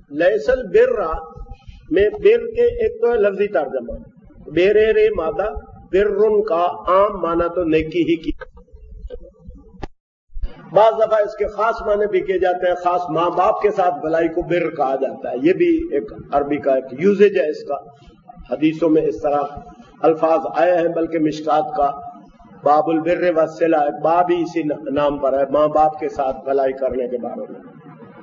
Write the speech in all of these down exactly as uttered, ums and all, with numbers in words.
Lassell برا میں بر کے ایک تو لفظی ترجمہ، بیرے رے مادہ برن کا عام معنی تو نیکی ہی کی، بعض دفعہ اس کے خاص معنی بھی کیے جاتے ہیں، خاص ماں باپ کے ساتھ بھلائی کو بر کہا جاتا ہے، یہ بھی ایک عربی کا ایک یوزیج ہے اس کا، حدیثوں میں اس طرح الفاظ آئے ہیں، بلکہ مشکات کا باب البر والصلہ ایک باب ہی اسی نام پر ہے، ماں باپ کے ساتھ بھلائی کرنے کے بارے میں۔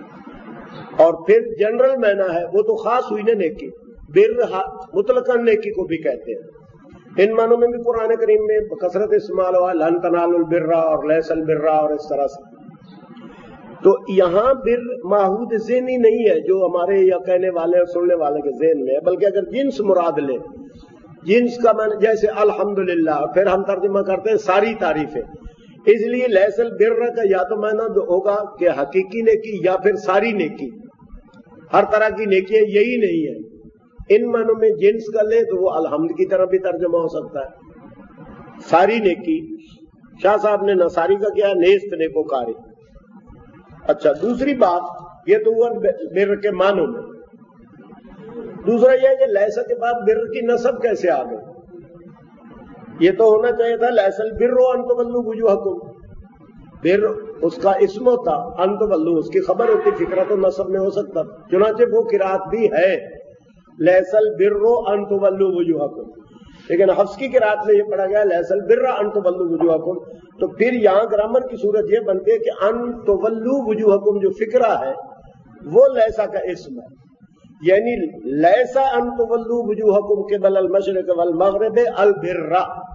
اور پھر جنرل معنی ہے وہ تو خاص ہوئی نا نیکی، بر مطلقاً نیکی کو بھی کہتے ہیں، ان معنوں میں بھی قرآن کریم میں کثرت استعمال ہوا، لن تنالوا البر اور لیس البر اور اس طرح سے۔ تو یہاں بر ماحود ذہنی نہیں ہے جو ہمارے یا کہنے والے اور سننے والے کے ذہن میں ہے، بلکہ اگر جنس مراد لے، جنس کا معنی جیسے الحمدللہ، پھر ہم ترجمہ کرتے ہیں ساری تعریفیں، اس لیے لیس البر کا یا تو معنی ہوگا کہ حقیقی نیکی یا پھر ساری نیکی، ہر طرح کی نیکی یہی نہیں ہے، ان معنوں میں جنس کا لے تو وہ الحمد کی طرح بھی ترجمہ ہو سکتا ہے، ساری نیکی۔ شاہ صاحب نے نصاری کا کیا، نیست نیکوکاری۔ اچھا دوسری بات یہ تو ہوا بر کے معنوں میں، دوسرا یہ ہے کہ لیسا کے بعد بر کی نسب کیسے آ گئی؟ یہ تو ہونا چاہیے تھا لیس البر ان تولوا وجوہکم، بر اس کا اسم ہوتا، ان تولوا اس کی خبر ہوتی، فکرہ تو نسب میں ہو سکتا، چنانچہ وہ قرات بھی ہے لیس البر ان تولوا وجوہکم، لیکن حفص کی قرات میں یہ پڑھا گیا لیس البر ان تولوا وجوہکم، تو پھر یہاں گرامر کی صورت یہ بنتی ہے کہ ان تولوا وجوہکم جو فکرہ ہے وہ لیسا کا اسم ہے، یعنی لیسا ان تولوا وجوہکم قبل المشرق والمغرب البر،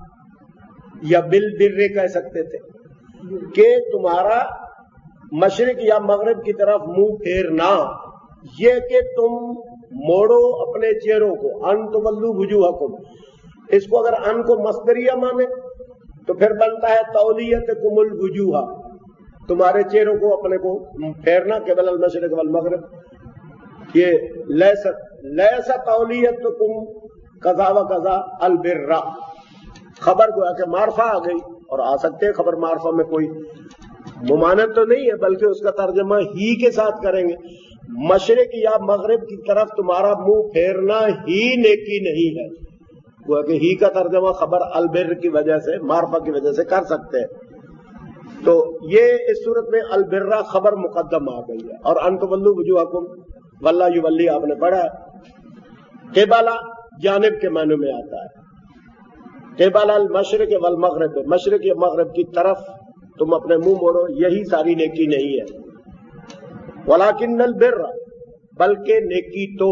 یا بالبر کہہ سکتے تھے کہ تمہارا مشرق یا مغرب کی طرف منہ پھیرنا، یہ کہ تم موڑو اپنے چہروں کو، ان تولوا وجوہکم، اس کو اگر ان کو مصدریہ مانے تو پھر بنتا ہے تولیتکم الوجوہ، تمہارے چہروں کو اپنے کو پھیرنا، قبل المشرق والمغرب، یہ لیسا لیسا تولیتکم قضا و قضا البر، خبر گویا کہ معرفہ آ گئی، اور آ سکتے ہیں خبر معرفہ میں کوئی ممانعت تو نہیں ہے، بلکہ اس کا ترجمہ ہی کے ساتھ کریں گے، مشرق یا مغرب کی طرف تمہارا منہ پھیرنا ہی نیکی نہیں ہے، گویا کہ ہی کا ترجمہ خبر البر کی وجہ سے، معرفہ کی وجہ سے کر سکتے ہیں، تو یہ اس صورت میں البرہ خبر مقدم آ گئی ہے، اور ان تولوا وجوہکم واللہ یولی آپ نے پڑھا ہے، قبلہ جانب کے معنی میں آتا ہے، قبل المشرق والمغرب، مشرق یا مغرب کی طرف تم اپنے منہ موڑو، یہی ساری نیکی نہیں ہے، ولیکن البر، بلکہ نیکی تو،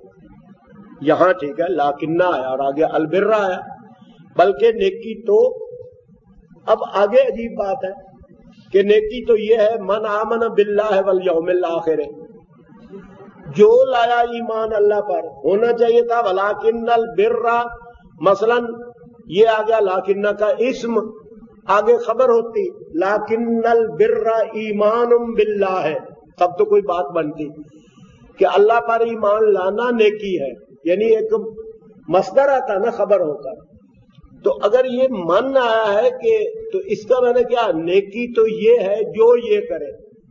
یہاں ٹھیک ہے لاکن آیا اور آگے البر آیا، بلکہ نیکی تو، اب آگے عجیب بات ہے کہ نیکی تو یہ ہے من آمن باللہ والیوم الآخر، جو لایا ایمان اللہ پر، ہونا چاہیے تھا ولیکن البر، مثلا یہ آ گیا لاکنہ کا اسم، آگے خبر ہوتی لاکن البر ایمان باللہ ہے، تب تو کوئی بات بنتی کہ اللہ پر ایمان لانا نیکی ہے، یعنی ایک مصدر آتا نا خبر ہو کر، تو اگر یہ من آیا ہے کہ تو اس کا میں نے کیا، نیکی تو یہ ہے جو یہ کرے،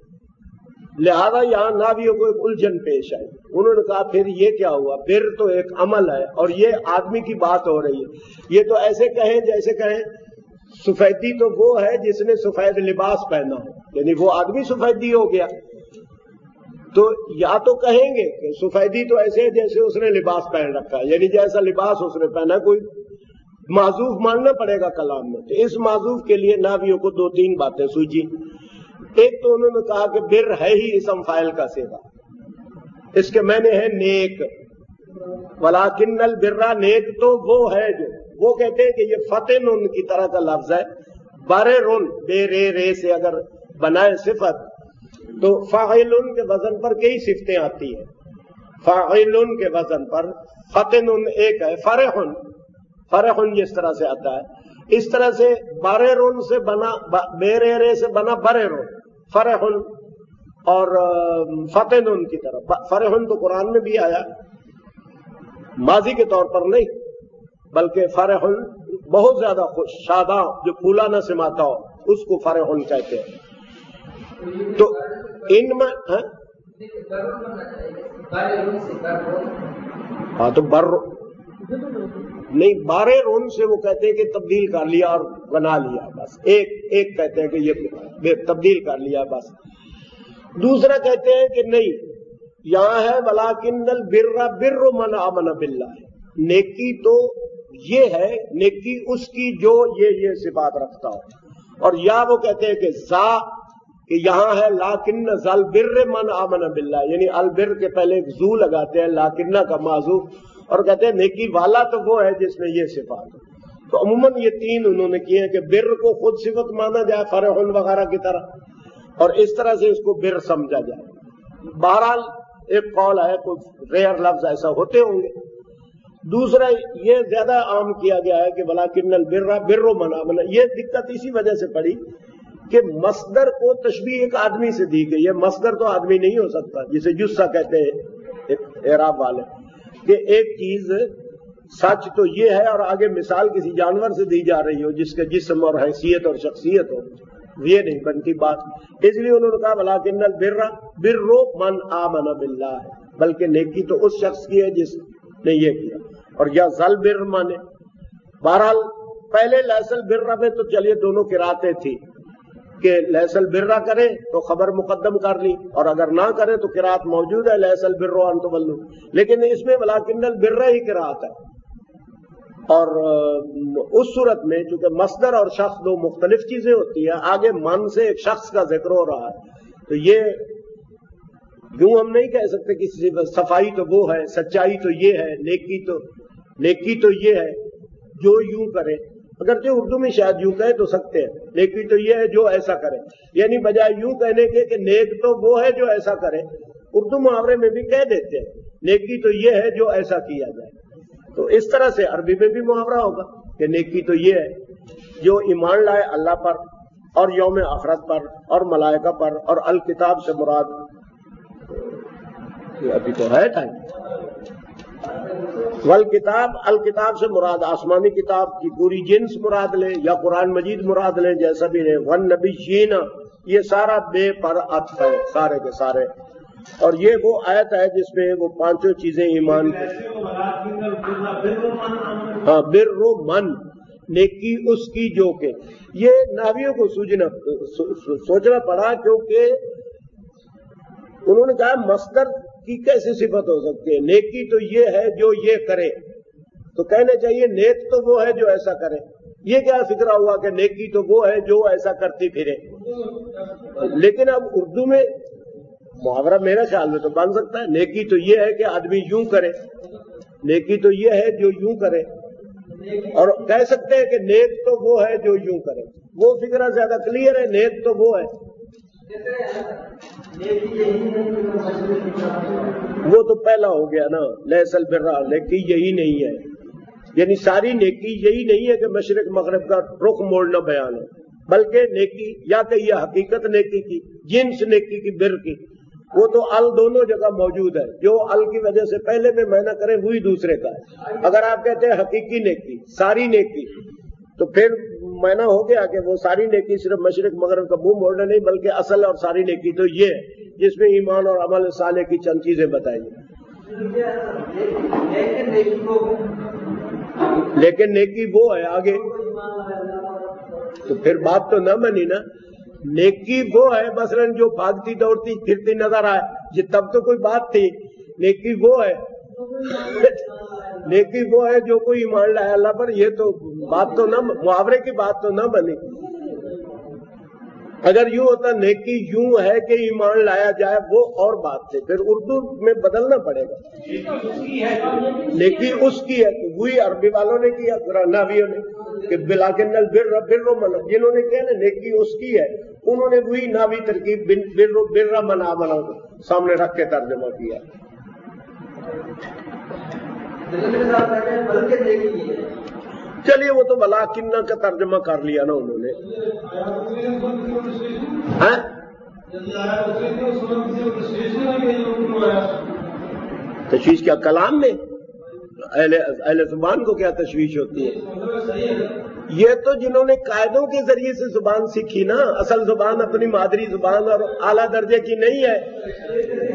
لہذا یہاں ناویوں کو ایک الجھن پیش آئی، انہوں نے کہا پھر یہ کیا ہوا، بر تو ایک عمل ہے اور یہ آدمی کی بات ہو رہی ہے، یہ تو ایسے کہیں جیسے کہیں سفیدی تو وہ ہے جس نے سفید لباس پہنا ہو، یعنی وہ آدمی سفیدی ہو گیا، تو یا تو کہیں گے کہ سفیدی تو ایسے ہے جیسے اس نے لباس پہن رکھا ہے، یعنی جیسا لباس اس نے پہنا، کوئی معذوف ماننا پڑے گا کلام میں، تو اس معذوف کے لیے ناویوں کو دو تین باتیں سوچی، ایک تو انہوں نے کہا کہ بر ہے ہی اسم فاعل کا صیغہ، اس کے معنی ہے نیک، ولیکن البر، نیک تو وہ ہے جو، وہ کہتے ہیں کہ یہ فتح ان کی طرح کا لفظ ہے، برے رن بے رے رے سے اگر بنائے صفت تو فاعل کے وزن پر کئی صفتیں آتی ہیں، فاعل کے وزن پر فتح ایک ہے، فرح فرح اس طرح سے آتا ہے، اس طرح سے بارے رن سے بنا بے رے رے سے بنا برے رن، فرح اور فتح کی طرف، فرح تو قرآن میں بھی آیا ماضی کے طور پر نہیں، بلکہ فرح بہت زیادہ خوش شاداں جو پھولا نہ سماتا ہو اس کو فرح کہتے ہیں، تو ان میں ہاں تو بر نہیں، بارے رون سے وہ کہتے ہیں کہ تبدیل کر لیا اور بنا لیا، بس ایک ایک کہتے ہیں کہ یہ تبدیل کر لیا بس. دوسرا کہتے ہیں کہ نہیں، یہاں ہے ولاکن البر بر من آمن باللہ، نیکی تو یہ ہے، نیکی اس کی جو یہ یہ صفات رکھتا ہو. اور یا وہ کہتے ہیں کہ زا کہ یہاں ہے لاکن ذل بر من آمن باللہ، یعنی البر کے پہلے زو لگاتے ہیں لاکنہ کا معذوف، اور کہتے ہیں نیکی والا تو وہ ہے جس میں یہ صفات ہے. تو عموماً یہ تین انہوں نے کیے ہیں کہ بر کو خود صفت مانا جائے فرح وغیرہ کی طرح، اور اس طرح سے اس کو بر سمجھا جائے. بہرحال ایک قول ہے، کچھ ریئر لفظ ایسا ہوتے ہوں گے. دوسرا یہ زیادہ عام کیا گیا ہے کہ ولاکن البر بر من آمن. یہ دقت اسی وجہ سے پڑی کہ مصدر کو تشبیہ ایک آدمی سے دی گئی ہے. مصدر تو آدمی نہیں ہو سکتا، جسے جسہ کہتے ہیں اعراب والے، کہ ایک چیز سچ تو یہ ہے اور آگے مثال کسی جانور سے دی جا رہی ہو جس کے جسم اور حیثیت اور شخصیت ہو، یہ نہیں بنتی بات. اس لیے انہوں نے کہا ولاکن البر بر من آمن باللہ، بلکہ نیکی تو اس شخص کی ہے جس نے یہ کیا. اور یا ذل بر مانے. بہرحال پہلے لیس البر میں تو چلیے دونوں قراتیں تھی کہ لیس البر کرے تو خبر مقدم کر لی، اور اگر نہ کرے تو قرات موجود ہے لیس البر ان تولوا، لیکن اس میں ولاکن البر ہی قرات ہے. اور اس صورت میں چونکہ مصدر اور شخص دو مختلف چیزیں ہوتی ہیں، آگے من سے ایک شخص کا ذکر ہو رہا ہے، تو یہ یوں ہم نہیں کہہ سکتے کسی سے صفائی تو وہ ہے، سچائی تو یہ ہے، نیکی تو نیکی تو یہ ہے جو یوں کرے. اگرچہ اردو میں شاید یوں کہہ تو سکتے ہیں، نیکی تو یہ ہے جو ایسا کرے، یعنی بجائے یوں کہنے کے کہ نیک تو وہ ہے جو ایسا کرے، اردو محاورے میں بھی کہہ دیتے ہیں نیکی تو یہ ہے جو ایسا کیا جائے. تو اس طرح سے عربی میں بھی محاورہ ہوگا کہ نیکی تو یہ ہے جو ایمان لائے اللہ پر اور یوم آخرت پر اور ملائکہ پر، اور الکتاب سے مراد ابھی تو ہے ٹائم، والکتاب الکتاب سے مراد آسمانی کتاب کی پوری جنس مراد لیں یا قرآن مجید مراد لیں، جیسا بھی لیں. والنبیین، یہ سارا بے پر عطف ہے سارے کے سارے. اور یہ وہ آیت ہے جس میں وہ پانچوں چیزیں ایمان کی. ہاں بر من، نیکی اس کی جو کہ یہ نحویوں کو سوچنا سوچنا پڑا، کیونکہ انہوں نے کہا مصدر کی کیسی صفت ہو سکتی ہے، نیکی تو یہ ہے جو یہ کرے، تو کہنا چاہیے نیک تو وہ ہے جو ایسا کرے. یہ کیا فکرہ ہوا کہ نیکی تو وہ ہے جو ایسا کرتی پھرے. لیکن اب اردو میں محاورہ میرے خیال میں تو بن سکتا ہے، نیکی تو یہ ہے کہ آدمی یوں کرے، نیکی تو یہ ہے جو یوں کرے، اور کہہ سکتے ہیں کہ نیک تو وہ ہے جو یوں کرے. وہ فکرہ زیادہ کلیئر ہے، نیک تو وہ ہے. وہ تو پہلا ہو گیا نا، لیس البر، نیکی یہی نہیں ہے، یعنی ساری نیکی یہی نہیں ہے کہ مشرق مغرب کا رخ موڑنا بیان ہے، بلکہ نیکی یا کہ یہ حقیقت نیکی کی، جنس نیکی کی، بر کی، وہ تو ال دونوں جگہ موجود ہے. جو ال کی وجہ سے پہلے میں معنی کریں وہی دوسرے کا ہے. اگر آپ کہتے ہیں حقیقی نیکی، ساری نیکی، تو پھر معنی ہو گیا کہ وہ ساری نیکی صرف مشرق مغرب کا منہ موڑنا نہیں، بلکہ اصل اور ساری نیکی تو یہ ہے جس میں ایمان اور عمل صالح کی چند چیزیں بتائی ہیں. لیکن نیکی وہ ہے آگے، تو پھر بات تو نہ بنی نا. نیکی وہ ہے مثلا جو بھاگتی دوڑتی پھرتی نظر آئے، یہ تب تو کوئی بات تھی. نیکی وہ ہے نیکی وہ ہے جو کوئی ایمان لائے اللہ پر، یہ تو بات تو نہ، محاورے کی بات تو نہ بنی. اگر یوں ہوتا نیکی یوں ہے کہ ایمان لایا جائے وہ اور بات تھی، پھر اردو میں بدلنا پڑے گا. نیکی اس کی ہے، وہی عربی والوں نے کیا، نحویوں نے کہ بلاکن البر بر من، جنہوں نے کہا نا نیکی اس کی ہے، انہوں نے وہی نحوی ترکیب بر بر من آمن سامنے رکھ کے ترجمہ کیا. چلیے وہ تو ولاکن کا ترجمہ کر لیا نا انہوں نے. تشویش کیا کلام میں؟ اہل اہل زبان کو کیا تشویش ہوتی ہے؟ یہ تو جنہوں نے قاعدوں کے ذریعے سے زبان سیکھی نا، اصل زبان اپنی مادری زبان اور اعلیٰ درجے کی نہیں ہے.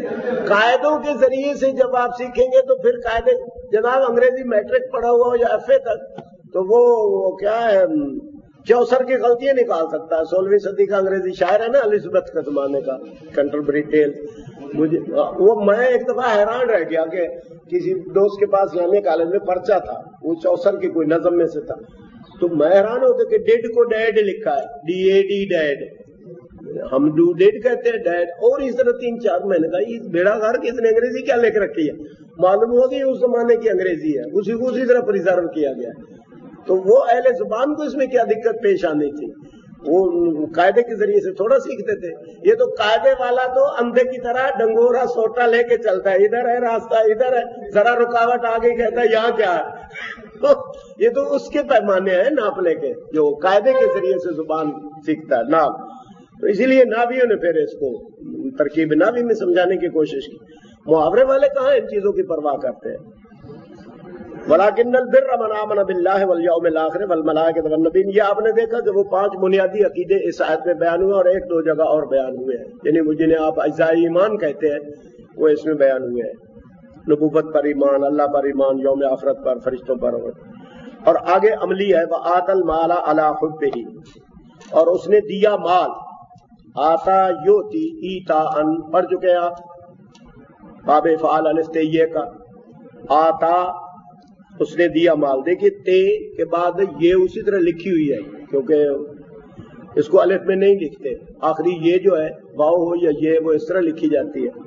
قاعدوں کے ذریعے سے جب آپ سیکھیں گے تو پھر قاعدے، جناب انگریزی میٹرک پڑھا ہوا ہو یا ایف اے تک تو وہ, وہ کیا ہے چوسر کی غلطیاں نکال سکتا ہے. سولہویں صدی کا انگریزی شاعر ہے نا الزبتھ کے زمانے کا کنٹربری ٹیل. مجھے وہ میں ایک دفعہ حیران رہ گیا کہ کسی دوست کے پاس جامعہ کالج میں پرچہ تھا، وہ چوسر کی کوئی نظم میں سے تھا، تو میں حیران ہو گیا کہ ڈیڈ کو ڈیڈ لکھا ہے، ڈی اے ڈی ڈیڈ، ہم ڈو ڈیڈ کہتے ہیں ڈیڈ. اور اس طرح تین چار میں نے کہا یہ بیڑا گھر کی اس نے انگریزی کیا لکھ رکھی ہے، معلوم ہوگی اس زمانے کی انگریزی ہے، اسی کو اسی طرح پرزرو کیا گیا. تو وہ اہل زبان کو اس میں کیا دقت پیش آنی تھی، وہ قاعدے کے ذریعے سے تھوڑا سیکھتے تھے. یہ تو قاعدے والا تو اندھے کی طرح ڈنگورا سوٹا لے کے چلتا ہے، ادھر ہے راستہ ادھر ہے، ذرا رکاوٹ آ گئی کہتا ہے یہاں کیا ہے. یہ تو اس کے پیمانے ہیں ناپنے کے، جو قاعدے کے ذریعے سے زبان سیکھتا ہے ناپ. تو اسی لیے ناویوں نے پھر اس کو ترکیب ناوی میں سمجھانے کی کوشش کی. محاورے والے کہاں ان چیزوں کی پرواہ کرتے ہیں. وَلَٰكِنَّ الْبِرَّ مَنْ آمَنَ بِاللَّهِ وَالْيَوْمِ الْآخِرِ وَالْمَلَائِكَةِ وَالنَّبِيِّينَ. یہ آپ نے دیکھا کہ وہ پانچ بنیادی عقیدے اس آیت میں بیان ہوئے اور ایک دو جگہ اور بیان ہوئے ہیں، یعنی وہ جنہیں آپ اجزاء ایمان کہتے ہیں وہ اس میں بیان ہوئے ہیں. نبوت پر ایمان، اللہ پر ایمان، یوم آخرت پر، فرشتوں پر. اور آگے عملی ہے وَآتَى الْمَالَ عَلَىٰ حُبِّهِ، اور اس نے دیا مال. آتا یوتی ایتا ان پڑھ چکے آپ باب فعال انستیہ کا. آتا اس نے دیا مال. دیکھیے تے کے بعد یہ اسی طرح لکھی ہوئی ہے کیونکہ اس کو الف میں نہیں لکھتے، آخری یہ جو ہے واو ہو یا یہ وہ اس طرح لکھی جاتی ہے.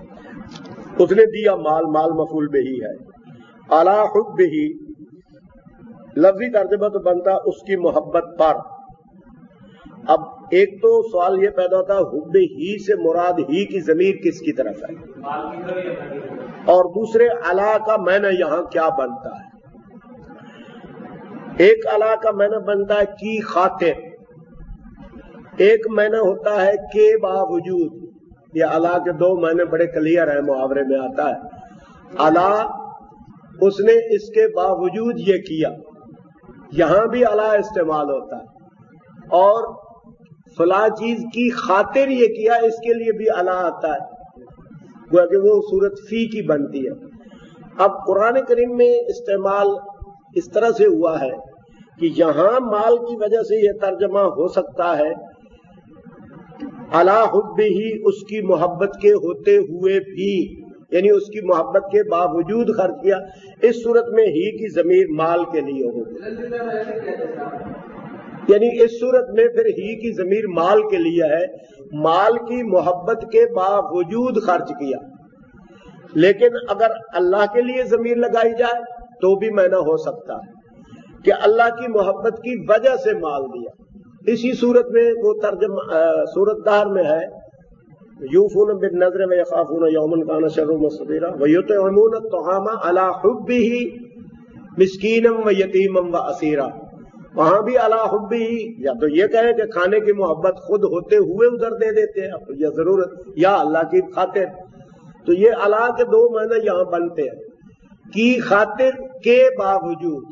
اس نے دیا مال، مال مفعول بہی ہے. علی حبہ لفظی ترجمہ تو بنتا اس کی محبت پر. اب ایک تو سوال یہ پیدا ہوتا ہے حب ہی سے مراد ہی کی ضمیر کس کی طرف ہے، اور دوسرے علا کا معنی یہاں کیا بنتا ہے. ایک علا کا معنی بنتا ہے کی خاطر، ایک معنی ہوتا ہے کے باوجود. یہ علا کے دو معنی بڑے کلیئر ہیں، محاورے میں آتا ہے. علا اس نے اس کے باوجود یہ کیا، یہاں بھی علا استعمال ہوتا ہے. اور فلاں چیز کی خاطر یہ کیا، اس کے لیے بھی علا آتا ہے، گویا کہ وہ صورت فی کی بنتی ہے. اب قرآن کریم میں استعمال اس طرح سے ہوا ہے کہ یہاں مال کی وجہ سے یہ ترجمہ ہو سکتا ہے علی حبہ، اس کی محبت کے ہوتے ہوئے بھی، یعنی اس کی محبت کے باوجود خرچ کیا. اس صورت میں ہی کی ضمیر مال کے لیے ہوگی، یعنی اس صورت میں پھر ہی کی ضمیر مال کے لیے ہے، مال کی محبت کے باوجود خرچ کیا. لیکن اگر اللہ کے لیے ضمیر لگائی جائے تو بھی معنی ہو سکتا ہے کہ اللہ کی محبت کی وجہ سے مال دیا. اسی صورت میں وہ ترجمہ صورت دار میں ہے یوفون بالنذر ویخافون یوما کان شرہ مستطیرا ویطعمون الطعام علی حبہ مسکینا ویتیما واسیرا. وہاں بھی علی حبہ، یا تو یہ کہیں کہ کھانے کی محبت خود ہوتے ہوئے ادھر دے دیتے ہیں یا ضرورت، یا اللہ کی خاطر. تو یہ علی کے دو معنی یہاں بنتے ہیں، کی خاطر کے باوجود.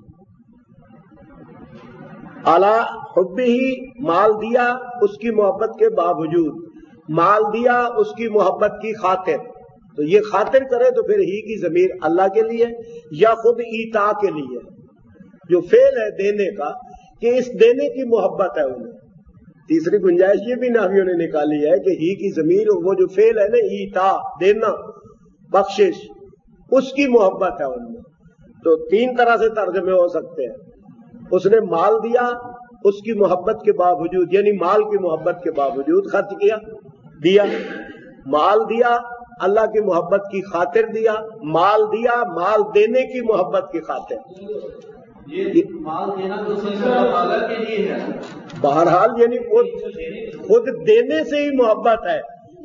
علی حبہ مال دیا اس کی محبت کے باوجود، مال دیا اس کی محبت کی خاطر. تو یہ خاطر کرے تو پھر ہی کی ضمیر اللہ کے لیے یا خود ایتا کے لیے، جو فعل ہے دینے کا کہ اس دینے کی محبت ہے انہیں. تیسری گنجائش یہ بھی نحویوں نے نکالی ہے کہ ہی کی ضمیر وہ جو فعل ہے نا ایتا دینا بخشش، اس کی محبت ہے ان میں. تو تین طرح سے ترجمے ہو سکتے ہیں. اس نے مال دیا اس کی محبت کے باوجود، یعنی مال کی محبت کے باوجود خرچ کیا دیا. مال دیا اللہ کی محبت کی خاطر دیا، مال دیا مال دینے کی محبت کی خاطر. یہ مال دینا تو اللہ کے لیے ہے، بہرحال یعنی خود خود دینے سے ہی محبت ہے.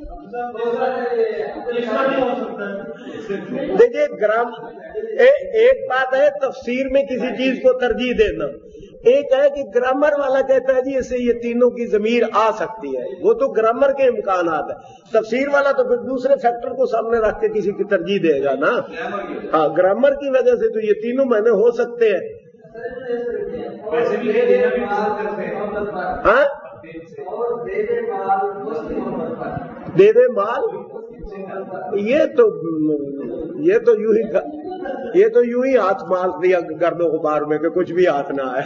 دیکھیے گرام ایک بات ہے تفسیر میں کسی چیز کو ترجیح دینا، ایک ہے کہ گرامر والا کہتا ہے جی اس سے یہ تینوں کی ضمیر آ سکتی ہے، وہ تو گرامر کے امکانات ہے. تفسیر والا تو پھر دوسرے فیکٹر کو سامنے رکھ کے کسی کی ترجیح دے گا نا. ہاں گرامر کی وجہ سے تو یہ تینوں معنی ہو سکتے ہیں. ہاں دے دے مال یہ تو یہ تو یوں ہی یہ تو یوں ہی ہاتھ مار دیا گرد و غبار میں کہ کچھ بھی ہاتھ نہ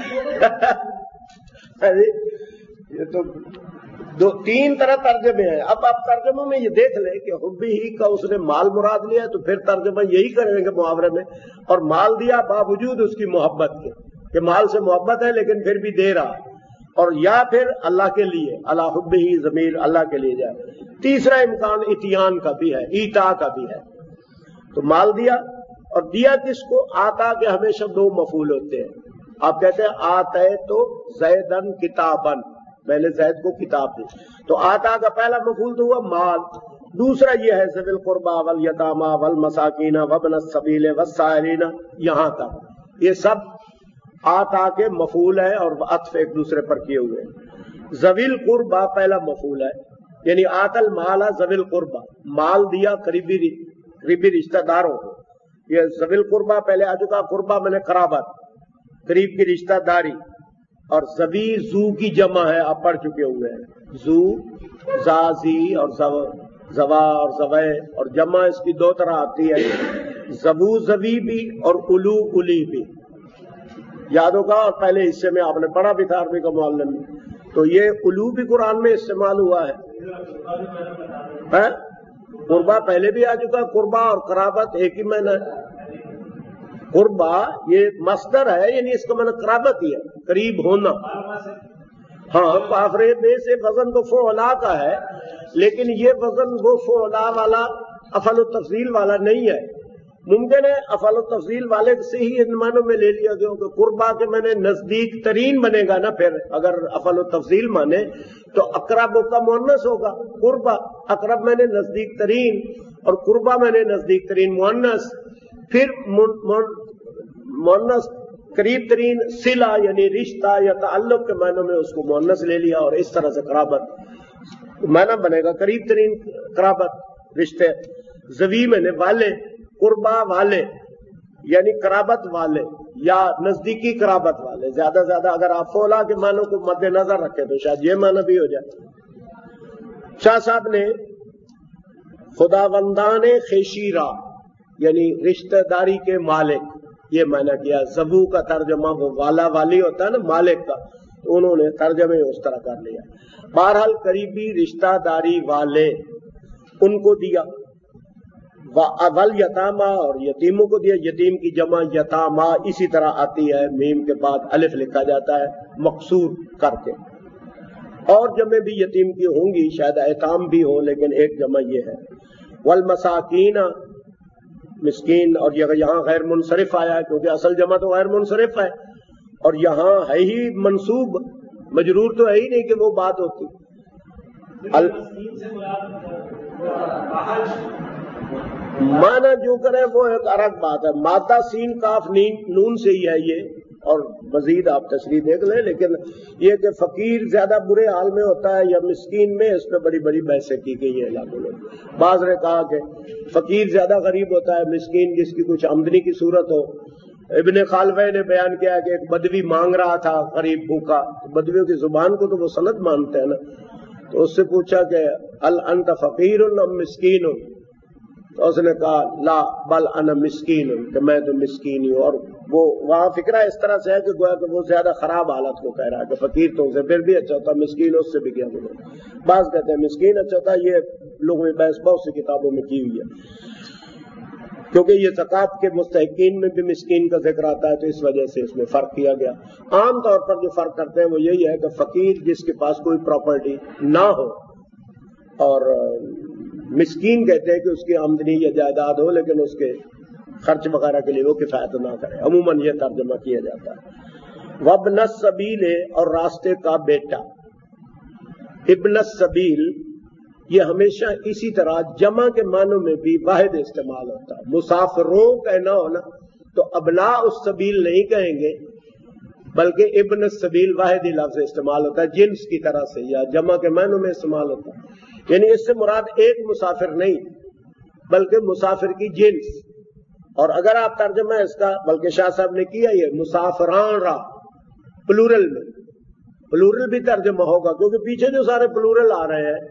آئے. یہ تو دو تین طرح ترجمے ہیں. اب آپ ترجموں میں یہ دیکھ لیں کہ حبی ہی کا اس نے مال مراد لیا تو پھر ترجمہ یہی کریں گے محاورے میں, اور مال دیا باوجود اس کی محبت کے کہ مال سے محبت ہے لیکن پھر بھی دے رہا ہے, اور یا پھر اللہ کے لیے اللہ حبی ہی ضمیر اللہ کے لیے جائے. تیسرا امکان اتیان کا بھی ہے, ایتا کا بھی ہے. تو مال دیا, اور دیا کس کو؟ آتا کے ہمیشہ دو مفعول ہوتے ہیں. آپ کہتے ہیں آتے تو زیدن کتابن, میں نے زید کو کتاب دی, تو آتا کا پہلا مفعول تو ہوا مال. دوسرا یہ ہے ذوی القربى والیتامی والمساکین وابن السبیل والسائلین, یہاں تک یہ سب آتا کے مفعول ہے اور عطف ایک دوسرے پر کیے ہوئے ہیں. ذوی القربى پہلا مفعول ہے, یعنی آت المال ذوی القربى, مال دیا قریبی قریبی رشتہ داروں کو. یہ ذوی القربى پہلے آ چکا, قربہ میں نے قرابت, قریب کی رشتہ داری, اور زوی زو کی جمع ہے, آپ پڑھ چکے ہوئے ہیں. زو زازی اور زوا اور زوے, اور جمع اس کی دو طرح آتی ہے, زبو زوی بھی اور الو الی بھی. یاد ہوگا, اور پہلے حصے میں آپ نے پڑھا بھی تھا عربی کا معلم میں. تو یہ الو بھی قرآن میں استعمال ہوا ہے. قربہ پہلے بھی آ چکا, قربہ اور قرابت ایک ہی معنی ہے. قربہ یہ مصدر ہے, یعنی اس کا معنی قرابت ہی ہے, قریب ہونا. ہاں, کافرے میں سے وزن تو فعلا کا ہے, لیکن یہ وزن وہ فعلا والا افعل التفضیل والا نہیں ہے. ممکن ہے افعل التفضیل والے سے ہی ان معنوں میں لے لیا گیا کہ قربہ کے میں نے نزدیک ترین بنے گا نا. پھر اگر افعل التفضیل مانے تو اقرب کا مؤنث ہوگا قربہ, اقرب میں نے نزدیک ترین, اور قربہ میں نے نزدیک ترین مؤنث. پھر مؤنث قریب ترین صلہ یعنی رشتہ یا تعلق کے معنوں میں اس کو مؤنث لے لیا, اور اس طرح سے قرابت معنی بنے گا قریب ترین قرابت رشتے. زوی میں نے والے, قربا والے یعنی قرابت والے یا نزدیکی قرابت والے. زیادہ زیادہ اگر آپ فولا کے معنوں کو مد نظر رکھیں تو شاید یہ معنی بھی ہو جائے. شاہ صاحب نے خداوندان خیشیرہ یعنی رشتہ داری کے مالک یہ معنی کیا. زبو کا ترجمہ وہ والا والی ہوتا ہے نا, مالک کا, تو انہوں نے ترجمے اس طرح کر لیا. بہرحال قریبی رشتہ داری والے ان کو دیا. اول یتاما, اور یتیموں کو دیا. یتیم کی جمع یتاما اسی طرح آتی ہے, میم کے بعد الف لکھا جاتا ہے مقصور کر کے. اور جمع بھی یتیم کی ہوں گی, شاید ایتام بھی ہو, لیکن ایک جمع یہ ہے. والمساکین مسکین, اور یہاں غیر منصرف آیا ہے کیونکہ اصل جمع تو غیر منصرف ہے, اور یہاں ہے ہی منصوب, مجرور تو ہے ہی نہیں کہ وہ بات ہوتی. ال... مانا جو کرے وہ ایک الگ بات ہے. مادہ سین کاف نون سے ہی ہے یہ, اور مزید آپ تشریح دیکھ لیں. لیکن یہ کہ فقیر زیادہ برے حال میں ہوتا ہے یا مسکین میں, اس پہ بڑی بڑی بحثیں کی گئی ہیں علاقوں میں. بعض نے کہا کہ فقیر زیادہ غریب ہوتا ہے, مسکین جس کی کچھ آمدنی کی صورت ہو. ابن خالوہ نے بیان کیا کہ ایک بدوی مانگ رہا تھا غریب بھوکا, بدویوں کی زبان کو تو وہ سند مانتے ہیں نا, تو اس سے پوچھا کہ ال انت فقیر ام مسکین, تو اس نے کہا لا بل انا مسکین, کہ میں تو مسکین ہوں. اور وہ وہاں فکرہ اس طرح سے ہے کہ گویا کہ وہ زیادہ خراب حالت کو کہہ رہا ہے کہ فقیر تو اسے پھر بھی اچھا ہوتا, مسکین اس سے بھی کیا بولے. بعض کہتے ہیں مسکین اچھا ہوتا, یہ لوگوں نے بحث بہت سی کتابوں میں کی ہوئی ہے, کیونکہ یہ زکوٰۃ کے مستحقین میں بھی مسکین کا ذکر آتا ہے, تو اس وجہ سے اس میں فرق کیا گیا. عام طور پر جو فرق کرتے ہیں وہ یہی ہے کہ فقیر جس کے پاس کوئی پراپرٹی نہ ہو, اور مسکین کہتے ہیں کہ اس کی آمدنی یا جائیداد ہو لیکن اس کے خرچ وغیرہ کے لیے وہ کفایت نہ کرے. عموماً یہ ترجمہ کیا جاتا ہے. وابن السبیل, اور راستے کا بیٹا. ابن السبیل یہ ہمیشہ اسی طرح جمع کے معنوں میں بھی واحد استعمال ہوتا ہے. مسافروں کہنا ہونا تو ابناء السبیل نہیں کہیں گے, بلکہ ابن السبیل واحد ہی لفظ استعمال ہوتا ہے, جنس کی طرح سے یا جمع کے معنوں میں استعمال ہوتا ہے. یعنی اس سے مراد ایک مسافر نہیں بلکہ مسافر کی جنس. اور اگر آپ ترجمہ اس کا, بلکہ شاہ صاحب نے کیا یہ مسافران را پلورل میں, پلورل بھی ترجمہ ہوگا کیونکہ پیچھے جو سارے پلورل آ رہے ہیں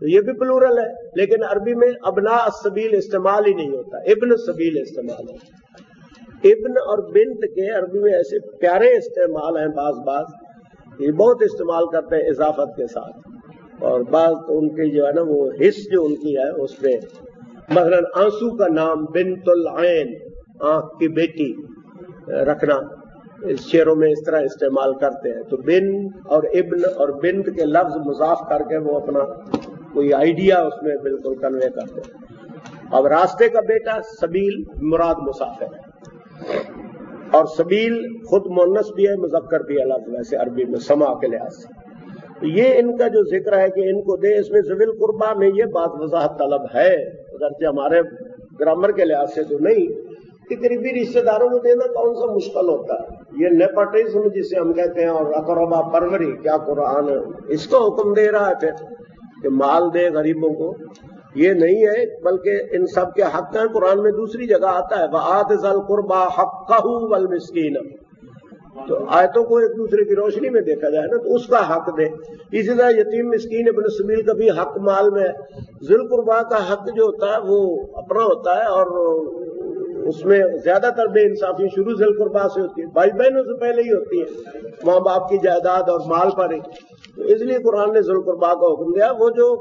تو یہ بھی پلورل ہے، لیکن عربی میں ابناء السبیل استعمال ہی نہیں ہوتا، ابن سبیل استعمال ہے۔ ابن اور بنت کے عربی میں ایسے پیارے استعمال ہیں، بعض بعض یہ بہت استعمال کرتے ہیں اضافت کے ساتھ، اور بعض تو ان کی جو ہے نا وہ حص جو ان کی ہے اس پہ، مثلا آنسو کا نام بنت العین، آنکھ کی بیٹی رکھنا، اس شعروں میں اس طرح استعمال کرتے ہیں۔ تو بن اور ابن اور بنت کے لفظ مضاف کر کے وہ اپنا کوئی آئیڈیا اس میں بالکل کنوے کرتے ہیں۔ اب راستے کا بیٹا سبیل مراد مسافر ہے، اور سبیل خود مؤنث بھی ہے مذکر بھی ہے لفظ ویسے عربی میں سما کے لحاظ سے۔ یہ ان کا جو ذکر ہے کہ ان کو دے، اس میں ذوی القربا میں یہ بات وضاحت طلب ہے، اگرچہ ہمارے گرامر کے لحاظ سے تو نہیں کہ قریبی رشتے داروں کو دینا کون سا مشکل ہوتا ہے، یہ نیپوٹزم جسے ہم کہتے ہیں، اور اقربا پروری، کیا قرآن اس کو حکم دے رہا ہے پھر کہ مال دے غریبوں کو؟ یہ نہیں ہے، بلکہ ان سب کے حق ہیں۔ قرآن میں دوسری جگہ آتا ہے وَآتِ ذَا الْقُرْبَى حَقَّهُ وَالْمِسْكِينَ، تو آیتوں کو ایک دوسرے کی روشنی میں دیکھا جائے نا تو اس کا حق دے۔ اسی طرح یتیم مسکین ابن سبیل کا بھی حق مال میں ہے۔ ذی القربیٰ کا حق جو ہوتا ہے وہ اپنا ہوتا ہے، اور اس میں زیادہ تر بے انصافی شروع ذی القربیٰ سے ہوتی ہے، بھائی بہنوں سے پہلے ہی ہوتی ہے، ماں باپ کی جائیداد اور مال پر ہی۔ تو اس لیے قرآن نے ذی القربیٰ کا حکم دیا۔ وہ جو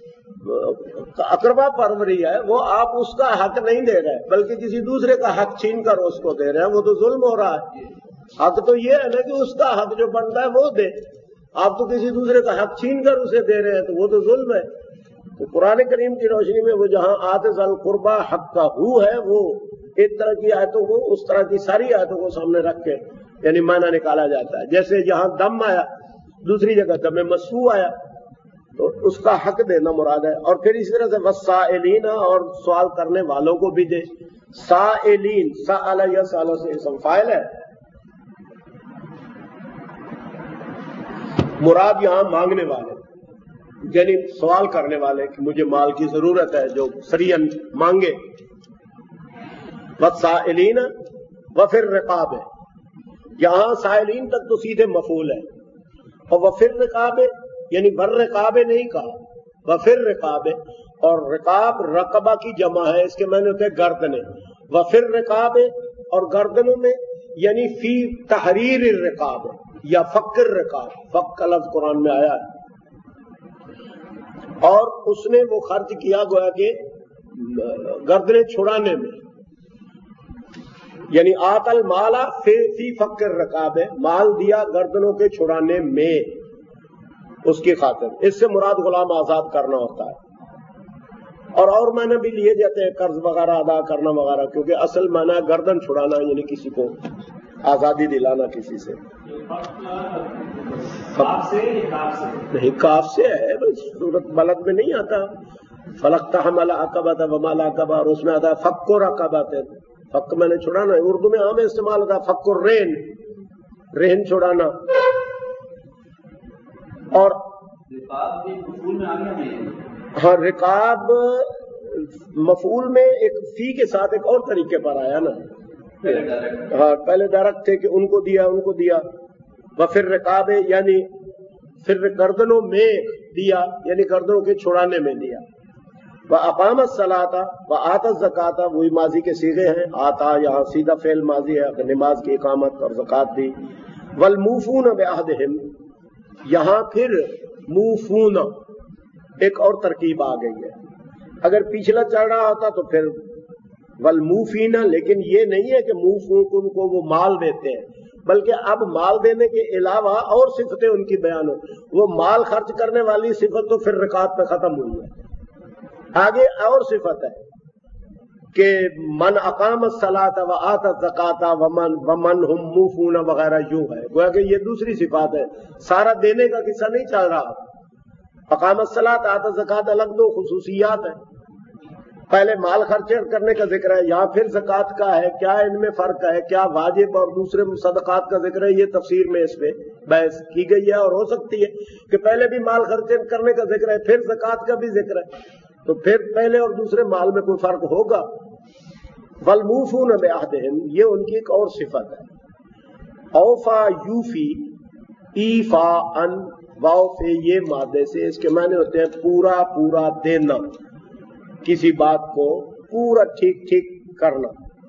اقربا پروری ہے وہ آپ اس کا حق نہیں دے رہے، بلکہ کسی دوسرے کا حق چھین کر اس کو دے رہے ہیں، وہ تو ظلم ہو رہا ہے۔ حق تو یہ ہے نا کہ اس کا حق جو بنتا ہے وہ دے، آپ تو کسی دوسرے کا حق چھین کر اسے دے رہے ہیں، تو وہ تو ظلم ہے۔ تو قرآن کریم کی روشنی میں وہ جہاں آتِ ذی القربیٰ حق کا ہو ہے، وہ ایک طرح کی آیتوں کو اس طرح کی ساری آیتوں کو سامنے رکھ کے یعنی معنی نکالا جاتا ہے۔ جیسے جہاں دم آیا، دوسری جگہ دم مسفوح آیا، تو اس کا حق دینا مراد ہے۔ اور پھر اسی طرح سے وَالسَّائِلِينَ، اور سوال کرنے والوں کو بھی دے۔ سائلین، سأل یسأل سے اسم فاعل ہے، مراد یہاں مانگنے والے، یعنی سوال کرنے والے کہ مجھے مال کی ضرورت ہے، جو سریعاً مانگے۔ وَالسَّائِلِينَ وَفِي الرِّقَابِ، یہاں سائلین تک تو سیدھے مفعول ہے، اور وَفِي الرِّقَابِ یعنی بَالرِّقَابِ نہیں کہا، وَفِي الرِّقَابِ، اور رقاب رقبہ کی جمع ہے، اس کے معنی ہوتے ہیں گردنیں۔ وَفِي الرِّقَابِ، اور گردنوں میں، یعنی فی تحریر الرقاب یا فک الرقاب، فک کا لفظ قرآن میں آیا ہے، اور اس نے وہ خرچ کیا گویا کہ گردنیں چھڑانے میں، یعنی آت المالا فی فی فک الرقاب، مال دیا گردنوں کے چھڑانے میں اس کی خاطر۔ اس سے مراد غلام آزاد کرنا ہوتا ہے، اور اور معنی بھی لیے جاتے ہیں، قرض وغیرہ ادا کرنا وغیرہ، کیونکہ اصل معنی گردن چھڑانا یعنی کسی کو آزادی دلانا کسی سے۔ نہیں، کاف سے ہے، صورت بلد میں نہیں آتا۔ فَلَقْتَحَمَ الْعَقَبَةَ وَمَا الْعَقَبَةُ، اور اس میں آتا ہے فَكُّ رَقَبَةٍ، فک میں نے چھڑانا ہے، اردو میں عام استعمال ہوتا ہے فَكُّ الرِّهْن، رہن چھڑانا۔ اور ہاں، رقاب مفعول میں ایک فی کے ساتھ ایک اور طریقے پر آیا نا، ہاں پہلے ڈائریکٹ تھے کہ ان کو دیا ان کو دیا، وَفِي الرِّقَابِ یعنی پھر گردنوں میں دیا، یعنی گردنوں کے چھڑانے میں دیا۔ وَأَقَامَ الصَّلَاةَ وَآتَى الزَّكَاةَ، وہی ماضی کے صیغے ہیں، آتا یہاں سیدھا فعل ماضی ہے، نماز کی اقامت اور زکوٰۃ دی۔ وَالْمُوفُونَ بِعَهْدِهِمْ، یہاں پھر موفون ایک اور ترکیب آ گئی ہے، اگر پچھلا چل رہا ہوتا تو پھر والموفین، لیکن یہ نہیں ہے کہ موفون کو وہ مال دیتے ہیں، بلکہ اب مال دینے کے علاوہ اور صفتیں ان کی بیان ہو، وہ مال خرچ کرنے والی صفت تو پھر رکعت پہ ختم ہوئی ہے، آگے اور صفت ہے کہ من اقام الصلاۃ وآتی الزکاۃ ومن ومن هم موفون وغیرہ، یوں ہے، گویا کہ یہ دوسری صفات ہے، سارا دینے کا قصہ نہیں چل رہا۔ اقام الصلاۃ آتی الزکاۃ الگ دو خصوصیات ہیں، پہلے مال خرچ کرنے کا ذکر ہے، یہاں پھر زکوٰۃ کا ہے، کیا ان میں فرق ہے، کیا واجب اور دوسرے صدقات کا ذکر ہے، یہ تفسیر میں اس پہ بحث کی گئی ہے، اور ہو سکتی ہے کہ پہلے بھی مال خرچ کرنے کا ذکر ہے پھر زکوٰۃ کا بھی ذکر ہے، تو پھر پہلے اور دوسرے مال میں کوئی فرق ہوگا۔ والموفون بعہدہم، یہ ان کی ایک اور صفت ہے۔ اوفا یوفی ایفا ان واو فے یہ مادے سے، اس کے معنی ہوتے ہیں پورا پورا دینا، کسی بات کو پورا ٹھیک ٹھیک کرنا۔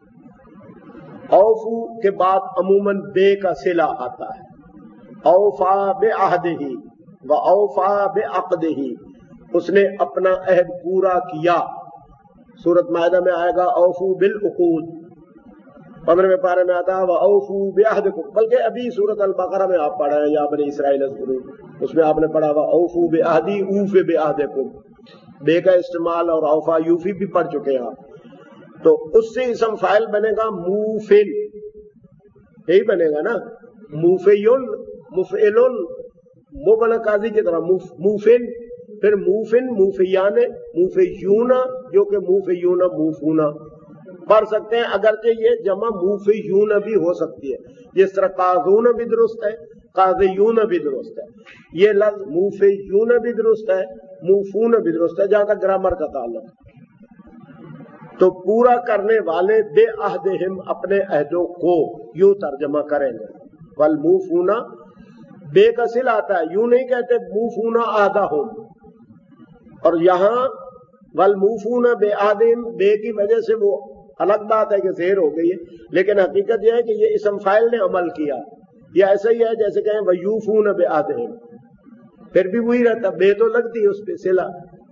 اوفو کے بعد عموماً بے کا صلہ آتا ہے، اوفا بے عہدہ و اوفا بے عقدہ، اس نے اپنا عہد پورا کیا۔ سورۃ مائدہ میں آئے گا اوفو بالعقود، پندرہویں پارے میں آتا ہے وَأَوْفُوا بِعَهْدِكُمْ، بلکہ ابھی سورۃ البقرہ میں آپ پڑھ رہے ہیں یا بنی اسرائیل اذکروا، اس میں آپ نے پڑھا وَأَوْفُوا بِعَهْدِي أُوفِ بِعَهْدِكُمْ، بے کا استعمال اور اوفا یوفی بھی پڑھ چکے ہیں آپ، تو اس سے اسم فاعل بنے گا موفن، یہی بنے گا نا، موفیون مفعلن، وہ بنا قاضی کی طرح موفن، پھر موفن موفیان موفیون، جو کہ موفیون موفونا پڑھ سکتے ہیں، اگرچہ یہ جمع موفیون بھی ہو سکتی ہے، جس طرح قاضون بھی درست ہے، قاضیون بھی درست ہے، یہ لفظ موفیون بھی درست ہے، موفون بھی درست ہے، جہاں تک گرامر کا تعلق ہے۔ تو پورا کرنے والے بے عہدہم، اپنے عہدوں کو یوں ترجمہ کریں گے، والموفون بے کا صلہ آتا ہے، یوں نہیں کہتے موفون عہدہم، اور یہاں والموفون بے عہدہم، بے کی وجہ سے وہ الگ بات ہے کہ زیر ہو گئی ہے، لیکن حقیقت یہ ہے کہ یہ اسم فاعل نے عمل کیا، یہ ایسا ہی ہے جیسے کہیں وَيُوفُونَ بِعَهْدِهِمْ، پھر بھی وہی رہتا، بے تو لگتی ہے اس پہ صلہ۔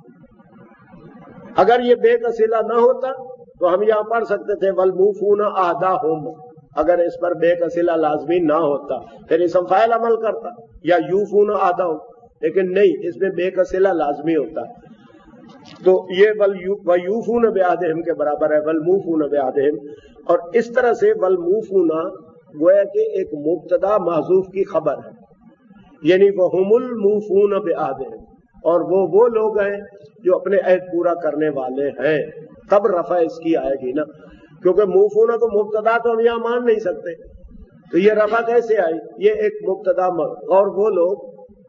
اگر یہ بے کا صلہ نہ ہوتا تو ہم یہاں پڑھ سکتے تھے وَالْمُوفُونَ عَهْدَهُمْ، اگر اس پر بے کا صلہ لازمی نہ ہوتا پھر اسم فاعل عمل کرتا یا یوفون عہدہم، لیکن نہیں، اس میں بے کا صلہ لازمی ہوتا ہے، تو یہ وَيُوفُونَ بِعَهْدِهِمْ کے برابر ہے وَالْمُوفُونَ بِعَهْدِهِمْ، اور اس طرح سے وَالْمُوفُونَ گویا کہ ایک مبتدا محذوف کی خبر ہے، یعنی وَهُمُ الْمُوفُونَ بِعَهْدِهِمْ، اور وہ وہ لوگ ہیں جو اپنے عہد پورا کرنے والے ہیں، تب رفع اس کی آئے گی نا، کیونکہ موفون کو مبتدا تو ہم یہاں مان نہیں سکتے، تو یہ رفع کیسے آئی؟ یہ ایک مبتدا، اور وہ لوگ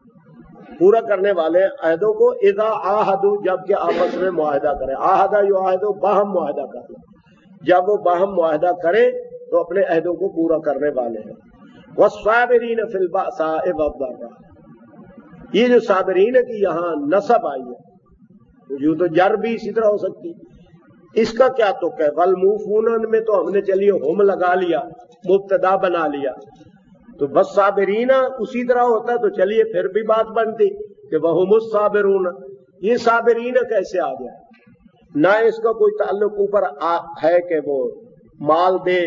پورا کرنے والے عہدوں کو اذا عاہدوا، جب کہ آپس میں معاہدہ کریں، عاہدہ یعاہدوا، باہم معاہدہ کرنا، جب وہ باہم معاہدہ کریں تو اپنے عہدوں کو پورا کرنے والے ہیں۔ والصابرین فی البأساء والضراء، یہ جو صابرین کی یہاں نصب آئی ہے، یوں تو جر بھی اسی طرح ہو سکتی، اس کا کیا تک ہے؟ والموفون میں تو ہم نے چلیے ہم لگا لیا، مبتدا بنا لیا، تو بس صابرین اسی طرح ہوتا تو چلیے پھر بھی بات بنتی کہ وہم الصابرون، یہ صابرین کیسے آ گیا؟ نہ اس کا کوئی تعلق اوپر ہے کہ وہ مال دے،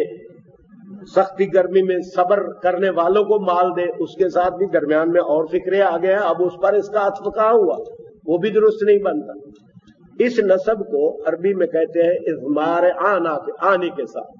سختی گرمی میں صبر کرنے والوں کو مال دے، اس کے ساتھ بھی درمیان میں اور فکرے آ گئے ہیں، اب اس پر اس کا عطف کہاں ہوا؟ وہ بھی درست نہیں بنتا۔ اس نسب کو عربی میں کہتے ہیں اضمار آنا، آنی کے ساتھ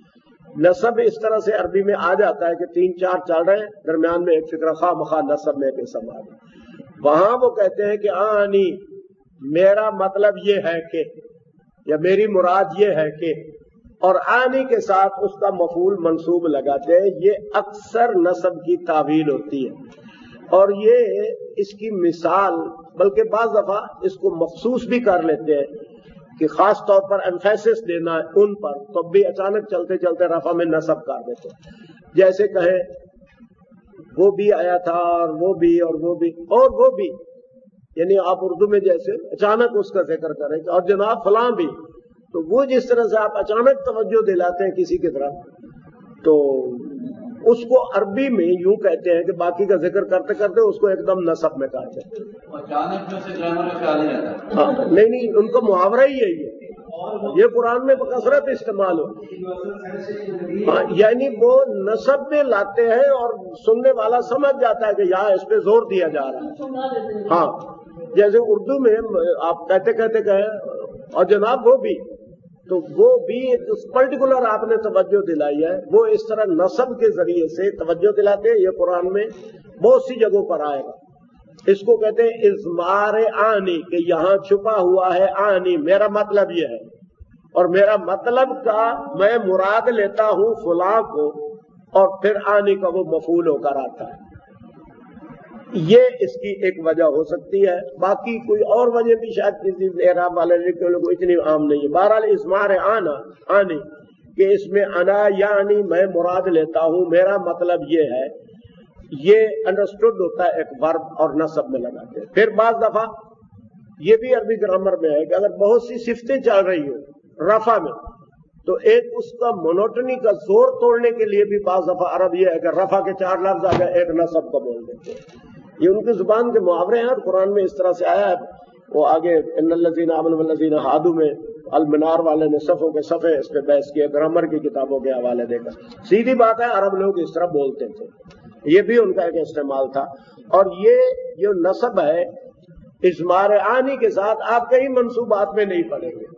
نسب اس طرح سے عربی میں آ جاتا ہے کہ تین چار چل رہے ہیں، درمیان میں ایک فکرہ خواہ مخواہ نسب میں ایک اسم آ گیا، وہاں وہ کہتے ہیں کہ آنی، میرا مطلب یہ ہے کہ، یا میری مراد یہ ہے کہ، اور آنی کے ساتھ اس کا مفعول منصوب لگاتے ہیں، یہ اکثر نسب کی تعویل ہوتی ہے، اور یہ اس کی مثال، بلکہ بعض دفعہ اس کو مخصوص بھی کر لیتے ہیں کہ خاص طور پر ایمفیسس دینا ہے ان پر، تو بھی اچانک چلتے چلتے رفع میں نصب کر دیتے ہیں، جیسے کہیں وہ بھی آیا تھا اور وہ بھی اور وہ بھی اور وہ بھی، یعنی آپ اردو میں جیسے اچانک اس کا ذکر کریں اور جناب فلاں بھی، تو وہ جس طرح سے آپ اچانک توجہ دلاتے ہیں کسی کی طرف، تو اس کو عربی میں یوں کہتے ہیں کہ باقی کا ذکر کرتے کرتے اس کو ایک دم نصب میں کاٹتے ہیں، اچانک میں سے گرامر کا خیال نہیں رہتا۔ ہاں نہیں نہیں، ان کا محاورہ ہی یہی ہے، یہ قرآن میں بکثرت استعمال ہو، ہاں یعنی وہ نصب میں لاتے ہیں اور سننے والا سمجھ جاتا ہے کہ یہاں اس پہ زور دیا جا رہا ہے۔ ہاں جیسے اردو میں آپ کہتے کہتے کہیں اور جناب وہ بھی، تو وہ بھی ایک پرٹیکولر آپ نے توجہ دلائی ہے، وہ اس طرح نصب کے ذریعے سے توجہ دلاتے ہیں، یہ قرآن میں بہت سی جگہوں پر آئے گا، اس کو کہتے ہیں اضمار آنی، کہ یہاں چھپا ہوا ہے آنی، میرا مطلب یہ ہے، اور میرا مطلب کا میں مراد لیتا ہوں فلاں کو، اور پھر آنی کا وہ مفعول ہو کر آتا ہے، یہ اس کی ایک وجہ ہو سکتی ہے، باقی کوئی اور وجہ بھی شاید کسی اعراب والے لکھے لوگوں کو اتنی عام نہیں ہے۔ بہرحال اضمار آنا، آنی، کہ اس میں انا یعنی میں مراد لیتا ہوں، میرا مطلب یہ ہے، یہ انڈرسٹوڈ ہوتا ہے ایک ورب اور نصب میں لگاتے ہیں. پھر بعض دفعہ یہ بھی عربی گرامر میں ہے کہ اگر بہت سی صفتیں چل رہی ہوں رفع میں تو ایک اس کا مونوٹنی کا زور توڑنے کے لیے بھی بعض دفعہ عرب یہ ہے کہ رفع کے چار لفظ آ گئے ایک نصب کو بول دیتے ہیں. یہ ان کی زبان کے محاورے ہیں اور قرآن میں اس طرح سے آیا ہے. وہ آگے ان الذین آمنوا والذین ہادوا میں المنار والے نے صفوں کے صفحے اس پہ بحث کیے گرامر کی کتابوں کے حوالے دے کر. سیدھی بات ہے عرب لوگ اس طرح بولتے تھے, یہ بھی ان کا ایک استعمال تھا. اور یہ جو نصب ہے اضمار آنی کے ساتھ آپ کئی منصوبات میں نہیں پڑھیں گے.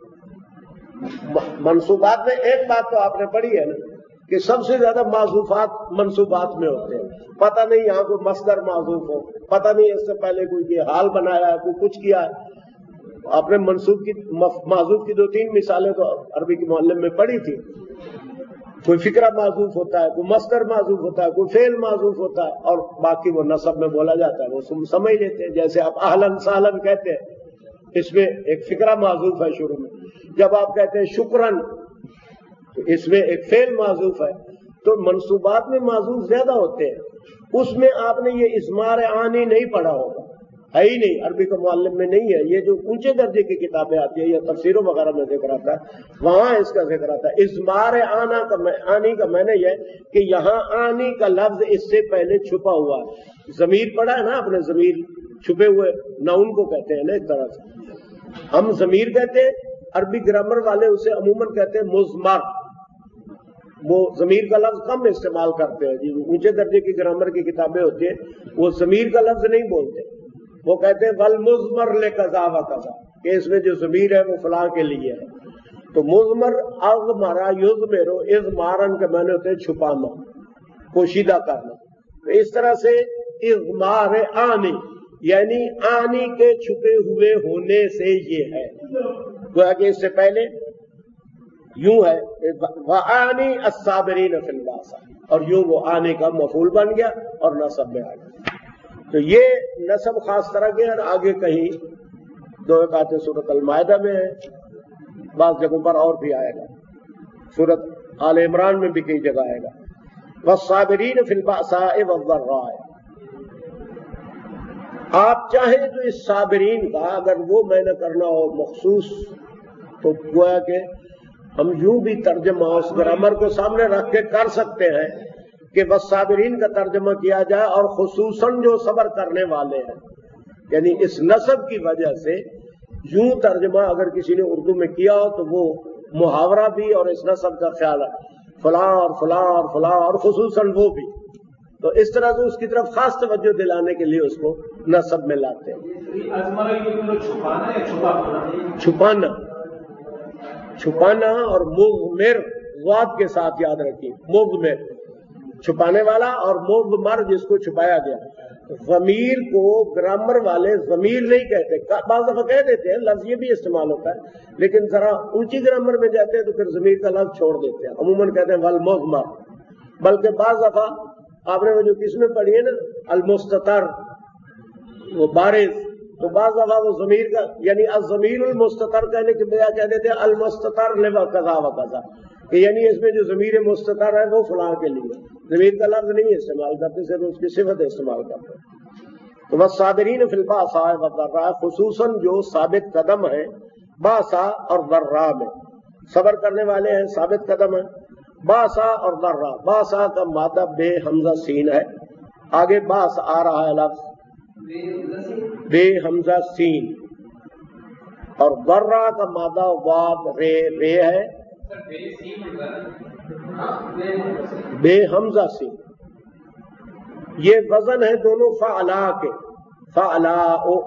منصوبات میں ایک بات تو آپ نے پڑھی ہے نا کہ سب سے زیادہ معذوفات منصوبات میں ہوتے ہیں. پتہ نہیں یہاں کوئی مصدر معذوف ہو, پتہ نہیں اس سے پہلے کوئی حال بنایا ہے, کوئی کچھ کیا ہے. آپ نے منصوب کی معذوف کی دو تین مثالیں تو عربی کے معلم میں پڑھی تھی. کوئی فکرہ معذوف ہوتا ہے, کوئی مصدر معذوف ہوتا ہے, کوئی فعل معذوف ہوتا ہے, اور باقی وہ نصب میں بولا جاتا ہے. وہ سمجھ لیتے ہیں. جیسے آپ اہلن سہلن کہتے ہیں, اس میں ایک فکرہ معذوف ہے شروع میں. جب آپ کہتے ہیں شکرن تو اس میں ایک فعل معذوف ہے. تو منصوبات میں معذوف زیادہ ہوتے ہیں. اس میں آپ نے یہ اضمار آنی نہیں پڑھا ہوگا, ہے ہی نہیں, عربی کا معلم میں نہیں ہے. یہ جو اونچے درجے کی کتابیں آتی ہیں یا تفسیروں وغیرہ میں ذکر آتا ہے وہاں اس کا ذکر آتا ہے. اضمار آنا کا آنی کا معنی یہ ہے کہ یہاں آنی کا لفظ اس سے پہلے چھپا ہوا ہے. ضمیر پڑھا ہے نا آپ نے, ضمیر چھپے ہوئے ناؤن کو کہتے ہیں نا. ایک طرح سے ہم ضمیر کہتے ہیں, عربی گرامر والے اسے عموماً کہتے ہیں مضمر. وہ ضمیر کا لفظ کم استعمال کرتے ہیں. جی اونچے درجے کی گرامر کی کتابیں ہوتی ہیں وہ ضمیر کا لفظ نہیں بولتے, وہ کہتے ہیں والمضمر لکذا و کذا, کہ اس میں جو ضمیر ہے وہ فلاں کے لیے ہے. تو مضمر اضمرا یضمر اضمارن کے معنی ہوتے ہیں چھپانا, پوشیدہ کرنا. تو اس طرح سے اضمار آنی یعنی آنی کے چھپے ہوئے ہونے سے یہ ہے. گویا کہ اس سے پہلے یوں ہے وآنی الصابرین فی الباسا, اور یوں وہ آنے کا مفعول بن گیا اور نصب میں آ گیا. تو یہ نصب خاص طرح کے, اور آگے کہیں دو آیتیں سورۃ المائدہ میں ہے, بعض جگہوں پر اور بھی آئے گا. سورۃ آل عمران میں بھی کئی جگہ آئے گا. والصابرین فی الباساء والضراء. آپ چاہیں تو اس صابرین کا اگر وہ میں نے کرنا ہو مخصوص تو گویا کہ ہم یوں بھی ترجمہ اس گرامر کو سامنے رکھ کے کر سکتے ہیں کہ بس صابرین کا ترجمہ کیا جائے اور خصوصاً جو صبر کرنے والے ہیں. یعنی اس نصب کی وجہ سے یوں ترجمہ اگر کسی نے اردو میں کیا ہو تو وہ محاورہ بھی اور اس نصب کا خیال ہے فلاں اور فلاں اور فلاں اور خصوصاً وہ بھی. تو اس طرح سے اس کی طرف خاص توجہ دلانے کے لیے اس کو نصب میں لاتے ہیں. چھپانا چھپانا اور مضمر ضاد کے ساتھ یاد رکھیے. مضمر چھپانے والا اور مضمر جس کو چھپایا گیا. ضمیر کو گرامر والے ضمیر نہیں کہتے, بعض دفعہ کہہ دیتے ہیں, لفظ یہ بھی استعمال ہوتا ہے, لیکن ذرا اونچی گرامر میں جاتے ہیں تو پھر ضمیر کا لفظ چھوڑ دیتے ہیں, عموماً کہتے ہیں والمضمر. بلکہ بعض دفعہ آپ نے وہ جو قسمیں پڑھی ہے نا المستتر وہ بارز, تو بعض دفعہ وہ ضمیر کا یعنی الضمیر المستتر کہنے کے بجائے کہہ دیتے ہیں المستتر لما قضا و قضا, کہ یعنی اس میں جو ضمیر مستتر ہے وہ فلاں کے لیے. ضمیر کا لفظ نہیں استعمال کرتے, صرف اس کی صفت استعمال کرتے ہیں. تو بس صابرین فی الباساء والضراء, خصوصاً جو ثابت قدم ہیں باسا اور ضراء میں, صبر کرنے والے ہیں ثابت قدم ہیں. باسا اور ضراء, باسا کا مادہ بے حمزہ سین ہے, آگے باس آ رہا ہے لفظ بے حمزہ سین, اور ضراء کا مادہ واد رے رے ہے بے حمزہ سین. یہ وزن ہے دونوں فعلا کے, فعلا او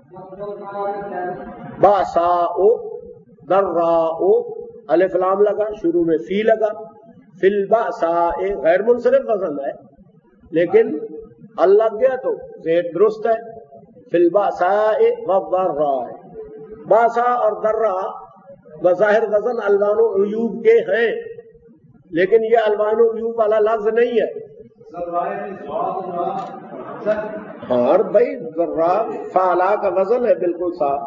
باسا او ضراء او, الف لام لگا, شروع میں فی لگا. فی الباساء غیر منصرف وزن ہے لیکن اللہ گیا تو زید درست ہے. فی الباساء والضراء, باسا اور ضراء بظاہر وزن الوان و عیوب کے ہیں, لیکن یہ الوان و عیوب والا لفظ نہیں ہے. ہاں بھائی ذرا فعلا کا وزن ہے بالکل صاف.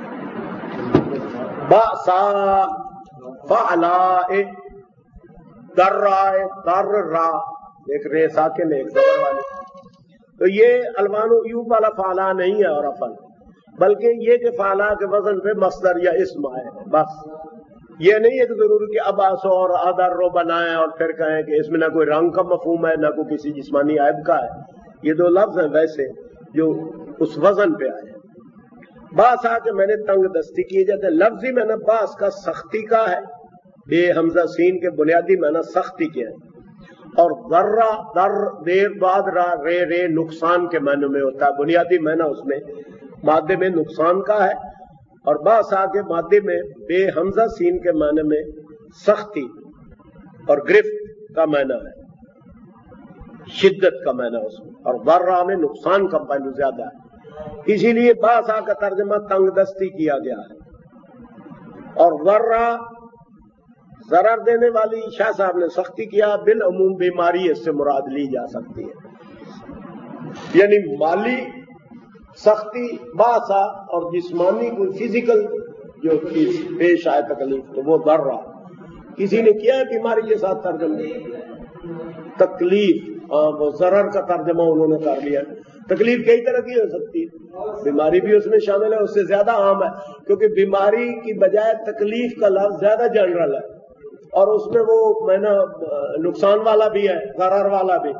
باسا فعلا در رہا ہے، در را، ایک رے ساکن ایک زبر والی. تو یہ الوان و یوں والا فعلا نہیں ہے اور افل، بلکہ یہ کہ فعلا کے وزن پہ مصدر یا اسم آئے ہیں بس. یہ نہیں ہے کہ ضروری کہ اباسو اور ادر رو بنائیں اور پھر کہیں کہ اس میں نہ کوئی رنگ کا مفہوم ہے نہ کوئی کسی جسمانی عیب کا ہے. یہ دو لفظ ہیں ویسے جو اس وزن پہ آئے ہیں. باس آ کے میں نے تنگ دستی کیے جاتے ہیں. لفظی میں نے باس کا سختی کا ہے، بے حمزہ سین کے بنیادی میں نے سختی کیا ہے. اور ذرہ در دیر بعد را رے رے نقصان کے معنی میں ہوتا ہے. بنیادی معنی اس میں مادے میں نقصان کا ہے، اور باس آ کے مادے میں بے حمزہ سین کے معنی میں سختی اور گرفت کا معنی ہے، شدت کا معنی اس میں. اور ذرہ میں نقصان کا پہلو زیادہ ہے، اسی لیے باسا کا ترجمہ تنگ دستی کیا گیا ہے. اور ذرہ ضرر دینے والی شاہ صاحب نے سختی کیا، بالعموم بیماری اس سے مراد لی جا سکتی ہے، یعنی مالی سختی باسا اور جسمانی کوئی فزیکل جو چیز پیش آئے تکلیف تو وہ ذرہ. کسی نے کیا ہے بیماری کے ساتھ ترجمہ تکلیف، ہاں وہ ضرر کا ترجمہ انہوں نے کر لیا. تکلیف کئی طرح کی ہو سکتی ہے، بیماری بھی اس میں شامل ہے، اس سے زیادہ عام ہے کیونکہ بیماری کی بجائے تکلیف کا لفظ زیادہ جنرل ہے، اور اس میں وہ میں نا نقصان والا بھی ہے، ضرر والا بھی.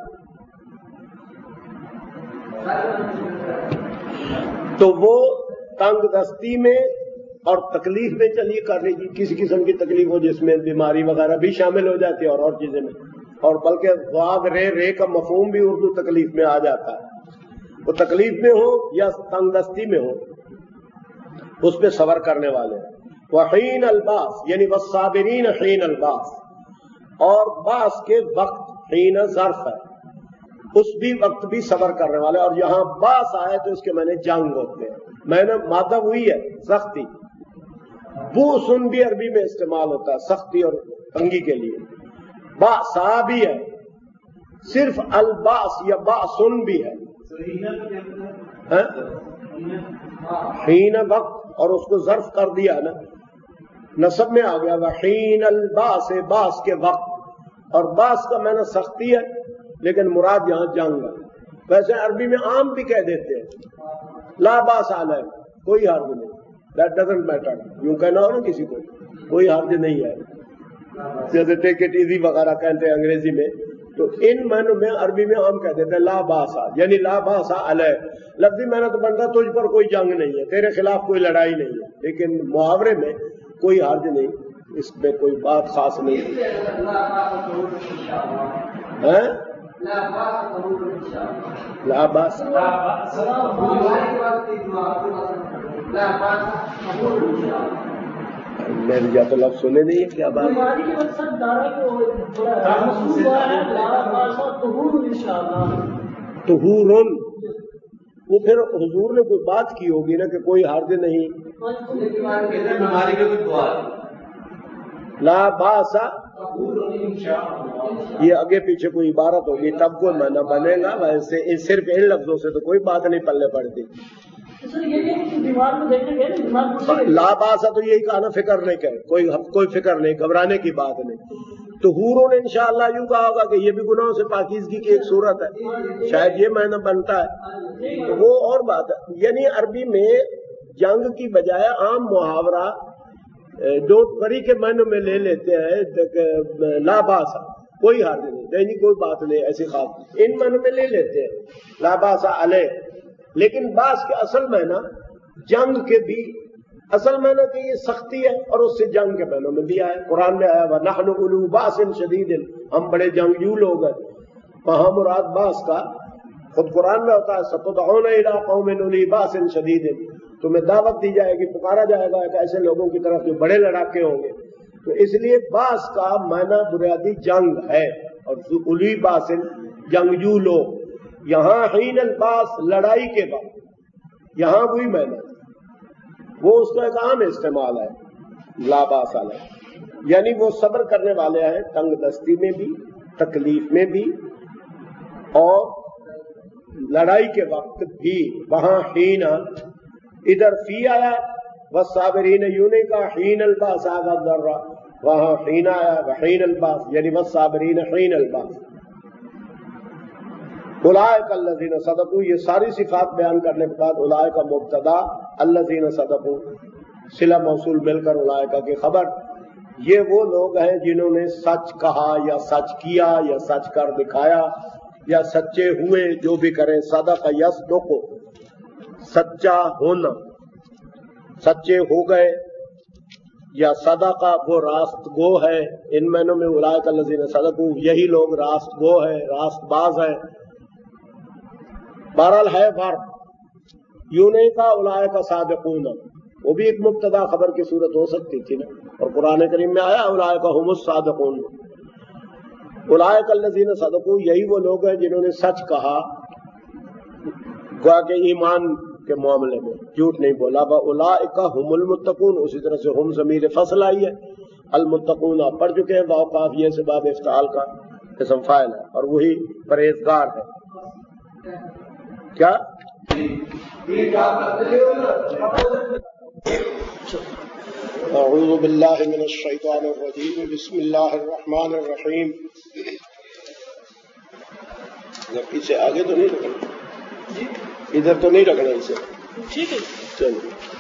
تو وہ تنگ دستی میں اور تکلیف میں چلیے کر رہی کسی قسم کی تکلیف ہو جس میں بیماری وغیرہ بھی شامل ہو جاتی ہے اور اور چیزیں میں، اور بلکہ ضاد رے رے کا مفہوم بھی اردو تکلیف میں آ جاتا ہے. وہ تکلیف میں ہو یا تنگ دستی میں ہو اس پہ صبر کرنے والے. وحین الباس یعنی والصابرین حین الباس، اور باس کے وقت حین ظرف ہے، اس بھی وقت بھی صبر کرنے والے. اور یہاں باس آئے تو اس کے معنی جنگ ہوتے ہیں. میں نے مادہ ہوئی ہے سختی، بو سن بھی عربی میں استعمال ہوتا ہے سختی اور تنگی کے لیے. باسا بھی ہے، صرف الباس یا باسن بھی ہے، حین وقت، اور اس کو ظرف کر دیا نا، نصب میں آ گیا حین الباس، باس کے وقت. اور باس کا معنی سختی ہے لیکن مراد یہاں جنگ ہے. ویسے عربی میں عام بھی کہہ دیتے ہیں لا باس علیہ، کوئی حرج نہیں، دیٹ ڈزنٹ میٹر. یوں کہنا ہو نا کسی کو کوئی حرج نہیں ہے، جیسے ٹیک اٹ ایزی وغیرہ کہتے ہیں انگریزی میں، تو ان معنوں میں عربی میں عام کہہ دیتے ہیں لا باسا، یعنی لا باسا علیہ. لفظی معنی تو بنتا تجھ پر کوئی جنگ نہیں ہے، تیرے خلاف کوئی لڑائی نہیں ہے، لیکن محاورے میں کوئی حرج نہیں، اس میں کوئی بات خاص نہیں ہے. لا باس میری جا تو لفظ سنے نہیں ہے کیا بات. طہور، وہ پھر حضور نے کوئی بات کی ہوگی نا کہ کوئی حرج نہیں. لا باسا یہ آگے پیچھے کوئی عبارت ہوگی تب کوئی معنی بنے گا، ویسے صرف ان لفظوں سے تو کوئی بات نہیں پلے پڑتی. لا باسا تو یہی کہا نا فکر نہیں کہ کوئی کوئی فکر نہیں، گھبرانے کی بات نہیں. تو حوروں نے انشاءاللہ یوں کہا ہوگا کہ یہ بھی گناہوں سے پاکیزگی کی ایک صورت ہے، شاید یہ معنی بنتا ہے، تو وہ اور بات ہے. یعنی عربی میں جنگ کی بجائے عام محاورہ ڈونٹ وری کے معنی میں لے لیتے ہیں لا باسا، کوئی حرج نہیں، یعنی کوئی بات نہیں ایسی خاص، ان معنی میں لے لیتے ہیں لا باسا علیہ. لیکن باس کے اصل معنی جنگ کے بھی اصل معنی کہ یہ سختی ہے، اور اس سے جنگ کے معنوں میں بھی آیا، قرآن میں آیا وَنَحْنُ أُولُو بَأْسٍ شَدِيدٍ، ہم بڑے جنگجو لوگ ہیں. وہاں مراد باس کا خود قرآن میں ہوتا ہے سَتُدْعُونَ إِلَىٰ قَوْمٍ أُولِي بَأْسٍ شَدِيدٍ، تمہیں دعوت دی جائے گی، پکارا جائے گا ایک ایسے لوگوں کی طرف جو بڑے لڑاکے ہوں گے. تو اس لیے باس کا معنی بنیادی جنگ ہے، اور اولی باسن جنگجو لوگ. یہاں حین الباس لڑائی کے بعد، یہاں وہی معنی وہ اس کا ایک عام استعمال ہے لا باس علیہ، یعنی وہ صبر کرنے والے ہیں تنگ دستی میں بھی، تکلیف میں بھی، اور لڑائی کے وقت بھی. وہاں حین ادھر فی آیا والصابرین یوں نہیں کہا حین الباس آگا ذرہ، وہاں حین آیا وحین الباس یعنی والصابرین حین الباس. اولئک الذین صدقوا یہ ساری صفات بیان کرنے کے بعد اولئک مبتدا الذین صدقوا صلہ موصول مل کر اولئک کی خبر. یہ وہ لوگ ہیں جنہوں نے سچ کہا یا سچ کیا یا سچ کر دکھایا یا سچے ہوئے جو بھی کریں. صدق یصدق سچا ہونا سچے ہو گئے یا صدق وہ راست گو ہے. ان معنوں میں اولئک الذین صدقوا یہی لوگ راست گو ہے راست باز ہیں. بہرحال ہے فرق. یوں نہیں کہا اولئک صادقون وہ بھی ایک مبتدا خبر کی صورت ہو سکتی تھی نا اور قرآن کریم میں آیا اولئک هم الصادقون. اولئک الذین صدقوا یہی وہ لوگ ہیں جنہوں نے سچ کہا گویا کہ ایمان کے معاملے میں جھوٹ نہیں بولا. اولئک هم المتقون اسی طرح سے ہم ضمیر فصل آئی ہے. المتقون آپ پڑھ چکے ہیں واو قاف یہ سے باب افتعال کا اسم فاعل ہے اور وہی پرہیزگار ہے. کیا اعوذ باللہ من الشیطان الرجیم بسم اللہ الرحمن الرحیم. پیچھے آگے تو نہیں رکھنا ادھر تو نہیں رکھنا اسے ٹھیک ہے چلو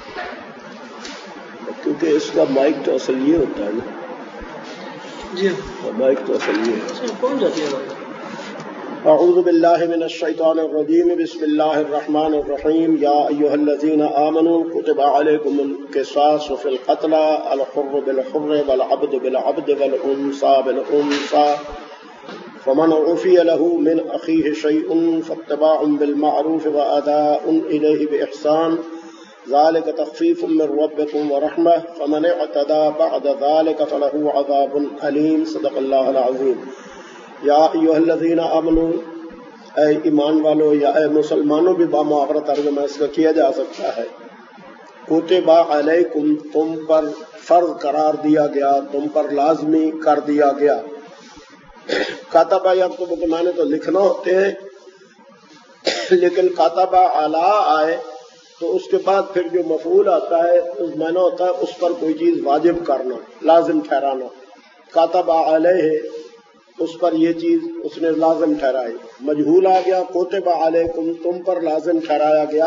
کیونکہ اس کا مائک تو اصل یہ ہوتا ہے نا جی مائک تو اصل یہ ہے. کون جاتی ہے اعوذ باللہ من الشیطان الرجیم بسم اللہ الرحمن الرحیم. یا ایھا الذین آمنوا کتب علیکم القصاص فی القتلى الحر بالحر والعبد بالعبد والانثى بالانثى فمن عفی له من اخیہ شیء فاتباع بالمعروف واداء الیہ باحسان ذلك تخفیف من ربکم ورحمہ فمن اعتدى بعد ذلك فله عذاب علیم. صدق اللہ العظیم. یا ایھا الذین آمنوا اے ایمان والو یا اے مسلمانوں بھی بامحاورہ ترجمہ اس کا کیا جا سکتا ہے. کتب علیکم تم پر فرض قرار دیا گیا تم پر لازمی کر دیا گیا. کاتبہ یکتب کے معنی تو لکھنا ہوتے ہیں لیکن کاتبہ علی آئے تو اس کے بعد پھر جو مفعول آتا ہے اس معنی ہوتا ہے اس پر کوئی چیز واجب کرنا لازم ٹھہرانا. کاتبہ علیہ اس پر یہ چیز اس نے لازم ٹھہرائی. مجہول آ گیا کتب علیکم تم پر لازم ٹھہرایا گیا.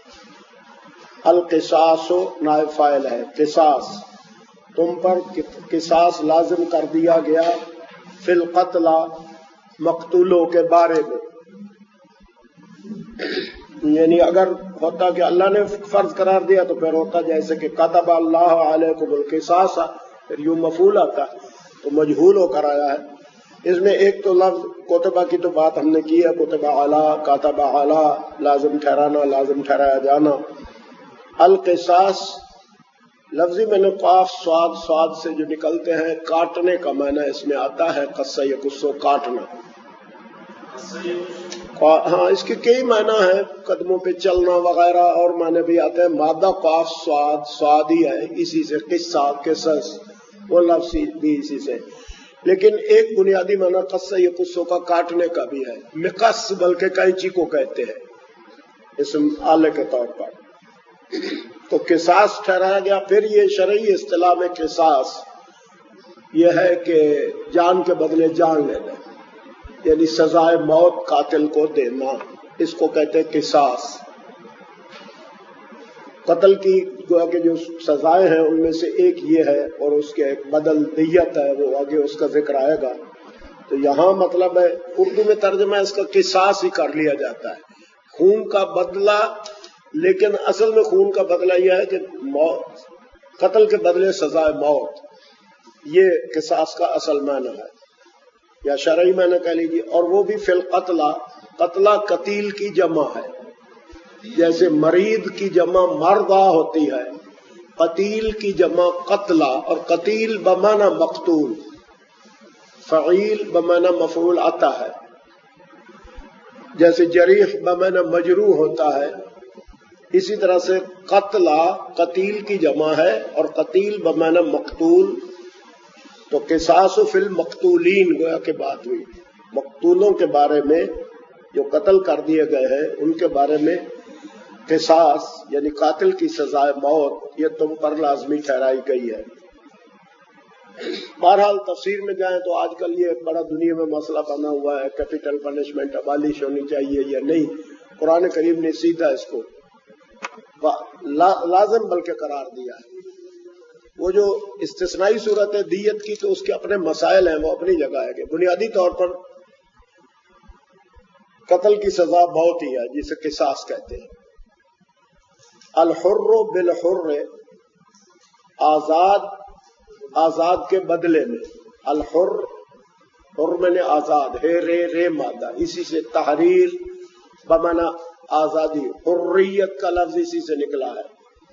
القصاص نائب فاعل ہے قصاص تم پر قصاص لازم کر دیا گیا فی القتل مقتولوں کے بارے میں. یعنی اگر ہوتا کہ اللہ نے فرض قرار دیا تو پھر ہوتا جیسے کہ کتب اللہ علیکم القصاص پھر یوں مفعول آتا تو مجہول ہو کر آیا ہے. اس میں ایک تو لفظ کتبہ کی تو بات ہم نے کی ہے کتبہ اعلیٰ کاتبہ اعلیٰ لازم ٹھہرانا لازم ٹھہرایا جانا. القصاص لفظی میں نے قاف سواد سواد سے جو نکلتے ہیں کاٹنے کا معنی اس میں آتا ہے. قصہ یقصو کاٹنا. ہاں اس کے کئی معنی ہیں قدموں پہ چلنا وغیرہ اور معنی بھی آتے ہیں. مادہ قاف سواد سواد ہی ہے اسی سے قصہ قصص وہ لفظ بھی اسی سے. لیکن ایک بنیادی معنی قصہ یقصو کا کاٹنے کا بھی ہے. مقص بلکہ قینچی کو کہتے ہیں اسم آلے کے طور پر. تو قصاص ٹھہرایا گیا. پھر یہ شرعی اصطلاح میں قصاص یہ ہے کہ جان کے بدلے جان لینا یعنی سزائے موت قاتل کو دینا اس کو کہتے ہیں قصاص. قتل کی گویا کہ جو سزائیں ہیں ان میں سے ایک یہ ہے اور اس کے ایک بدل دیت ہے وہ آگے اس کا ذکر آئے گا. تو یہاں مطلب ہے اردو میں ترجمہ اس کا قصاص ہی کر لیا جاتا ہے خون کا بدلہ. لیکن اصل میں خون کا بدلہ یہ ہے کہ موت قتل کے بدلے سزائے موت یہ قصاص کا اصل معنی ہے یا شرعی معنی کہہ لیجیے. اور وہ بھی فی القتلہ قتلہ قتیل کی جمع ہے جیسے مریض کی جمع مردہ ہوتی ہے قتیل کی جمع قتلہ اور قتیل بمعنی مقتول فعیل بمعنی مفعول آتا ہے. جیسے جریح بمعنی مجروح ہوتا ہے اسی طرح سے قتلہ قتیل کی جمع ہے اور قتیل بمعنی مقتول. تو قصاص فی المقتولین گویا کہ بات ہوئی مقتولوں کے بارے میں جو قتل کر دیے گئے ہیں ان کے بارے میں قصاص یعنی قاتل کی سزائے موت یہ تم پر لازمی ٹھہرائی گئی ہے. بہرحال تفسیر میں جائیں تو آج کل یہ ایک بڑا دنیا میں مسئلہ بنا ہوا ہے، کیپٹل پنشمنٹ ابالش ہونی چاہیے یا نہیں. قرآن کریم نے سیدھا اس کو لازم بلکہ قرار دیا ہے. وہ جو استثنائی صورت ہے دیت کی، تو اس کے اپنے مسائل ہیں، وہ اپنی جگہ ہے کہ بنیادی طور پر قتل کی سزا بہت ہی ہے، جسے قصاص کہتے ہیں. الحر بالحر، آزاد آزاد کے بدلے میں. الحر، حر میں نے آزاد، ہے رے رے مادہ، اسی سے تحریر بمانا آزادی، حریت کا لفظ اسی سے نکلا ہے.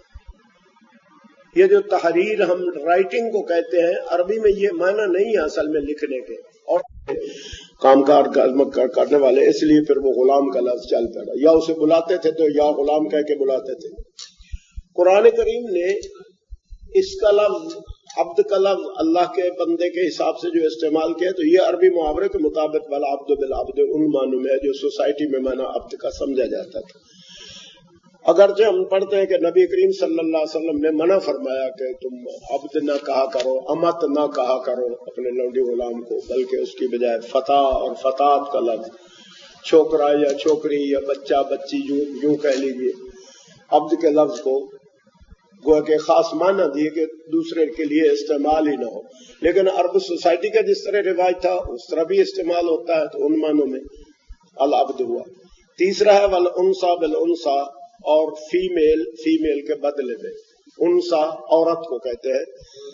یہ جو تحریر ہم رائٹنگ کو کہتے ہیں، عربی میں یہ معنی نہیں ہے اصل میں لکھنے کے، اور کام کار کرنے والے، اس لیے پھر وہ غلام کا لفظ چل پڑا، یا اسے بلاتے تھے تو یا غلام کہہ کے بلاتے تھے. قرآن کریم نے اس کا لفظ، عبد کا لفظ اللہ کے بندے کے حساب سے جو استعمال کیا، تو یہ عربی محاورے کے مطابق والعبد بالعبد ان معنوں میں جو سوسائٹی میں معنی عبد کا سمجھا جاتا تھا. اگرچہ ہم پڑھتے ہیں کہ نبی کریم صلی اللہ علیہ وسلم نے منع فرمایا کہ تم عبد نہ کہا کرو، امت نہ کہا کرو اپنے لونڈی غلام کو، بلکہ اس کی بجائے فتح اور فتات کا لفظ، چھوکرا یا چھوکری یا بچہ بچی یوں کہہ لیجیے، عبد کے لفظ کو گویا کہ خاص معنی دیے کہ دوسرے کے لیے استعمال ہی نہ ہو. لیکن عرب سوسائٹی کا جس طرح رواج تھا اس طرح بھی استعمال ہوتا ہے، تو ان معنوں میں العبد ہوا. تیسرا ہے والانثى بالانثى، اور فیمیل فیمیل کے بدلے میں. انثى عورت کو کہتے ہیں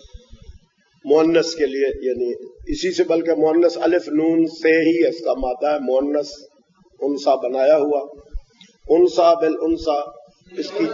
مؤنث کے لیے، یعنی اسی سے بلکہ مؤنث الف نون سے ہی اس کا مادہ ہے، مؤنث انثى بنایا ہوا. انثى بالانثى، اس کی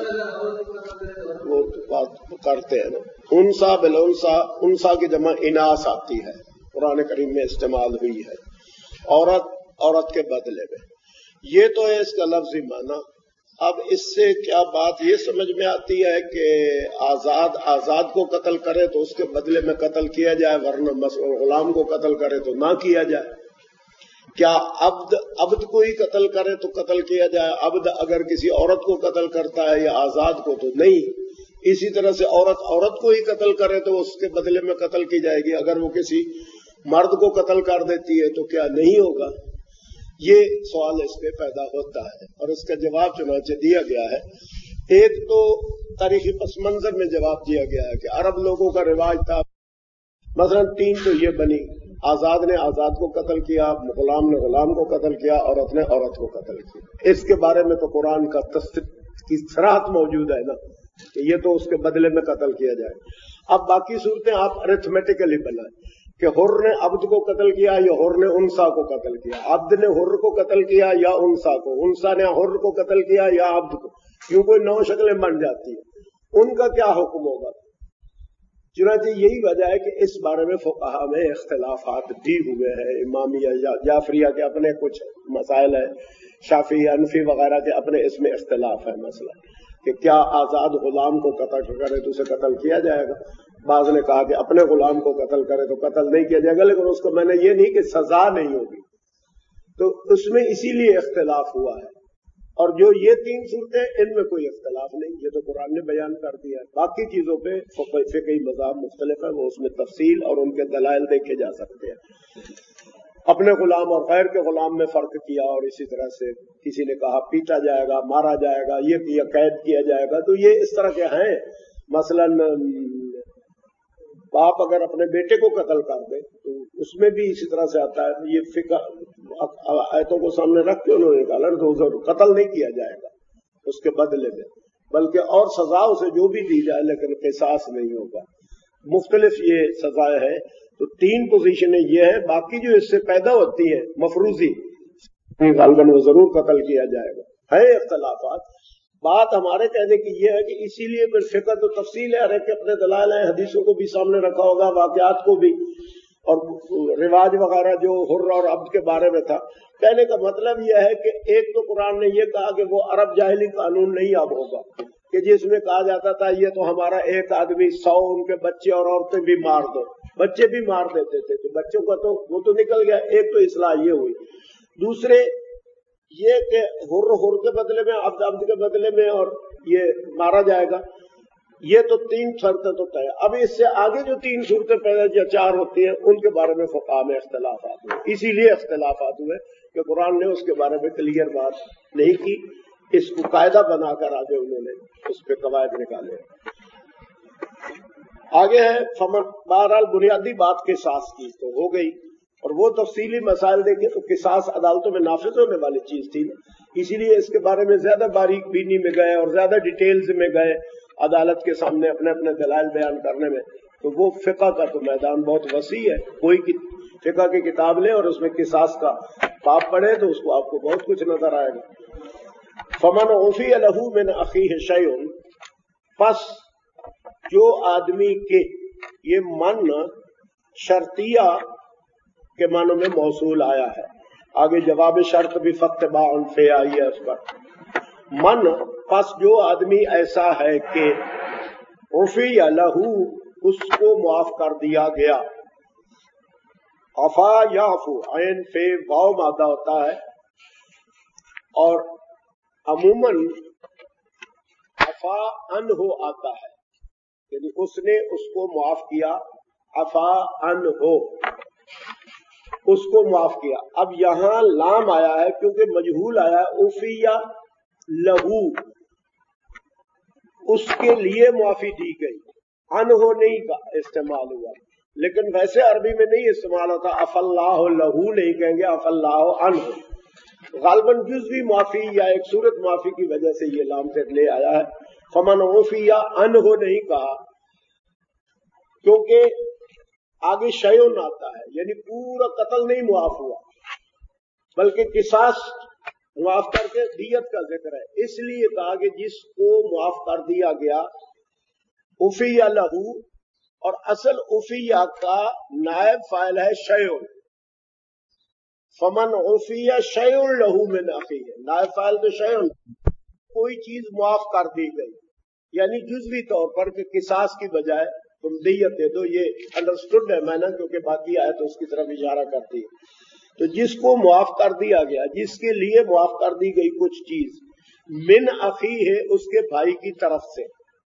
وہ بات کرتے ہیں نا. انثى بالانثى، انثى کی جمع اناث آتی ہے، قرآن کریم میں استعمال ہوئی ہے، عورت عورت کے بدلے میں. یہ تو ہے اس کا لفظی معنی. اب اس سے کیا بات یہ سمجھ میں آتی ہے کہ آزاد آزاد کو قتل کرے تو اس کے بدلے میں قتل کیا جائے، ورنہ غلام کو قتل کرے تو نہ کیا جائے. کیا عبد عبد کو ہی قتل کرے تو قتل کیا جائے، عبد اگر کسی عورت کو قتل کرتا ہے یا آزاد کو تو نہیں. اسی طرح سے عورت عورت کو ہی قتل کرے تو اس کے بدلے میں قتل کی جائے گی، اگر وہ کسی مرد کو قتل کر دیتی ہے تو کیا نہیں ہوگا؟ یہ سوال اس پہ پیدا ہوتا ہے، اور اس کا جواب چنانچہ دیا گیا ہے. ایک تو تاریخی پس منظر میں جواب دیا گیا ہے کہ عرب لوگوں کا رواج تھا، مثلا تین تو یہ بنی، آزاد نے آزاد کو قتل کیا، غلام نے غلام کو قتل کیا، عورت نے عورت کو قتل کیا. اس کے بارے میں تو قرآن کا تصدیق کی صراحت موجود ہے نا کہ یہ تو اس کے بدلے میں قتل کیا جائے. اب باقی صورتیں آپ ارتھمیٹیکلی بنائیں کہ حر نے عبد کو قتل کیا یا حر نے انثى کو قتل کیا، عبد نے حر کو قتل کیا یا انثى کو، انثى نے حر کو قتل کیا یا عبد کو، کیوں کوئی نو شکلیں بن جاتی ہیں، ان کا کیا حکم ہوگا. چنانچہ یہی وجہ ہے کہ اس بارے میں فقہا میں اختلافات بھی ہوئے ہیں. امامیہ جعفریہ کے اپنے کچھ مسائل ہیں، شافعی حنفی وغیرہ کے اپنے اس میں اختلاف ہے. مسئلہ کہ کیا آزاد غلام کو قتل کرے تو اسے قتل کیا جائے گا. بعض نے کہا کہ اپنے غلام کو قتل کرے تو قتل نہیں کیا جائے گا، لیکن اس کو میں نے یہ نہیں کہ سزا نہیں ہوگی. تو اس میں اسی لیے اختلاف ہوا ہے. اور جو یہ تین صورتیں ان میں کوئی اختلاف نہیں، یہ تو قرآن نے بیان کر دیا ہے. باقی چیزوں پہ فقہی مذاہب مختلف ہے، وہ اس میں تفصیل اور ان کے دلائل دیکھے جا سکتے ہیں. اپنے غلام اور غیر کے غلام میں فرق کیا، اور اسی طرح سے کسی نے کہا پیٹا جائے گا، مارا جائے گا، یہ کیا قید کیا جائے گا. تو یہ اس طرح کے ہیں. مثلاً باپ اگر اپنے بیٹے کو قتل کر دے تو اس میں بھی اسی طرح سے آتا ہے. یہ فقہ آیتوں کو سامنے رکھ کے انہوں نے کہا تو قتل نہیں کیا جائے گا اس کے بدلے میں، بلکہ اور سزا اسے جو بھی دی جائے، لیکن قصاص نہیں ہوگا. مختلف یہ سزائیں ہیں. تو تین پوزیشنیں یہ ہیں. باقی جو اس سے پیدا ہوتی ہیں مفروضی، غالباً وہ ضرور قتل کیا جائے گا. ہے اختلافات. بات ہمارے کہنے کی یہ ہے کہ اسی لیے پھر فقہ تو تفصیل ہے، ہر ایک کے اپنے دلائل ہیں، حدیثوں کو بھی سامنے رکھا ہوگا، واقعات کو بھی، اور رواج وغیرہ جو حر اور عبد کے بارے میں تھا. کہنے کا مطلب یہ ہے کہ ایک تو قرآن نے یہ کہا کہ وہ عرب جاہلی قانون نہیں اب ہوگا کہ جس میں کہا جاتا تھا یہ تو ہمارا ایک آدمی سو ان کے بچے اور عورتیں بھی مار دو. بچے بھی مار دیتے تھے، تو بچوں کا تو وہ تو نکل گیا. ایک تو اصلاح یہ ہوئی. دوسرے یہ کہ حر حر کے بدلے میں، عبد عبد کے بدلے میں، اور یہ مارا جائے گا. یہ تو تین شرطیں تو طے. اب اس سے آگے جو تین صورتیں پیدا یا چار ہوتی ہیں ان کے بارے میں فقہاء میں اختلافات ہوئے. اسی لیے اختلافات ہوئے کہ قرآن نے اس کے بارے میں کلیئر بات نہیں کی. اس کو قاعدہ بنا کر آگے انہوں نے اس پہ قواعد نکالے. آگے ہے فمن. بہرحال بنیادی بات قصاص کی تو ہو گئی، اور وہ تفصیلی مسائل دیکھیں تو قصاص عدالتوں میں نافذ ہونے والی چیز تھی نا، اسی لیے اس کے بارے میں زیادہ باریک بینی میں گئے اور زیادہ ڈیٹیلز میں گئے عدالت کے سامنے اپنے اپنے دلائل بیان کرنے میں. تو وہ فقہ کا تو میدان بہت وسیع ہے. کوئی فقہ کی کتاب لیں اور اس میں قصاص کا باب پڑھے تو اس کو آپ کو بہت کچھ نظر آئے گا. فمن عفی لہ من اخیہ شیء، پس جو آدمی کے، یہ من شرطیہ کے معنوں میں موصول آیا ہے. آگے جواب شرط بھی فتباع فی آئی ہے اس پر. من پس جو آدمی ایسا ہے کہ عفی لہ اس کو معاف کر دیا گیا. عفا یعفو، عین فی واو مادہ ہوتا ہے، اور عموماً عفا عنہ آتا ہے، یعنی اس نے اس کو معاف کیا. عفا عنہ، اس کو معاف کیا. اب یہاں لام آیا ہے کیونکہ مجہول آیا ہے. عفی لہو، اس کے لیے معافی دی گئی. عنہ نہیں کا استعمال ہوا، لیکن ویسے عربی میں نہیں استعمال ہوتا. عفا اللہ لہو نہیں کہیں گے، عفا اللہ عنہ. غالباً جزوی معافی یا ایک صورت معافی کی وجہ سے یہ لام سے لے آیا ہے. فمن عفی عنہ نہیں کہا کیونکہ آگے شیون آتا ہے، یعنی پورا قتل نہیں معاف ہوا بلکہ قصاص معاف کر کے دیت کا ذکر ہے. اس لیے کہا کہ جس کو معاف کر دیا گیا عفی لہو، اور اصل عفی کا نائب فاعل ہے شیون. فمن عفی شیء لہ من اخیہ، نائب فاعل تو شیء، کوئی چیز معاف کر دی گئی، یعنی جزوی طور پر کہ قصاص کی بجائے تم دیت دے دو. یہ انڈرسٹوڈ ہے میں نے، کیونکہ باقی آیت تو اس کی طرف اشارہ کرتی ہے. تو جس کو معاف کر دیا گیا، جس کے لیے معاف کر دی گئی کچھ چیز، من اخیہ اس کے بھائی کی طرف سے،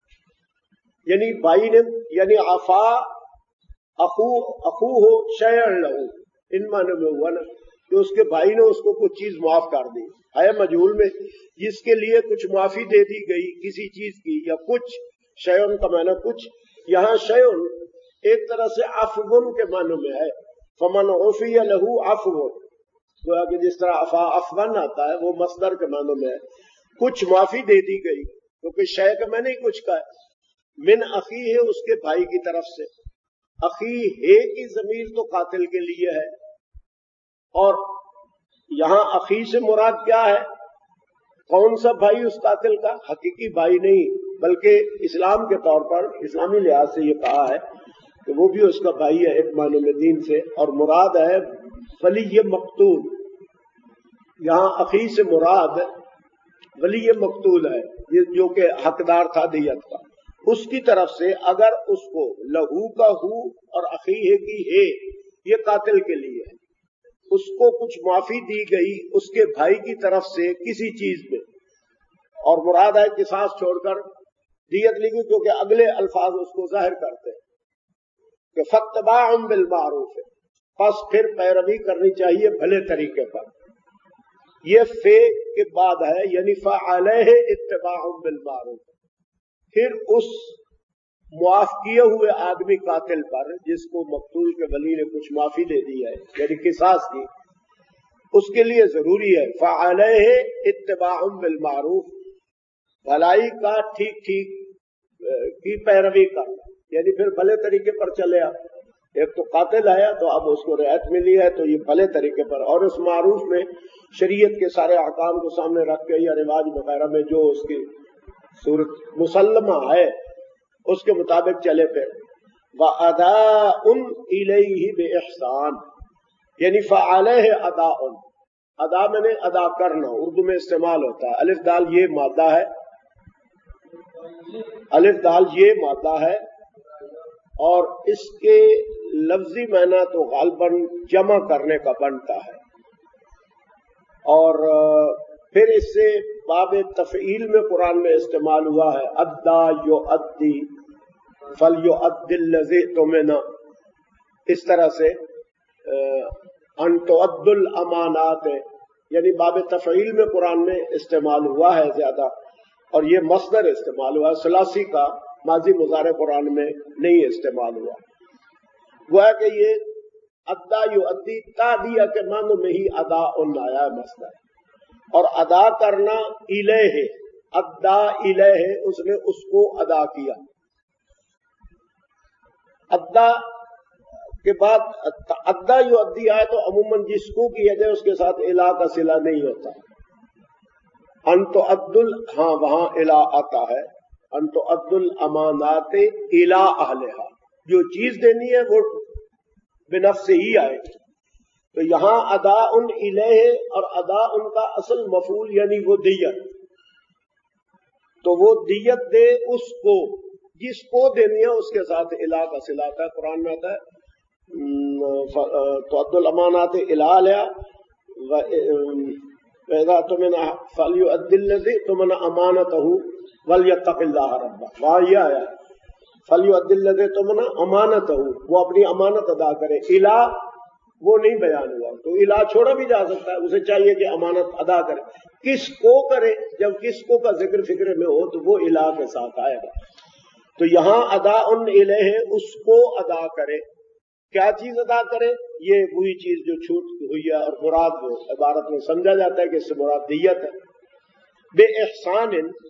یعنی بھائی نے، یعنی عفا اخو اخو ہو شیء لہ، ان معنی میں ہوا نا کہ اس کے بھائی نے اس کو کچھ چیز معاف کر دی. ہے مجہول میں جس کے لیے کچھ معافی دے دی گئی کسی چیز کی، یا کچھ شیء کا معنی کچھ. یہاں شیء ایک طرح سے عفو کے معنی میں ہے. فمن عفی لہ عفو، گویا کہ جس طرح عفا عفون آتا ہے وہ مصدر کے معنی میں ہے. کچھ معافی دے دی گئی کیونکہ شیء کا میں نے کچھ کہا. من اخی ہے اس کے بھائی کی طرف سے. اخی ہے کی ضمیر تو قاتل کے لیے ہے، اور یہاں اخی سے مراد کیا ہے؟ کون سا بھائی اس قاتل کا؟ حقیقی بھائی نہیں، بلکہ اسلام کے طور پر اسلامی لحاظ سے یہ کہا ہے کہ وہ بھی اس کا بھائی ہے ایک معنی میں دین سے، اور مراد ہے ولی مقتول. یہاں اخی سے مراد ولی مقتول ہے جو کہ حقدار تھا دیت کا. اس کی طرف سے اگر اس کو لہو کا ہو اور اخیہ کی ہے یہ قاتل کے لیے ہے، اس کو کچھ معافی دی گئی اس کے بھائی کی طرف سے کسی چیز میں، اور مراد ہے قصاص چھوڑ کر دیت لی گئی، کیونکہ اگلے الفاظ اس کو ظاہر کرتے ہیں کہ فاتباع بالمعروف، پس پھر پیروی کرنی چاہیے بھلے طریقے پر. یہ فے کے بعد ہے، یعنی فعلیہ اتباع بالمعروف. پھر اس معاف کیے ہوئے آدمی قاتل پر جس کو مقتول کے ولی نے کچھ معافی دے دی ہے یعنی قصاص کی، اس کے لیے ضروری ہے فعلیہ اتباع بالمعروف، بھلائی کا ٹھیک ٹھیک کی پیروی کرنا، یعنی پھر بھلے طریقے پر چلے. آپ ایک تو قاتل آیا تو اب اس کو رعایت ملی ہے تو یہ بھلے طریقے پر، اور اس معروف میں شریعت کے سارے احکام کو سامنے رکھ کے یا رواج وغیرہ میں جو اس کی صورت مسلمہ ہے اس کے مطابق چلے. پھر وَأَدَاءٌ إِلَيْهِ بِإِحْسَانٍ، یعنی فَعَلَيْهِ أَدَاءٌ، ادا میں نے ادا کرنا اردو میں استعمال ہوتا ہے. الف دال یہ مادہ ہے، الف دال یہ مادہ ہے، اور اس کے لفظی معنی تو غالباً جمع کرنے کا بنتا ہے، اور پھر اس سے باب تفعیل میں قرآن میں استعمال ہوا ہے، ادا you Adi full you Adal لذی تمنا، اس طرح سے ان تعد الامانات، یعنی باب تفعیل میں قرآن میں استعمال ہوا ہے زیادہ، اور یہ مصدر استعمال ہوا ہے، ثلاثی کا ماضی مضارع قرآن میں نہیں استعمال ہوا۔ گویا کہ یہ ادا یو ادی تادیہ کے معنوں میں ہی ادا ان آیا ہے مصدر، اور ادا کرنا الیہ، ادا الیہ، اس نے اس کو ادا کیا۔ ادا کے بعد ادا یو ادی آئے تو عموماً جس کو کیا جائے اس کے ساتھ الا کا صلہ نہیں ہوتا۔ انتو عدل، ہاں وہاں الا آتا ہے، انتو عدل امانات الا اہلہا، جو چیز دینی ہے وہ بنفس سے ہی آئے گی۔ تو یہاں ادا ان الیہ، اور ادا ان کا اصل مفعول یعنی وہ دیت، تو وہ دیت دے اس کو، جس کو دینی ہے اس کے ساتھ الا کا صلہ آتا ہے۔ قرآن میں آتا ہے تعد الامانات الی اہلہا وَإِذَا تُمِنَ فَلْيُؤَدِّ الَّذِي تُمِنَ أَمَانَتَهُ وَلْيَتَّقِ اللَّهَ رَبَّهُ، وہاں یہ آیا فَلْيُؤَدِّ الَّذِي تُمِنَ أَمَانَتَهُ، وہ اپنی امانت ادا کرے۔ الا وہ نہیں بیان ہوا، تو الا چھوڑا بھی جا سکتا ہے، اسے چاہیے کہ امانت ادا کرے۔ کس کو کرے؟ جب کس کو کا ذکر فکر میں ہو تو وہ الا کے ساتھ آئے گا۔ تو یہاں ادا ان الیہ، اس کو ادا کرے۔ کیا چیز ادا کرے؟ یہ وہی چیز جو چھوٹ ہوئی ہے، اور مراد وہ عبارت میں سمجھا جاتا ہے کہ اس سے مراد دیت ہے۔ بے احسان،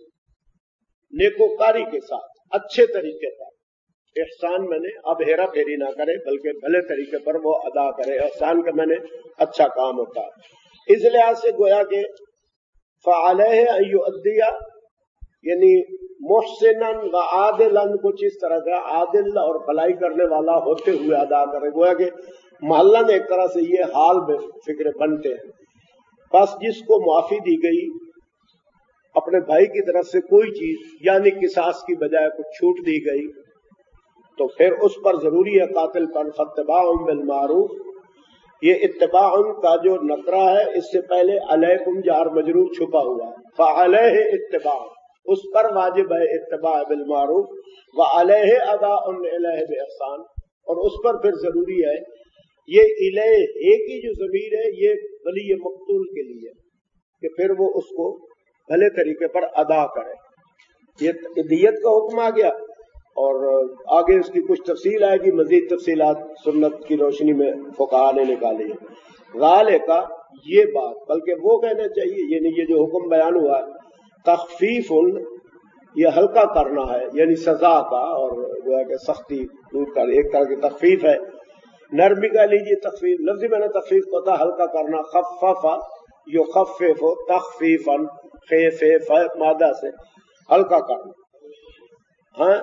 نیکوکاری کے ساتھ، اچھے طریقے پر۔ احسان میں نے اب ہیرا پھیری نہ کرے بلکہ بھلے طریقے پر وہ ادا کرے۔ احسان کا میں نے اچھا کام ہوتا ہے۔ اس لحاظ سے گویا کہ فعلیہ ان یؤدی، یعنی محسنن و عادلن، کچھ اس طرح کا عادل اور بھلائی کرنے والا ہوتے ہوئے ادا کرے۔ گویا کہ محلن ایک طرح سے یہ حال میں فکر بنتے ہیں۔ بس جس کو معافی دی گئی اپنے بھائی کی طرف سے کوئی چیز، یعنی قصاص کی بجائے کچھ چھوٹ دی گئی، تو پھر اس پر ضروری ہے قاتل پر فاتباع بالمعروف۔ یہ اتباع کا جو نکرہ ہے اس سے پہلے علیکم جار مجرور چھپا ہوا ہے، فعلیہ اتباع، اس پر واجب ہے اتباع بالمعروف، وعلیہ اداء الیہ باحسان، اور اس پر پھر ضروری ہے یہ الیہ ایک ہی جو ضمیر ہے یہ ولی مقتول کے لیے کہ پھر وہ اس کو بھلے طریقے پر ادا کرے۔ یہ دیت کا حکم آ گیا، اور آگے اس کی کچھ تفصیل آئے گی، مزید تفصیلات سنت کی روشنی میں فقہاء نے نکالی ہے۔ ذالک، یہ بات، بلکہ وہ کہنا چاہیے، یعنی یہ جو حکم بیان ہوا ہے تخفیف، یہ ہلکا کرنا ہے، یعنی سزا کا اور گویا کہ سختی دور کر، ایک طرح کی تخفیف ہے۔ نرمی کا لیجیے تخفیف، لفظی میں نے تخفیف کو تھا ہلکا کرنا، خفف یخفف تخفیفا، خفف مادہ سے ہلکا کرنا، ہاں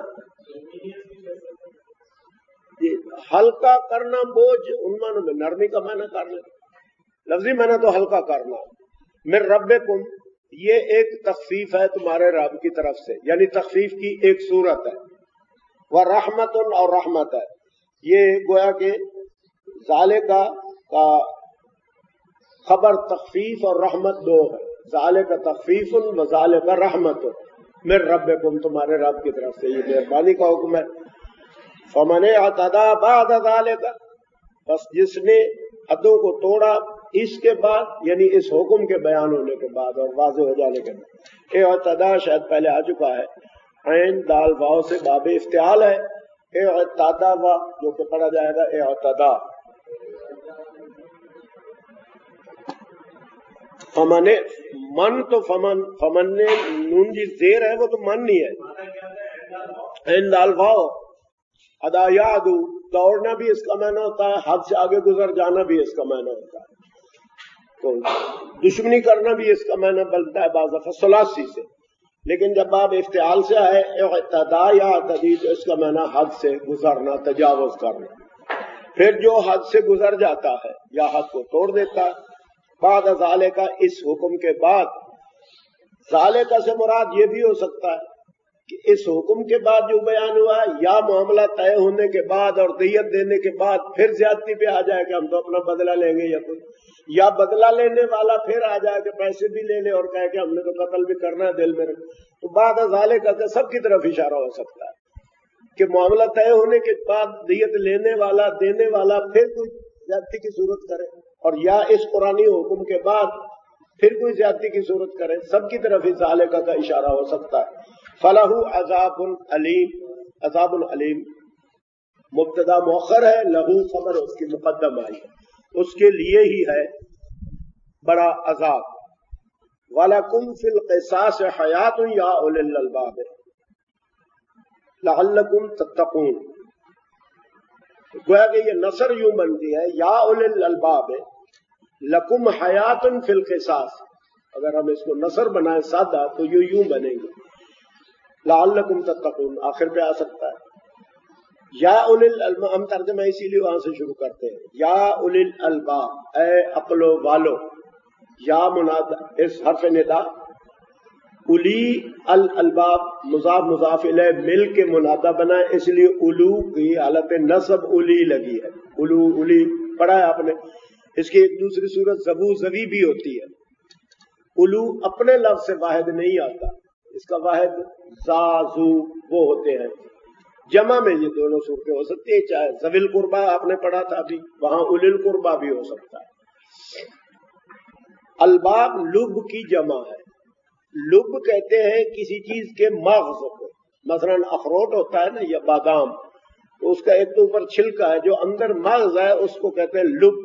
ہلکا کرنا بوجھ، ان معنوں میں نرمی کا معنی کر لیں، لفظی معنی تو ہلکا کرنا۔ من ربکم، یہ ایک تخفیف ہے تمہارے رب کی طرف سے، یعنی تخفیف کی ایک صورت ہے۔ ورحمت، اور رحمت ہے، یہ گویا کہ ذالکا کا خبر تخفیف اور رحمت دو ہے، ذالکا تخفیف و ذالکا رحمت، من ربکم، تمہارے رب کی طرف سے، یہ مہربانی کا حکم ہے۔ فمن اعتدی بعد ذالک، بس جس نے حدوں کو توڑا اس کے بعد، یعنی اس حکم کے بیان ہونے کے بعد اور واضح ہو جانے کے بعد۔ اعتدی شاید پہلے آ چکا ہے، عین دال واو سے باب افتعال ہے، اعتدی وا جو کہ پڑھا جائے گا اعتدی۔ فمن، من تو فمن، فمن نے نون جی زیر ہے وہ تو من نہیں ہے، عین دال واو۔ ادا یادو، دوڑنا بھی اس کا معنی ہوتا ہے، حد سے آگے گزر جانا بھی اس کا معنی ہوتا ہے، تو دشمنی کرنا بھی اس کا معنی بنتا ہے بعض دفعہ ثلاثی سے، لیکن جب آپ افتعال سے آئے اعتداء یا تدید، اس کا معنی حد سے گزرنا، تجاوز کرنا۔ پھر جو حد سے گزر جاتا ہے یا حد کو توڑ دیتا ہے، بعد ذالکا، اس حکم کے بعد، ذالکا سے مراد یہ بھی ہو سکتا ہے کہ اس حکم کے بعد جو بیان ہوا ہے، یا معاملہ طے ہونے کے بعد اور دیت دینے کے بعد پھر زیادتی پہ آ جائے کہ ہم تو اپنا بدلہ لیں گے یا کچھ، یا بدلہ لینے والا پھر آ جائے کہ پیسے بھی لے لے اور کہے کہ ہم نے تو قتل بھی کرنا ہے دل میں رکھ، تو بعد ازالے کا سب کی طرف اشارہ ہو سکتا ہے کہ معاملہ طے ہونے کے بعد دیت لینے والا دینے والا پھر کوئی زیادتی کی صورت کرے، اور یا اس قرآنی حکم کے بعد پھر کوئی زیادتی کی صورت کرے، سب کی طرف ازالے کا اشارہ ہو سکتا ہے۔ فَلَهُ عَذَابٌ عَلِيمٌ، عذاب العلیم مبتدا مؤخر ہے، لہو خبر اس کی مقدم آئی ہے، اس کے لیے ہی ہے بڑا عذاب۔ وَلَكُمْ فِي الْقِصَاصِ حَيَاةٌ يَا أُولِي الْأَلْبَابِ لَعَلَّكُمْ تَتَّقُونَ۔ گویا کہ یہ نثر یوں بنتی ہے، یا اولی الالباب لکم حیات فی القصاص، اگر ہم اس کو نثر بنائیں سادہ تو یوں یوں بنے گے، لعلکم تتقون آخر پہ آ سکتا ہے۔ یا اولی الالباب، ہم ترجمہ اسی لیے وہاں سے شروع کرتے ہیں، یا اولی الالباب اے عقل و والو، یا مناد اس حرف ندا، اولی الالباب مضاف مضاف الیہ مل کے منادہ بنا ہے، اس لیے اولو کی حالت نصب اولی لگی ہے، اولو اولی پڑھا ہے آپ نے، اس کی ایک دوسری صورت زبو زوی بھی ہوتی ہے۔ اولو اپنے لفظ سے واحد نہیں آتا، اس کا واحد زا زو وہ ہوتے ہیں، جمع میں یہ دونوں صورتیں ہو سکتی ہیں، چاہے ذوی القربہ آپ نے پڑھا تھا ابھی، وہاں اولی القربہ بھی ہو سکتا ہے۔ الباب لب کی جمع ہے، لب کہتے ہیں کسی چیز کے مغز کو، مثلا اخروٹ ہوتا ہے نا یا بادام، تو اس کا ایک تو اوپر چھلکا ہے، جو اندر مغز ہے اس کو کہتے ہیں لب۔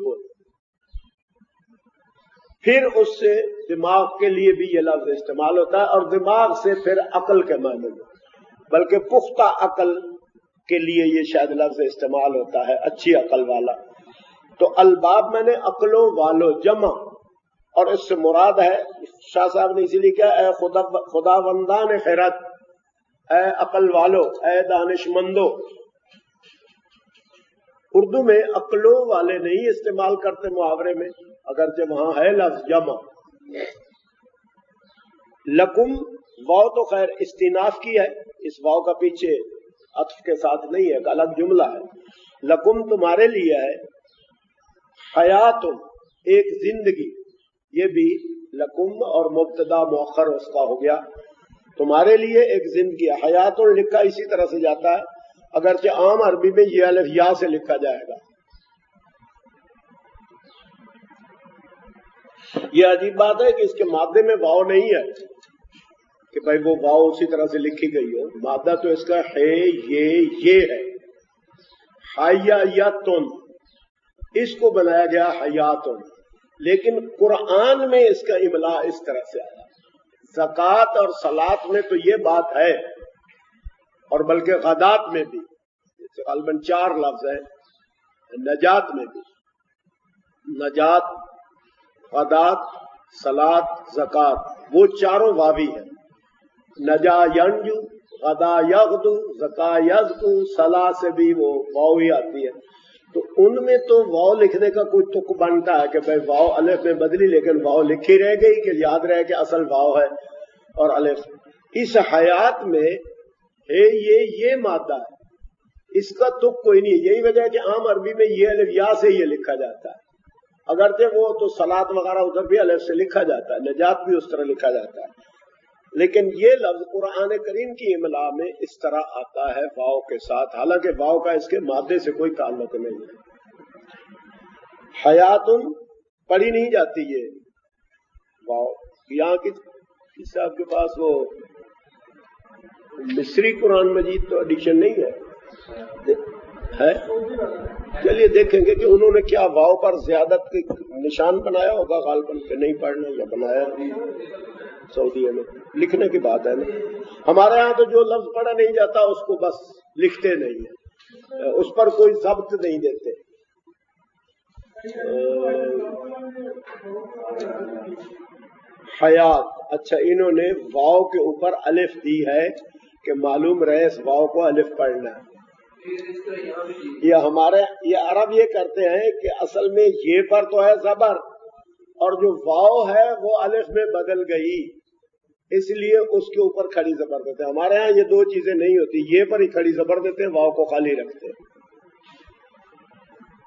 پھر اس سے دماغ کے لیے بھی یہ لفظ استعمال ہوتا ہے، اور دماغ سے پھر عقل کے معنی میں، بلکہ پختہ عقل کے لیے یہ شاید لفظ استعمال ہوتا ہے، اچھی عقل والا۔ تو الباب میں نے عقلوں والو جمع، اور اس سے مراد ہے، شاہ صاحب نے اسی لیے کہا اے خدا خدا بندان خیرت، اے عقل والو، اے دانش مندو۔ اردو میں عقلوں والے نہیں استعمال کرتے محاورے میں، اگرچہ وہاں ہے لفظ جمع۔ لکم واو تو خیر استیناف کی ہے، اس واو کا پیچھے عطف کے ساتھ نہیں ہے، ایک الگ جملہ ہے۔ لکم تمہارے لیے ہے، حیات ایک زندگی، یہ بھی لکم اور مبتدا مؤخر اس کا ہو گیا، تمہارے لیے ایک زندگی۔ حیات لکھا اسی طرح سے جاتا ہے، اگرچہ عام عربی میں یہ الف یا سے لکھا جائے گا۔ یہ عجیب بات ہے کہ اس کے مادے میں واو نہیں ہے کہ بھائی وہ واو اسی طرح سے لکھی گئی ہو، مادہ تو اس کا ہے یہ یہ ہے، حیاتن، اس کو بنایا گیا حیاتن، لیکن قرآن میں اس کا املا اس طرح سے آیا۔ زکوٰۃ اور صلاۃ میں تو یہ بات ہے، اور بلکہ غدات میں بھی، غالباً چار لفظ ہیں، نجات میں بھی، نجات، غدات، صلاۃ، زکوٰۃ، وہ چاروں واوی ہیں۔ نجا ینجو، غدا یغدو، زکا یزکو، صلاح سے بھی وہ واو ہی آتی ہے۔ تو ان میں تو واو لکھنے کا کوئی تک بنتا ہے کہ بھائی واو الف میں بدلی، لیکن واو لکھی رہ گئی کہ یاد رہے کہ اصل واو ہے اور الف۔ اس حیات میں ہے یہ یہ مادہ ہے، اس کا تک کوئی نہیں ہے، یہی وجہ ہے کہ عام عربی میں یہ الف یا سے یہ لکھا جاتا ہے، اگرچہ وہ تو صلاۃ وغیرہ ادھر بھی الف سے لکھا جاتا ہے، نجات بھی اس طرح لکھا جاتا ہے، لیکن یہ لفظ قرآن کریم کی املا میں اس طرح آتا ہے واو کے ساتھ، حالانکہ واو کا اس کے مادے سے کوئی تعلق نہیں ہے۔ حیاتن پڑھی نہیں جاتی یہ واو، یہاں کس صاحب کے پاس وہ مصری قرآن مجید تو ایڈیشن نہیں ہے، ہے چلیے دیکھیں گے کہ انہوں نے کیا واو پر زیادت کے نشان بنایا ہوگا، غالباً کہ نہیں پڑھنا یا بنایا سعودیہ میں، لکھنے کی بات ہے نا۔ ہمارے ہاں تو جو لفظ پڑھا نہیں جاتا اس کو بس لکھتے نہیں ہیں، اس پر کوئی ضبط نہیں دیتے۔ حیات، اچھا انہوں نے واو کے اوپر الف دی ہے کہ معلوم رہے اس واو کو الف پڑھنا ہے۔ یہ ہمارے یہ عرب یہ کرتے ہیں کہ اصل میں یہ پر تو ہے زبر، اور جو واو ہے وہ الف میں بدل گئی، اس لیے اس کے اوپر کھڑی زبر دیتے ہیں۔ ہمارے ہاں یہ دو چیزیں نہیں ہوتی، یہ پر ہی کھڑی زبر دیتے ہیں، واو کو خالی رکھتے ہیں۔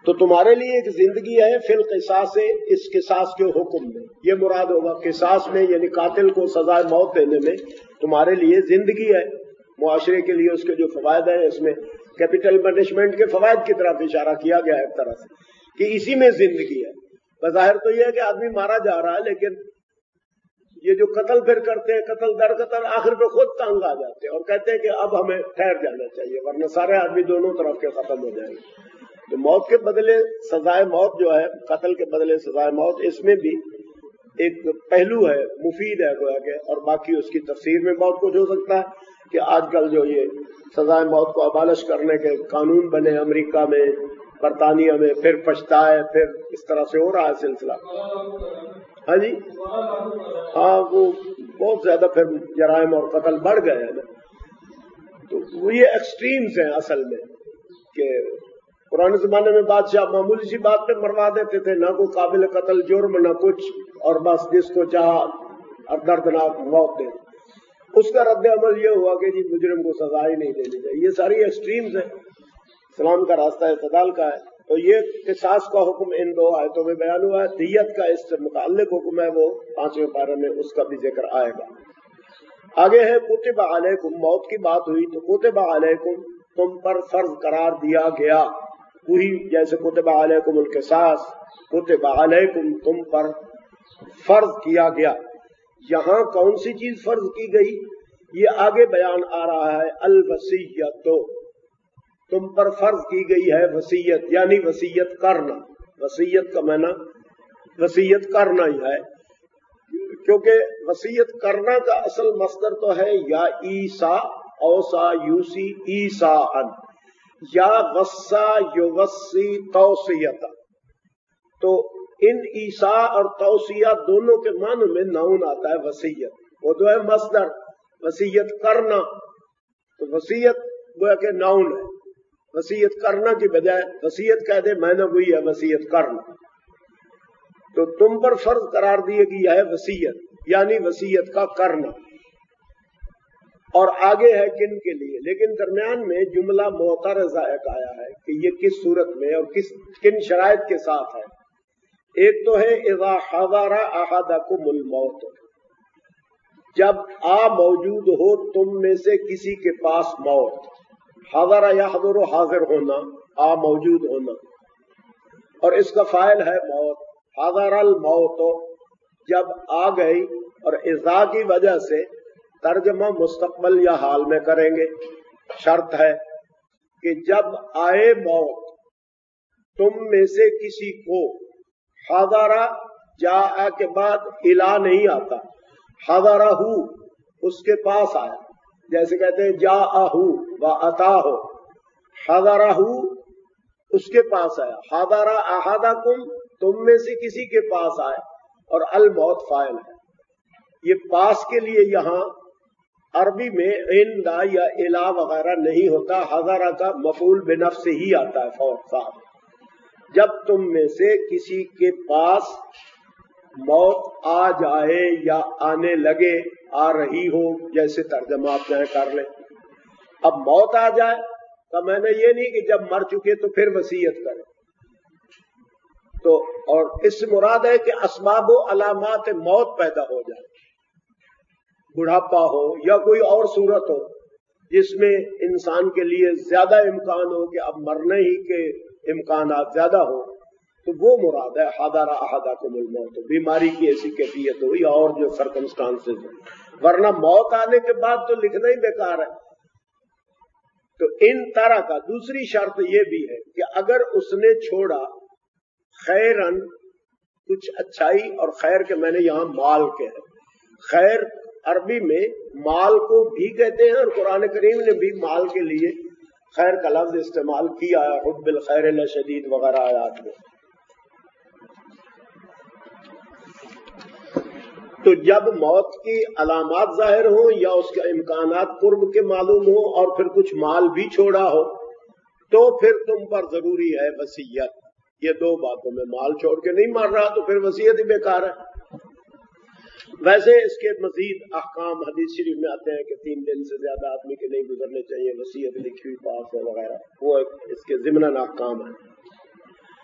تو تمہارے لیے ایک زندگی ہے فی القصاص سے، اس قصاص کے حکم میں، یہ مراد ہوگا قصاص میں، یعنی قاتل کو سزائے موت دینے میں تمہارے لیے زندگی ہے۔ معاشرے کے لیے اس کے جو فوائد ہیں، اس میں کیپٹل پنشمنٹ کے فوائد کی طرف اشارہ کیا گیا ہے ایک طرح سے کہ اسی میں زندگی ہے۔ بظاہر تو یہ ہے کہ آدمی مارا جا رہا ہے، لیکن یہ جو قتل پھر کرتے ہیں، قتل در قتل، آخر پہ خود تنگ آ جاتے ہیں اور کہتے ہیں کہ اب ہمیں ٹھہر جانا چاہیے، ورنہ سارے آدمی دونوں طرف کے ختم ہو جائیں گے۔ تو موت کے بدلے سزائے موت جو ہے، قتل کے بدلے سزائے موت، اس میں بھی ایک پہلو ہے، مفید ہے گویا کہ، اور باقی اس کی تفسیر میں بہت کچھ ہو سکتا ہے کہ آج کل جو یہ سزائے موت کو ابالش کرنے کے قانون بنے امریکہ میں، برطانیہ میں، پھر پچھتائے، پھر اس طرح سے ہو رہا ہے سلسلہ۔ ہاں جی، ہاں، وہ بہت زیادہ پھر جرائم اور قتل بڑھ گئے ہیں نا۔ تو وہ یہ ایکسٹریمز ہیں اصل میں، کہ پرانے زمانے میں بادشاہ معمولی سی بات پہ مروا دیتے تھے، نہ کوئی قابل قتل جرم نہ کچھ، اور بس جس کو چاہا اب دردناک موت دے۔ اس کا رد عمل یہ ہوا کہ جی مجرم کو سزا ہی نہیں دینی چاہیے۔ یہ ساری ایکسٹریمز ہیں، اسلام کا راستہ اعتدال کا ہے۔ تو یہ قصاص کا حکم ان دو آیتوں میں بیان ہوا ہے۔ دیت کا اس سے متعلق حکم ہے، وہ پانچویں پارے میں اس کا بھی ذکر آئے گا۔ آگے ہے کتب علیکم، موت کی بات ہوئی تو کتب علیکم، تم پر فرض قرار دیا گیا، وہی جیسے کتب علیکم القصاص، کتب علیکم تم پر فرض کیا گیا۔ یہاں کون سی چیز فرض کی گئی یہ آگے بیان آ رہا ہے۔ الوصیت، تم پر فرض کی گئی ہے وصیت، یعنی وصیت کرنا۔ وصیت کا معنی وصیت کرنا ہی ہے، کیونکہ وصیت کرنا کا اصل مصدر تو ہے یا ایسا، اوسا یوسی ایساء، یا وصا یوصی توصیتا۔ تو ان ایسا اور توصیہ دونوں کے معنی میں نون آتا ہے وصیت، وہ تو ہے مصدر وصیت کرنا، تو وصیت گویا کہ نون ہے، وصیت کرنا کی بجائے وصیت کہہ دے میں نے وہی ہے وصیت کرنا۔ تو تم پر فرض قرار دی گئی ہے وصیت، یعنی وصیت کا کرنا، اور آگے ہے کن کے لیے، لیکن درمیان میں جملہ معترضہ ایک آیا ہے کہ یہ کس صورت میں اور کس کن شرائط کے ساتھ ہے۔ ایک تو ہے اذا حضر احدکم الموت، جب آ موجود ہو تم میں سے کسی کے پاس موت۔ حضر یحضر، حاضر ہونا، آ موجود ہونا، اور اس کا فاعل ہے موت۔ حضر الموت، جب آ گئی، اور اذا کی وجہ سے ترجمہ مستقبل یا حال میں کریں گے۔ شرط ہے کہ جب آئے موت تم میں سے کسی کو، حضرہ جاء کے بعد الا نہیں آتا، حضرہ اس کے پاس آیا، جیسے کہتے ہیں جاءہ و اتاہ، حضرہ اس کے پاس آیا، حضر احدکم تم میں سے کسی کے پاس آئے، اور الموت فاعل ہے۔ یہ پاس کے لیے یہاں عربی میں عند یا الا وغیرہ نہیں ہوتا، حضرہ کا مفعول بنفس ہی آتا ہے فوق صاحب۔ جب تم میں سے کسی کے پاس موت آ جائے یا آنے لگے، آ رہی ہو، جیسے ترجمہ آپ چاہیں کر لیں۔ اب موت آ جائے تو میں نے یہ نہیں کہ جب مر چکے تو پھر وصیت کریں، تو اور اس سے مراد ہے کہ اسباب و علامات موت پیدا ہو جائے، بڑھاپا ہو یا کوئی اور صورت ہو جس میں انسان کے لیے زیادہ امکان ہو کہ اب مرنے ہی کے امکانات زیادہ ہو، تو وہ مراد ہے حضر احدکم الموت، بیماری کی ایسی کیفیت ہو یا اور جو سرکمسٹانسز ہو، ورنہ موت آنے کے بعد تو لکھنا ہی بیکار ہے۔ تو ان طرح کا دوسری شرط یہ بھی ہے کہ اگر اس نے چھوڑا خیرن کچھ اچھائی، اور خیر کے میں نے یہاں مال کے ہے، خیر عربی میں مال کو بھی کہتے ہیں، اور قرآن کریم نے بھی مال کے لیے خیر کا لفظ استعمال کیا ہے، حب الخیر لشدید وغیرہ آیات میں۔ تو جب موت کی علامات ظاہر ہوں یا اس کے امکانات قرب کے معلوم ہوں اور پھر کچھ مال بھی چھوڑا ہو، تو پھر تم پر ضروری ہے وصیت۔ یہ دو باتوں میں، مال چھوڑ کے نہیں مر رہا تو پھر وصیت ہی بیکار ہے۔ ویسے اس کے مزید احکام حدیث شریف میں آتے ہیں کہ تین دن سے زیادہ آدمی کے نہیں گزرنے چاہیے، وصیت لکھی ہوئی پاس ہو وغیرہ، وہ اس کے ضمناً احکام ہیں۔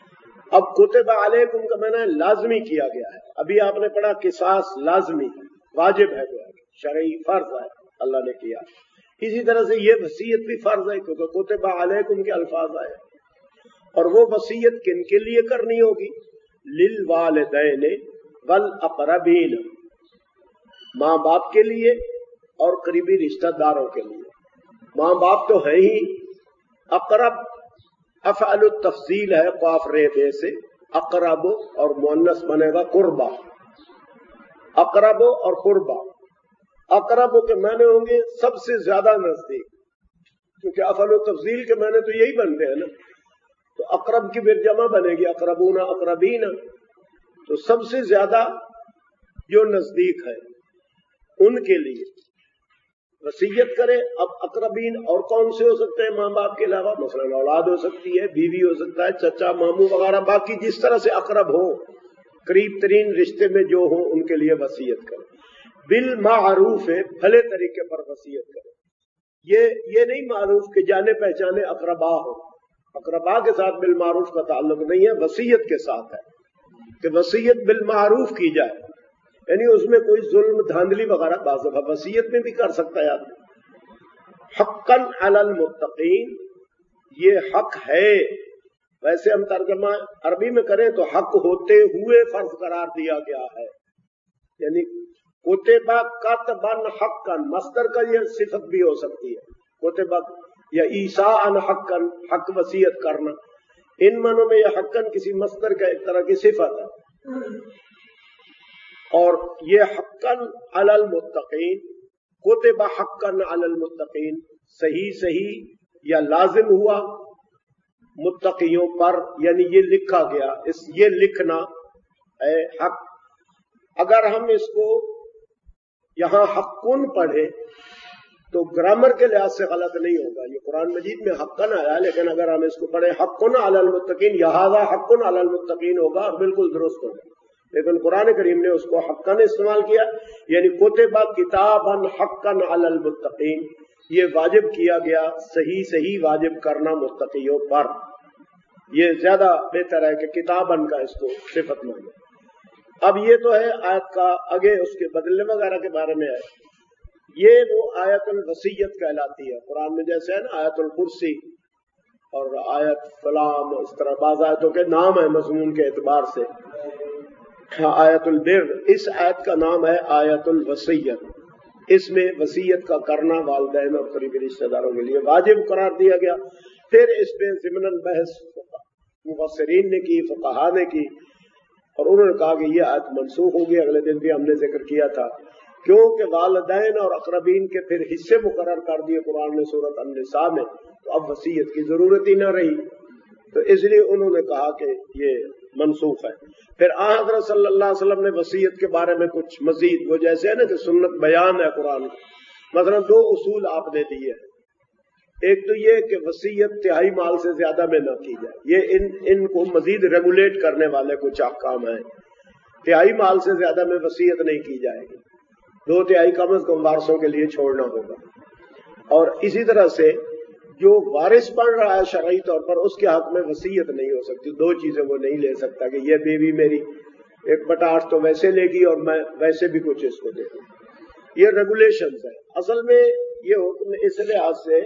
اب کتب علیکم کا معنی لازمی کیا گیا ہے. ابھی آپ نے پڑھا قصاص لازمی ہے، واجب ہے، شرعی فرض ہے، اللہ نے کیا. اسی طرح سے یہ وصیت بھی فرض ہے کیونکہ کتب علیکم کے الفاظ آئے. اور وہ وصیت کن کے لیے کرنی ہوگی؟ للوالدین والاقربین، ماں باپ کے لیے اور قریبی رشتہ داروں کے لیے. ماں باپ تو ہے ہی. اقرب افعل التفضیل ہے قاف رے بے سے، اقرب اور مؤنث بنے گا قربا. اقرب اور قربا، اقرب کے معنی ہوں گے سب سے زیادہ نزدیک، کیونکہ افعل التفضیل کے معنی تو یہی بنتے ہیں نا. تو اقرب کی پھر جمع بنے گی اقربون اقربین، تو سب سے زیادہ جو نزدیک ہے ان کے لیے وصیت کرے. اب اقربین اور کون سے ہو سکتے ہیں ماں باپ کے علاوہ؟ مثلا اولاد ہو سکتی ہے، بیوی ہو سکتا ہے، چچا ماموں وغیرہ، باقی جس طرح سے اقرب ہو، قریب ترین رشتے میں جو ہو ان کے لیے وصیت کرے. بالمعروف ہے، بھلے طریقے پر وصیت کرے. یہ یہ نہیں معروف کہ جانے پہچانے اقربا ہو. اقربا کے ساتھ بالمعروف کا تعلق نہیں ہے، وصیت کے ساتھ ہے کہ وصیت بالمعروف کی جائے. یعنی اس میں کوئی ظلم دھاندلی وغیرہ بعض دفعہ وصیت میں بھی کر سکتا ہے آدمی. حقاً علی المتقین، یہ حق ہے. ویسے ہم ترجمہ عربی میں کریں تو حق ہوتے ہوئے فرض قرار دیا گیا ہے. یعنی کتبہ کتبن حقاً، مصدر کا یہ صفت بھی ہو سکتی ہے کتبہ، یا ایساء حقاً، حق وصیت کرنا. ان معنوں میں یہ حقاً کسی مصدر کا ایک طرح کی صفت ہے. اور یہ حقاً علی المتقین، کتب حقاً علی المتقین، صحیح صحیح یا لازم ہوا متقیوں پر، یعنی یہ لکھا گیا. اس یہ لکھنا ہے حق. اگر ہم اس کو یہاں حقن پڑھے تو گرامر کے لحاظ سے غلط نہیں ہوگا. یہ قرآن مجید میں حقاً آیا، لیکن اگر ہم اس کو پڑھے حقن علی المتقین، لہذا حقن علی المتقین ہوگا اور بالکل درست ہوگا. لیکن قرآن کریم نے اس کو حقاً استعمال کیا، یعنی کتب کتابا حقاً علی المتقین، یہ واجب کیا گیا، صحیح صحیح واجب کرنا متقیوں پر. یہ زیادہ بہتر ہے کہ کتاباً کا اس کو صفت مانے. اب یہ تو ہے آیت کا، آگے اس کے بدلے وغیرہ کے بارے میں ہے. یہ وہ آیت الوصیت کہلاتی ہے. قرآن میں جیسے ہے نا آیت الکرسی اور آیت فلام، اس طرح بعض آیتوں کے نام ہے مضمون کے اعتبار سے. آیت البر، اس آیت کا نام ہے آیت الوصیت. اس میں وصیت کا کرنا والدین اور قریبی رشتہ داروں کے لیے واجب قرار دیا گیا. پھر اس پہ ضمناً بحث مفسرین نے کی، فقہا نے کی، اور انہوں نے کہا کہ یہ آیت منسوخ ہوگی. اگلے دن بھی ہم نے ذکر کیا تھا، کیونکہ والدین اور اقربین کے پھر حصے مقرر کر دیے قرآن نے سورۃ النساء میں، تو اب وصیت کی ضرورت ہی نہ رہی. تو اس لیے انہوں نے کہا کہ یہ منسوخ ہے. پھر آن حضرت صلی اللہ علیہ وسلم نے وصیت کے بارے میں کچھ مزید، وہ جیسے ہے نا کہ سنت بیان ہے قرآن، مثلا دو اصول آپ نے دیے ہیں. ایک تو یہ کہ وصیت تہائی مال سے زیادہ میں نہ کی جائے. یہ ان ان کو مزید ریگولیٹ کرنے والے کچھ احکام ہیں. تہائی مال سے زیادہ میں وصیت نہیں کی جائے گی، دو تہائی کم از کم وارثوں کے لیے چھوڑنا ہوگا. اور اسی طرح سے جو وارث بن رہا ہے شرعی طور پر، اس کے حق میں وصیت نہیں ہو سکتی. دو چیزیں وہ نہیں لے سکتا کہ یہ بیوی میری ایک بٹا آٹھ تو ویسے لے گی اور میں ویسے بھی کچھ اس کو دے دوں. یہ ریگولیشنز ہے. اصل میں یہ حکم اس لحاظ سے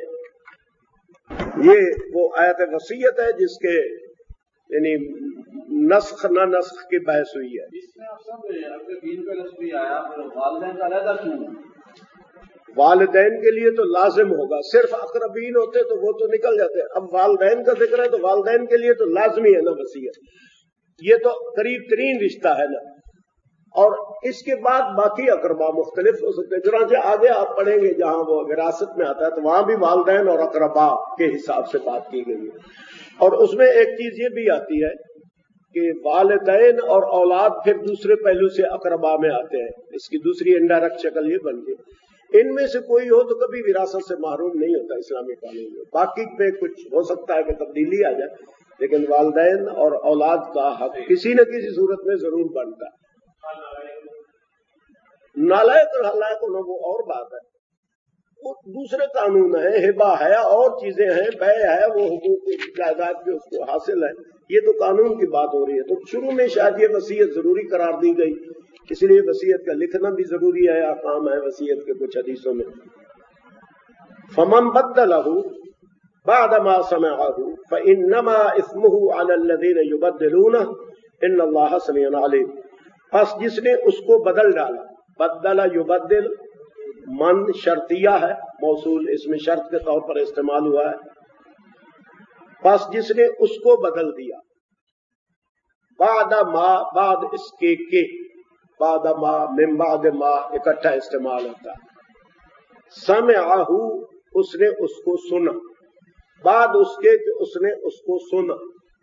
یہ وہ آیت وصیت ہے جس کے یعنی نسخ نہ نسخ کی بحث ہوئی ہے. اس میں اپنے دین کا لفظ بھی آیا، والدین کا علیحدہ کیوں؟ والدین کے لیے تو لازم ہوگا. صرف اقربین ہوتے تو وہ تو نکل جاتے. اب والدین کا ذکر ہے تو والدین کے لیے تو لازمی ہے نا وصیت. یہ تو قریب ترین رشتہ ہے نا. اور اس کے بعد باقی اقربا مختلف ہو سکتے ہیں. چنانچہ آگے آپ پڑھیں گے جہاں وہ وراثت میں آتا ہے تو وہاں بھی والدین اور اقربا کے حساب سے بات کی گئی ہے. اور اس میں ایک چیز یہ بھی آتی ہے کہ والدین اور اولاد پھر دوسرے پہلو سے اقربا میں آتے ہیں. اس کی دوسری انڈائریکٹ شکل یہ بن گئی. ان میں سے کوئی ہو تو کبھی وراثت سے محروم نہیں ہوتا اسلامی قانون میں. باقی پہ کچھ ہو سکتا ہے کہ تبدیلی آ جائے، لیکن والدین اور اولاد کا حق کسی نہ کسی صورت میں ضرور بنتا ہے. نالائق اور حلائق ہونا وہ اور بات ہے. وہ دوسرے قانون ہیں، ہبا ہے اور چیزیں ہیں، بے ہے، وہ حقوق جائیداد کے اس کو حاصل ہے، یہ تو قانون کی بات ہو رہی ہے۔ تو شروع میں شاید یہ وصیت ضروری قرار دی گئی، اس لیے وصیت کا لکھنا بھی ضروری ہے، احکام ہے وصیت کے کچھ حدیثوں میں۔ فمن بدلہ بعد ما سمعہ فانما اثمہ علی الذین یبدلونہ ان اللہ سمیع علیم۔ پس جس نے اس کو بدل ڈالا، بدل یبدل من شرطیہ ہے، موصول اس میں شرط کے طور پر استعمال ہوا ہے۔ پس جس نے اس کو بدل دیا، بعد ما بعد اس کے کے بعد ما من بعد ما اکٹھا استعمال ہوتا ہے۔ سمعہ اس نے اس کو سنا، بعد اس کے کہ اس نے اس کو سنا۔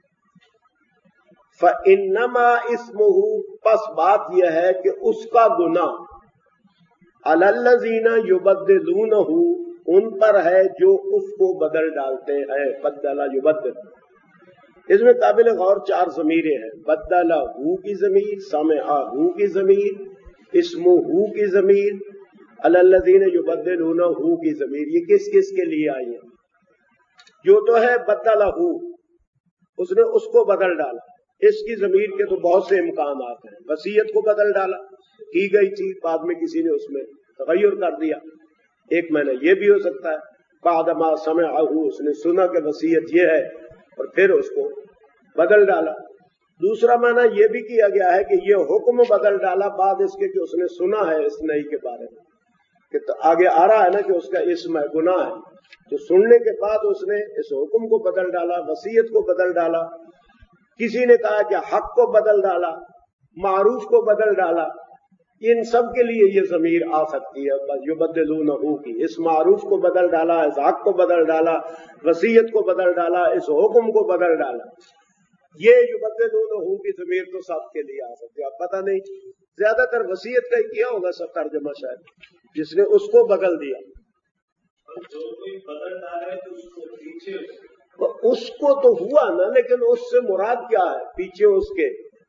فَإِنَّمَا اسْمُهُ پس بات یہ ہے کہ اس کا گناہ عَلَى الَّذِينَ يُبَدِّلُونَهُ ان پر ہے جو اس کو بدل ڈالتے ہیں، بدل یبدل۔ اس میں قابل غور چار ضمیریں ہیں، بدلہ کی ضمیر، سمعہ کی ضمیر، اسمہ کی ضمیر، علی الذین یبدلونہ کی ضمیر۔ یہ کس کس کے لیے آئی ہیں؟ جو تو ہے بدلہ، اس نے اس کو بدل ڈالا، اس کی ضمیر کے تو بہت سے امکانات ہیں۔ وصیت کو بدل ڈالا، کی گئی تھی، بعد میں کسی نے اس میں تغیر کر دیا، ایک معنی یہ بھی ہو سکتا ہے بعد ما سمعہ اس نے سنا کہ وصیت یہ ہے اور پھر اس کو بدل ڈالا۔ دوسرا معنی یہ بھی کیا گیا ہے کہ یہ حکم بدل ڈالا بعد اس کے کہ اس نے سنا ہے اس نئی کے بارے میں، کہ تو آگے آ رہا ہے نا کہ اس کا اسم ہے، گناہ ہے، تو سننے کے بعد اس نے اس حکم کو بدل ڈالا، وصیت کو بدل ڈالا۔ کسی نے کہا کہ حق کو بدل ڈالا، معروف کو بدل ڈالا، ان سب کے لیے یہ ضمیر آ سکتی ہے بس یبدلونہ کی۔ اس معروف کو بدل ڈالا، اس حق کو بدل ڈالا، وصیت کو بدل ڈالا، اس حکم کو بدل ڈالا، یہ یبدلونہ کی ضمیر تو سب کے لیے آ سکتی ہے۔ اب پتہ نہیں، زیادہ تر وصیت کا ہی کیا ہوگا سب ترجمہ، شاید جس نے اس کو بدل دیا۔ جو کوئی بدل ڈالے تو اس کو پیچھے اس کو تو ہوا نا، لیکن اس سے مراد کیا ہے پیچھے اس کے؟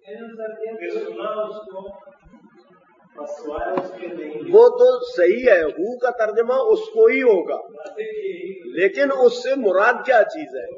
وہ تو صحیح ہے، ہو کا ترجمہ اس کو ہی ہوگا، لیکن اس سے مراد کیا چیز ہے؟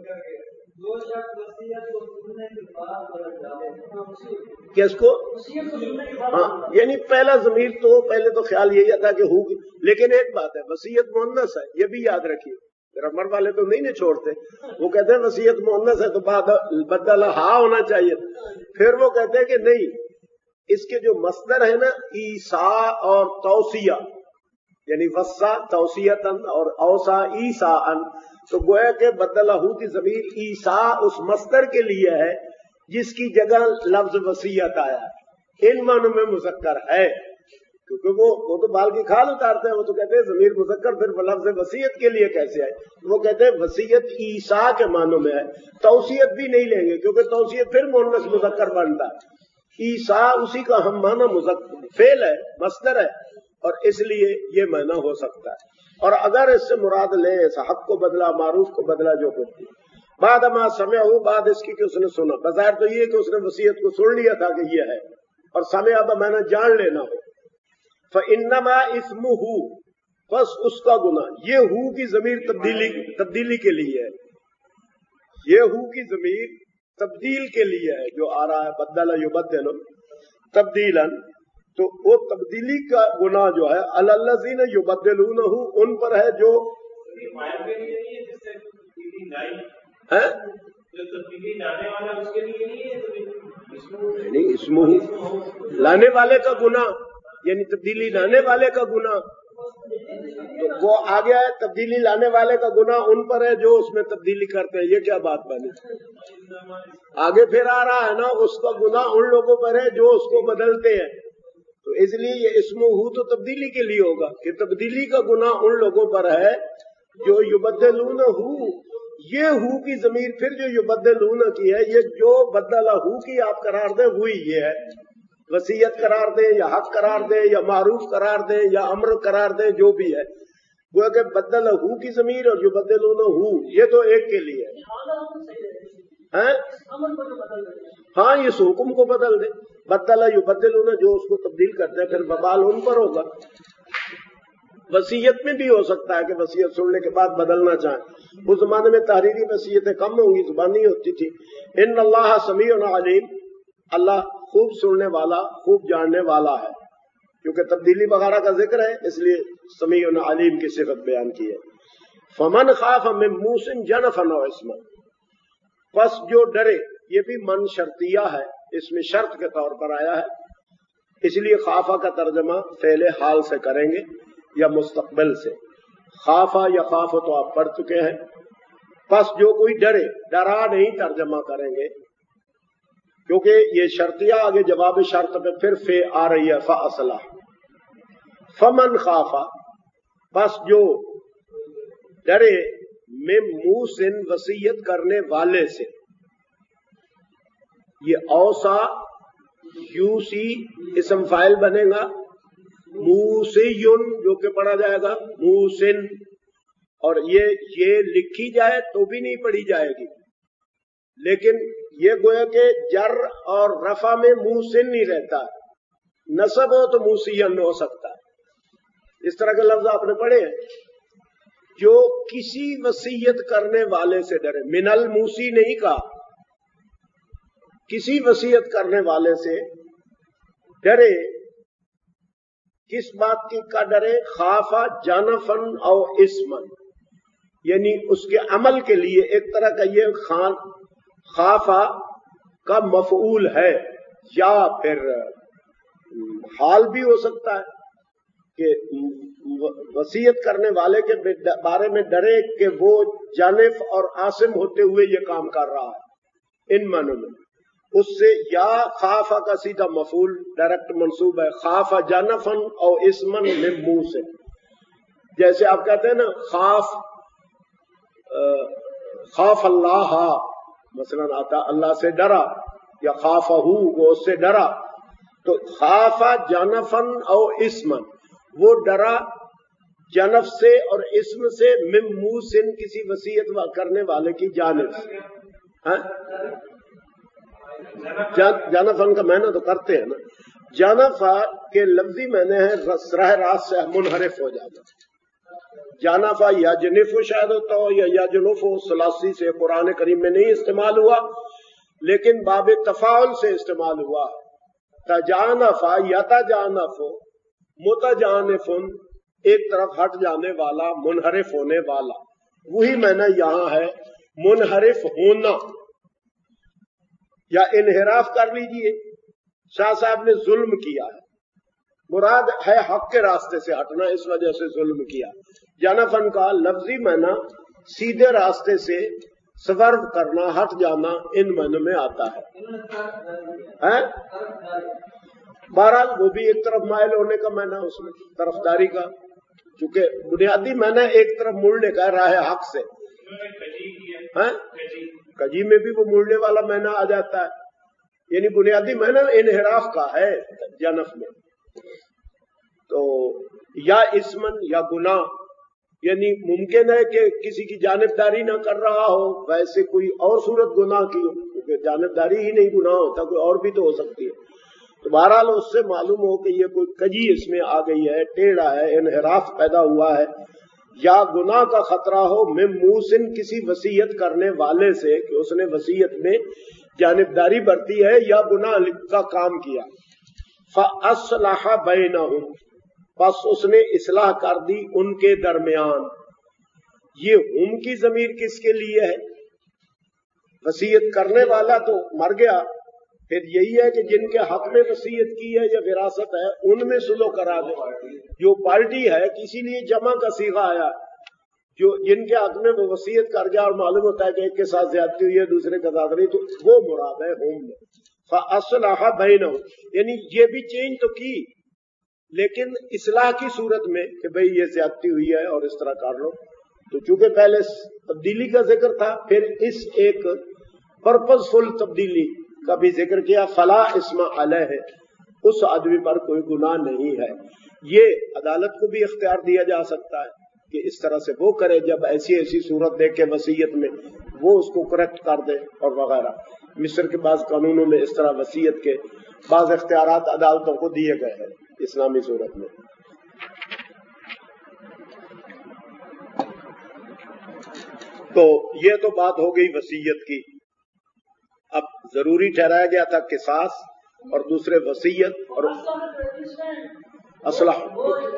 کس کو؟ ہاں، یعنی پہلا ضمیر تو پہلے تو خیال یہی تھا کہ ہو، لیکن ایک بات ہے وصیت مؤنث ہے، یہ بھی یاد رکھیے، گرامر والے تو نہیں چھوڑتے، وہ کہتے ہیں وصیت مؤنث ہے تو بعد بدل ہا ہونا چاہیے، پھر وہ کہتے ہیں کہ نہیں، اس کے جو مصدر ہے نا ایسا اور توسیہ، یعنی وصا توسیتن اور اوسا ایساً، تو گویا کہ بدلہ کی ضمیر ایسا اس مصدر کے لیے ہے جس کی جگہ لفظ وصیت آیا ہے، ان معنوں میں مذکر ہے، کیونکہ وہ وہ تو بال کی کھال اتارتے ہیں، وہ تو کہتے ہیں ضمیر مذکر پھر لفظ وصیت کے لیے کیسے ہے؟ وہ کہتے ہیں وصیت عیسیٰ کے معنوں میں ہے، توصیت بھی نہیں لیں گے کیونکہ توصیت پھر مؤنث مذکر بنتا ہے، عیسیٰ اسی کا ہم معنی مذکر فعل ہے، مصدر ہے، اور اس لیے یہ معنی ہو سکتا ہے۔ اور اگر اس سے مراد لے اس حق کو بدلا، معروف کو بدلا، جو کچھ بھی بعد ما سمعہ بعد اس کی کہ اس نے سنا، بظاہر تو یہ کہ اس نے وصیت کو سن لیا تھا کہ یہ ہے، اور سمعہ کا معنی جان لینا ہو، فَإِنَّمَا إِثْمُهُ بس اس کا گناہ، یہ ہو کی ضمیر تبدیلی تبدیلی کے لیے ہے، یہ ہو کی ضمیر تبدیل کے لیے ہے، جو آ رہا ہے بدل یبدل تبدیلاً، تو وہ تبدیلی کا گناہ جو ہے علی الذین یبدلونہ ان پر ہے جو یعنی اسمہ لانے والے کا گناہ، یعنی تبدیلی لانے والے کا گناہ، تو وہ آ گیا ہے تبدیلی لانے والے کا گناہ ان پر ہے جو اس میں تبدیلی کرتے ہیں۔ یہ کیا بات بنی؟ آگے پھر آ رہا ہے نا اس کا گناہ ان لوگوں پر ہے جو اس کو بدلتے ہیں، تو اس لیے یہ اسم ہو تو تبدیلی کے لیے ہوگا کہ تبدیلی کا گناہ ان لوگوں پر ہے جو یبدلون ہو، یہ ہو کی ضمیر پھر جو یبدلون کی ہے، یہ جو بدلہ ہو کی آپ قرار دیں وہی یہ ہے، وصیت قرار دیں یا حق قرار دیں یا معروف قرار دیں یا امر قرار دیں، جو بھی ہے وہ کہ بدلہ ہو کی ضمیر اور یبدلون ہو یہ تو ایک کے لیے ہے، ہاں اس حکم کو بدل دیں، بدلہ یبدلون جو اس کو تبدیل کرتے ہیں پھر ببال ان پر ہوگا۔ وصیت میں بھی ہو سکتا ہے کہ وصیت سننے کے بعد بدلنا چاہیں. اس زمانے میں تحریری وصیتیں کم ہوں گی، زبانی ہوتی تھی. ان اللہ سمیع علیم، اللہ خوب سننے والا، خوب جاننے والا ہے. کیونکہ تبدیلی وغیرہ کا ذکر ہے اس لیے سمیع علیم کی صفت بیان کی ہے. فمن خاف من موص جنفا او اثما، پس جو ڈرے، یہ بھی من شرطیہ ہے، اس میں شرط کے طور پر آیا ہے، اس لیے خافہ کا ترجمہ فعل حال سے کریں گے یا مستقبل سے. خافہ یا خاف تو آپ پڑھ چکے ہیں. پس جو کوئی ڈرے، ڈرا نہیں ترجمہ کریں گے کیونکہ یہ شرطیہ آگے جواب شرط پہ پھر فے آ رہی ہے. فاصلہ فمن خافہ، پس جو ڈرے، میں موسن وصیت کرنے والے سے. یہ اوسا یوسی اسم فاعل بنے گا، موسیون جو کہ پڑھا جائے گا موسن، اور یہ یہ لکھی جائے تو بھی نہیں پڑھی جائے گی، لیکن یہ گویا کہ جر اور رفع میں موسن نہیں رہتا، نصب ہو تو موسین ہو سکتا ہے. اس طرح کے لفظ آپ نے پڑھے ہیں. جو کسی وصیت کرنے والے سے ڈرے، من الموسی نہیں کہا، کسی وصیت کرنے والے سے ڈرے. کس بات کی کا ڈرے؟ خافا جانفن او اسمن، یعنی اس کے عمل کے لیے. ایک طرح کا یہ خان خافا کا مفعول ہے، یا پھر حال بھی ہو سکتا ہے کہ وصیت کرنے والے کے بارے میں ڈرے کہ وہ جانف اور عاصم ہوتے ہوئے یہ کام کر رہا ہے. ان معنوں میں اس سے یا خافا کا سیدھا مفعول ڈائریکٹ منصوب ہے، خافا جانفن او اسمن من موسن. جیسے آپ کہتے ہیں نا خاف خاف اللہ، مثلا آتا اللہ سے ڈرا، یا خافہ وہ اس سے ڈرا. تو خافا جانفن او اسمن، وہ ڈرا جنف سے اور اسم سے، من موسن کسی وصیت کرنے والے کی جانب سے. جانفن کا معنی تو کرتے ہیں نا. جانفا کے لفظی معنی ہے راہ راست سے منحرف ہو جانا. جانفا یا جنف شاید ہوتا ہو یا یا جنف ہو، ثلاثی سے قرآن کریم میں نہیں استعمال ہوا لیکن باب تفاعل سے استعمال ہوا. تجانفا یا تجانف، متجانفن ایک طرف ہٹ جانے والا، منحرف ہونے والا. وہی معنی یہاں ہے منحرف ہونا یا انحراف کر لیجئے. شاہ صاحب نے ظلم کیا ہے، مراد ہے حق کے راستے سے ہٹنا، اس وجہ سے ظلم کیا. جانفن کا لفظی معنی سیدھے راستے سے سورو کرنا، ہٹ جانا، ان معنی میں آتا ہے. بہرحال وہ بھی ایک طرف مائل ہونے کا معنی اس میں طرفداری کا، چونکہ بنیادی معنی ایک طرف مڑنے کا راہ حق سے. کجی میں بھی وہ مڑنے والا معنی آ جاتا ہے، یعنی بنیادی معنی انحراف کا ہے جنف میں. تو یا اسمن یا گناہ، یعنی ممکن ہے کہ کسی کی جانبداری نہ کر رہا ہو، ویسے کوئی اور صورت گناہ کی ہو، کیونکہ جانبداری ہی نہیں گناہ ہوتا، کوئی اور بھی تو ہو سکتی ہے. تو بہرحال اس سے معلوم ہو کہ یہ کوئی کجی اس میں آ گئی ہے، ٹیڑھا ہے، انحراف پیدا ہوا ہے. یا گناہ کا خطرہ ہو من موسن کسی وصیت کرنے والے سے کہ اس نے وصیت میں جانبداری برتی ہے یا گناہ کا کام کیا. فَأَصْلَحَ بَيْنَهُمْ، پس اس نے اصلاح کر دی ان کے درمیان. یہ ہم کی ضمیر کس کے لیے ہے؟ وصیت کرنے والا تو مر گیا، پھر یہی ہے کہ جن کے حق میں وصیت کی ہے یا وراثت ہے ان میں سلو کرا دے. جو پارٹی ہے کسی لیے جمع کا صیغہ آیا، جو جن کے حق میں وہ وصیت کر گیا اور معلوم ہوتا ہے کہ ایک کے ساتھ زیادتی ہوئی ہے دوسرے کے ساتھ نہیں، تو وہ مراد ہے ہوم میں. فَأَصْلَحَ بَيْنَهُمْ، یعنی یہ بھی چینج تو کی لیکن اصلاح کی صورت میں کہ بھئی یہ زیادتی ہوئی ہے اور اس طرح کر لو. تو چونکہ پہلے تبدیلی کا ذکر تھا، پھر اس ایک پرپز فل تبدیلی کا بھی ذکر کیا. فلا اسم علیہ، اس آدمی پر کوئی گناہ نہیں ہے. یہ عدالت کو بھی اختیار دیا جا سکتا ہے کہ اس طرح سے وہ کرے جب ایسی ایسی صورت دیکھ کے وصیت میں وہ اس کو کریکٹ کر دے اور وغیرہ. مصر کے بعض قانونوں میں اس طرح وصیت کے بعض اختیارات عدالتوں کو دیے گئے ہیں اسلامی صورت میں. تو یہ تو بات ہو گئی وصیت کی. اب ضروری ٹھہرایا گیا تھا قصاص اور دوسرے وصیت اور اصلاح.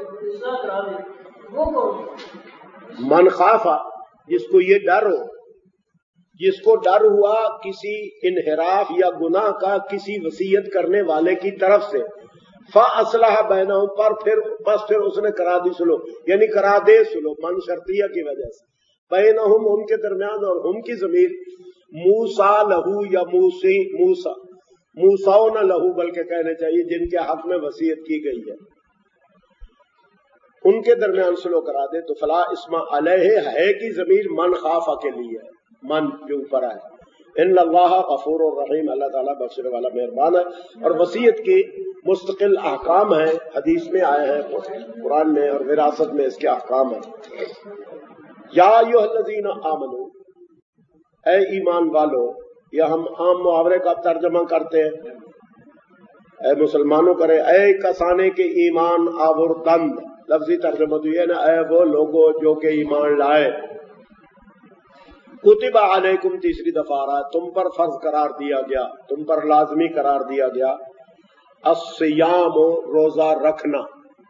من خافا، جس کو یہ ڈر ہو، جس کو ڈر ہوا کسی انحراف یا گناہ کا کسی وصیت کرنے والے کی طرف سے، فاصلح بینہم، پر پھر بس پھر اس نے کرا دی سلو، یعنی کرا دے سلو، من شرطیہ کی وجہ سے، بینہم ان کے درمیان، اور ہم کی ضمیر موسیٰ لہو یا موسی موسیٰ موسیٰ نہ لہو بلکہ کہنے چاہیے جن کے حق میں وصیت کی گئی ہے، ان کے درمیان سلو کرا دے. تو فلا اسم علیہ ہے کی ضمیر من خافہ کے لیے ہے، من جو اوپر ہے. ان اللہ غفور الرحیم، اللہ تعالیٰ بخشنے والا مہربان ہے. اور وصیت کی مستقل احکام ہیں، حدیث میں آئے ہیں، قرآن میں اور وراثت میں اس کے احکام ہیں. یا ایھا الذین آمنوا، اے ایمان والو، یا ہم عام محاورے کا ترجمہ کرتے ہیں، اے مسلمانوں کرے، اے کسانے کے ایمان آوردند، لفظی ترجمہ تو یہ نا، اے وہ لوگوں جو کہ ایمان لائے. کتب علیکم تیسری دفعہ آ رہا ہے، تم پر فرض قرار دیا گیا، تم پر لازمی قرار دیا گیا، الصیام، روزہ رکھنا.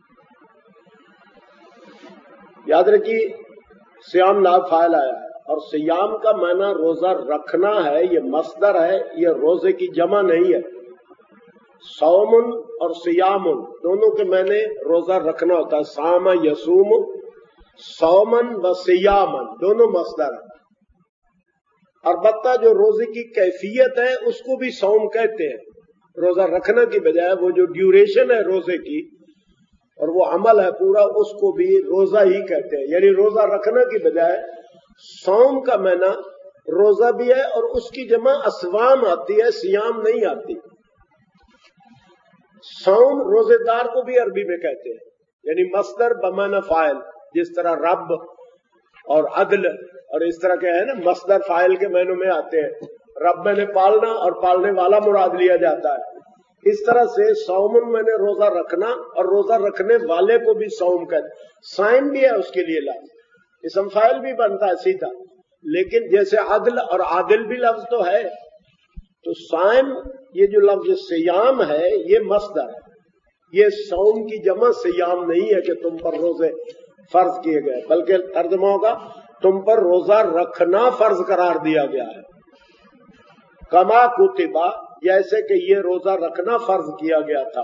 یاد رکھیے سیام نائب فاعل آیا ہے، اور سیام کا معنی روزہ رکھنا ہے، یہ مصدر ہے، یہ روزے کی جمع نہیں ہے. صومن اور سیامن دونوں کے معنی روزہ رکھنا ہوتا ہے. صام یصوم، صومن و سیامن دونوں مصدر ہیں. البتہ جو روزے کی کیفیت ہے اس کو بھی صوم کہتے ہیں، روزہ رکھنا کی بجائے وہ جو ڈیوریشن ہے روزے کی اور وہ عمل ہے پورا، اس کو بھی روزہ ہی کہتے ہیں. یعنی روزہ رکھنا کی بجائے صوم کا معنی روزہ بھی ہے، اور اس کی جمع اسوام آتی ہے، سیام نہیں آتی. صوم روزے دار کو بھی عربی میں کہتے ہیں، یعنی مصدر بمعنی فاعل، جس طرح رب اور عدل اور اس طرح کے ہے نا مصدر فاعل کے معنوں میں آتے ہیں. رب میں نے پالنا اور پالنے والا مراد لیا جاتا ہے. اس طرح سے صومن میں نے روزہ رکھنا، اور روزہ رکھنے والے کو بھی صوم کہتے ہیں. صائم بھی ہے اس کے لیے لفظ، اسم فاعل بھی بنتا ہے سیدھا، لیکن جیسے عدل اور عادل بھی لفظ تو ہے، تو صائم یہ جو لفظ سیام ہے یہ مصدر ہے. یہ صوم کی جمع سیام نہیں ہے کہ تم پر روزے فرض کیے گئے، بلکہ ترجمہ ہوگا تم پر روزہ رکھنا فرض قرار دیا گیا ہے. کما کتبا، جیسے کہ یہ روزہ رکھنا فرض کیا گیا تھا.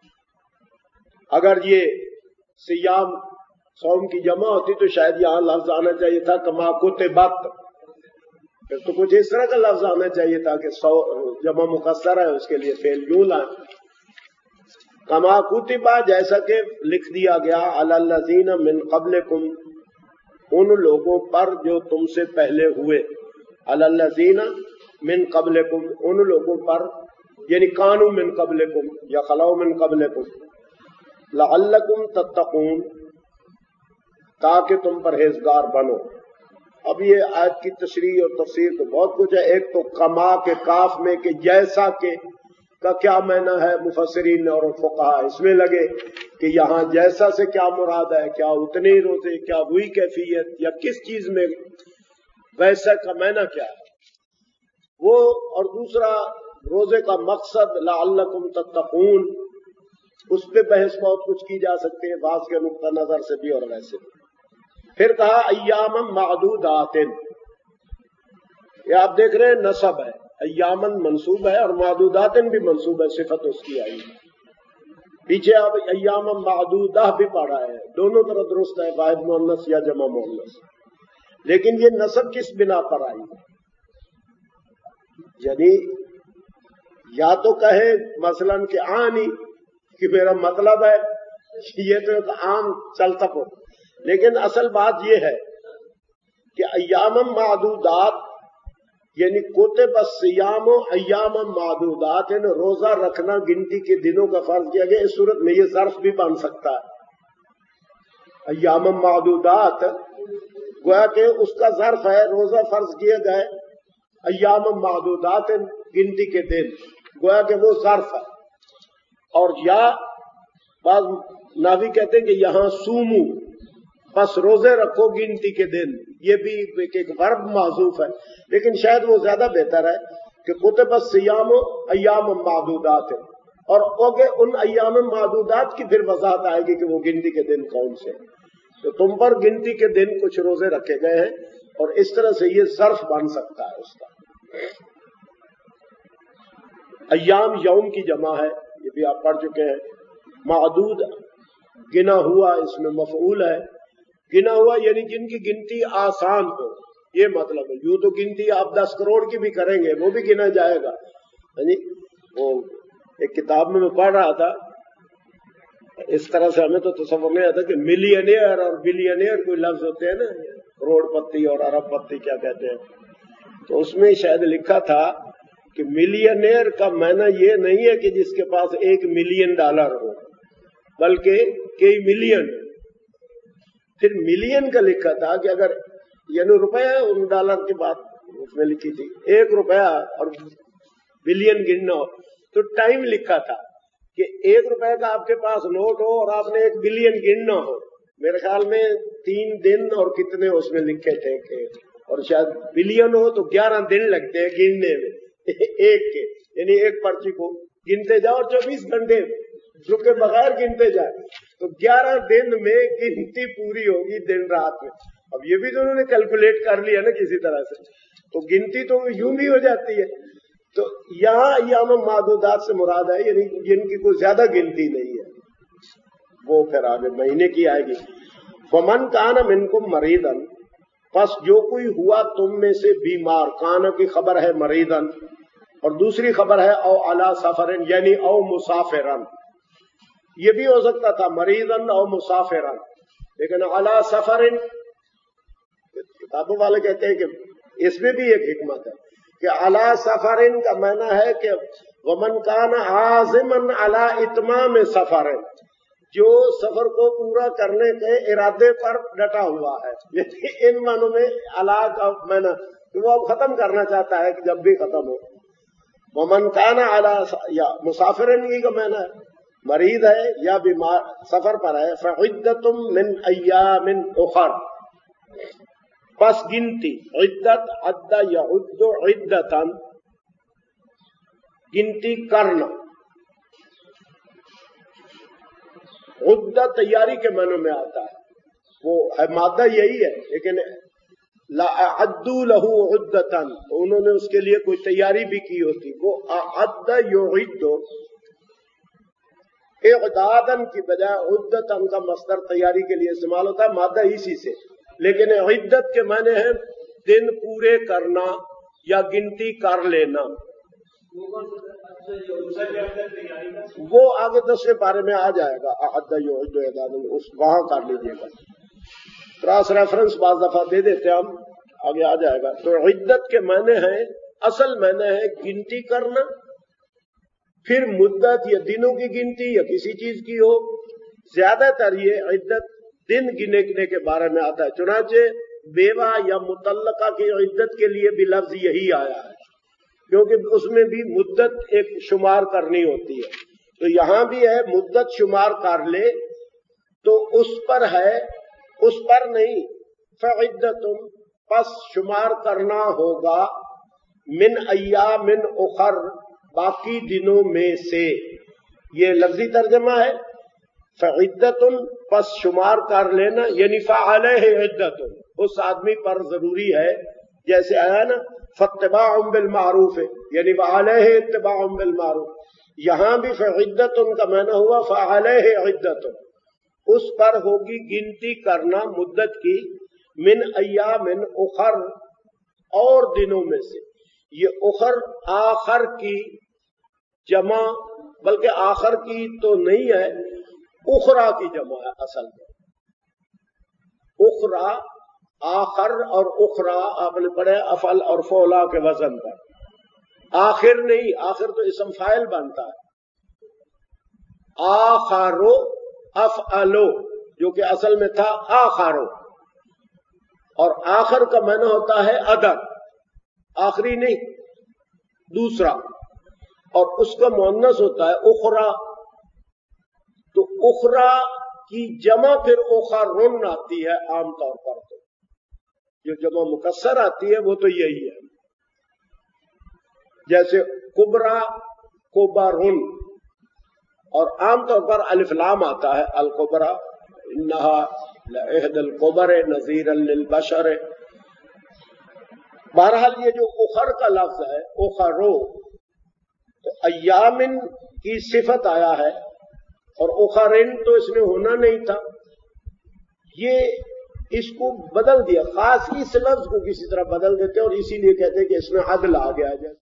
اگر یہ سیام صوم کی جمع ہوتی تو شاید یہاں لفظ آنا چاہیے تھا کما کتبت، پھر تو کچھ اس طرح کا لفظ آنا چاہیے تھا کہ جمع مقصر ہے اس کے لیے فعل یوں لائیں. کما کتبا، جیسا کہ لکھ دیا گیا، علی الذین من قبلکم، ان لوگوں پر جو تم سے پہلے ہوئے، علی الذین من قبلکم، ان لوگوں پر یعنی کانوا من قبلکم یا خلو من قبلکم، لعلکم تتقون، تاکہ تم پرہیزگار بنو. اب یہ آیت کی تشریح اور تفسیر تو بہت کچھ ہے. ایک تو کما کے کاف میں کہ جیسا کہ کا کیا معنی ہے، مفسرین اور فقہا اس میں لگے کہ یہاں جیسا سے کیا مراد ہے، کیا اتنے ہی روزے، کیا وہی کیفیت، یا کس چیز میں ویسا کا معنی کیا ہے وہ. اور دوسرا روزے کا مقصد لعلکم تتقون، اس پہ بحث بہت کچھ کی جا سکتی ہے بعض کے نقطہ نظر سے بھی اور ویسے بھی. پھر کہا ایام معدودات، یہ آپ دیکھ رہے ہیں نصب ہے، ایامن منصوب ہے اور معدودات بھی منصوب ہے، صفت اس کی آئی. پیچھے آپ ایام معدودہ بھی پڑھا ہے، دونوں طرح درست ہے، واحد مؤنث یا جمع مؤنث. لیکن یہ نصب کس بنا پر آئی؟ یعنی یا تو کہے مثلا کہ آنی کہ میرا مطلب ہے یہ تو ایک عام چلتا پو، لیکن اصل بات یہ ہے کہ ایام معدودات یعنی کتب الصیام ایام معدودات، یعنی روزہ رکھنا گنتی کے دنوں کا فرض کیا گیا. اس صورت میں یہ ظرف بھی بن سکتا ہے. ایام معدودات گویا کہ اس کا ظرف ہے، روزہ فرض کیے گئے ایام معدودات گنتی کے دن، گویا کہ وہ ظرف ہے. اور یا بعض ناوی کہتے ہیں کہ یہاں سومو، بس روزے رکھو گنتی کے دن، یہ بھی ایک ورب محذوف ہے، لیکن شاید وہ زیادہ بہتر ہے کہ کتب الصیام ایام معدودات ہے، اور ان ایام معدودات کی پھر وضاحت آئے گی کہ وہ گنتی کے دن کون سے ہیں۔ تو تم پر گنتی کے دن کچھ روزے رکھے گئے ہیں، اور اس طرح سے یہ ظرف بن سکتا ہے اس کا۔ ایام یوم کی جمع ہے، یہ بھی آپ پڑھ چکے ہیں۔ معدود گنا ہوا، اس میں مفعول ہے، گنا ہوا یعنی جن کی گنتی آسان ہو، یہ مطلب ہے۔ یوں تو گنتی آپ دس کروڑ کی بھی کریں گے وہ بھی گنا جائے گا۔ یعنی وہ ایک کتاب میں میں پڑھ رہا تھا، اس طرح سے ہمیں تو تصور نہیں آتا کہ ملینئر اور بلینئر کوئی لفظ ہوتے ہیں نا، کروڑ پتی اور ارب پتی کیا کہتے ہیں، تو اس میں شاید لکھا تھا کہ ملینئر کا معنی یہ نہیں ہے کہ جس کے پاس ایک ملین ڈالر ہو، بلکہ کئی ملین۔ پھر ملین کا لکھا تھا کہ اگر یعنی روپیہ، ان ڈالر کی بات اس میں لکھی تھی، ایک روپیہ اور بلین گننا ہو تو ٹائم لکھا تھا کہ ایک روپے کا آپ کے پاس نوٹ ہو اور آپ نے ایک بلین گننا ہو۔ میرے خیال میں تین دن اور کتنے اس میں لکھے تھے کہ، اور شاید بلین ہو تو گیارہ دن لگتے ہیں گننے میں ایک کے، یعنی ایک پرچی کو گنتے جاؤ اور چوبیس گھنٹے رکے بغیر گنتے جائے تو گیارہ دن میں گنتی پوری ہوگی دن رات میں۔ اب یہ بھی تو انہوں نے کیلکولیٹ کر لیا نا کسی طرح سے، تو گنتی تو یوں بھی ہو جاتی ہے۔ تو یہاں ایام معدودات سے مراد ہے یعنی جن کی کوئی زیادہ گنتی نہیں ہے، وہ پھر آگے مہینے کی آئے گی۔ فمن کان منکم مریضا، پس جو کوئی ہوا تم میں سے بیمار، کان کی خبر ہے مریضا، اور دوسری خبر ہے او علی سفرن یعنی او مسافرن، یہ بھی ہو سکتا تھا مریضن او مسافرن، لیکن علی سفرن کتابوں والے کہتے ہیں کہ اس میں بھی ایک حکمت ہے کہ علی سفرن کا معنی ہے کہ ومن کان عازما علی اتمام سفرن، جو سفر کو پورا کرنے کے ارادے پر ڈٹا ہوا ہے، یعنی ان معنوں میں علی کا معنی کہ وہ اب ختم کرنا چاہتا ہے کہ جب بھی ختم ہو۔ ومن کان علی یا مسافرن ہی کا معنی ہے مریض ہے یا بیمار سفر پر ہے، فعدۃ من ایام اخر، پس گنتی، عدت عد یعد عدتا، گنتی کرنا، عدت تیاری کے معنوں میں آتا ہے، وہ ہے مادہ یہی ہے، لیکن لا اعدوا له عدتا، انہوں نے اس کے لیے کوئی تیاری بھی کی ہوتی، وہ اعد یعد، اعدادن کی بجائے عدتن کا مصدر تیاری کے لیے استعمال ہوتا ہے، مادہ اسی سے، لیکن عدت کے معنی ہے دن پورے کرنا یا گنتی کر لینا۔ وہ آگے دسویں پارے میں آ جائے گا، اعد یعد اعدادن، اس وہاں کر لیجیے گا، کراس ریفرنس بعض دفعہ دے دیتے ہم، آگے آ جائے گا۔ تو عدت کے معنی ہے، اصل معنی ہے گنتی کرنا، پھر مدت یا دنوں کی گنتی یا کسی چیز کی ہو، زیادہ تر یہ عدت دن گننے کے بارے میں آتا ہے، چنانچہ بیوہ یا مطلقہ کی عدت کے لیے بھی لفظ یہی آیا ہے، کیونکہ اس میں بھی مدت ایک شمار کرنی ہوتی ہے، تو یہاں بھی ہے مدت شمار کر لے، تو اس پر ہے، اس پر نہیں، فعدۃ پس شمار کرنا ہوگا، من ایام اخر باقی دنوں میں سے، یہ لفظی ترجمہ ہے، فعدۃ پس شمار کر لینا، یعنی فعلیہ عدۃ، اس آدمی پر ضروری ہے، جیسے آیا نا فاتباع بالمعروف، یعنی فعلیہ اتباع بالمعروف، یہاں بھی فعدۃ کا معنی ہوا فعلیہ عدۃ، اس پر ہوگی گنتی کرنا مدت کی، من ایام اخر اور دنوں میں سے، یہ اخر آخر کی جمع، بلکہ آخر کی تو نہیں ہے، اخرا کی جمع ہے اصل میں، اخرا آخر اور اخرا آپ نے پڑھے افعل اور فولا کے وزن پر، آخر نہیں، آخر تو اسم فاعل بنتا ہے، آخرو افعلو جو کہ اصل میں تھا آخرو، اور آخر کا معنی ہوتا ہے ادر، آخری نہیں دوسرا، اور اس کا مؤنث ہوتا ہے اخرا، تو اخرا کی جمع پھر اخرن آتی ہے عام طور پر، تو جو جمع مکسر آتی ہے وہ تو یہی ہے، جیسے کبرا کوبارن، اور عام طور پر الف لام آتا ہے الکبرا، انہا لإحد الکبر نذیرا للبشر۔ بہرحال یہ جو اخر کا لفظ ہے اخرو، تو ایامن کی صفت آیا ہے، اور اخرن تو اس نے ہونا نہیں تھا، یہ اس کو بدل دیا، خاص اس لفظ کو کسی طرح بدل دیتے اور اسی لیے کہتے ہیں کہ اس میں عدل آ گیا جائے۔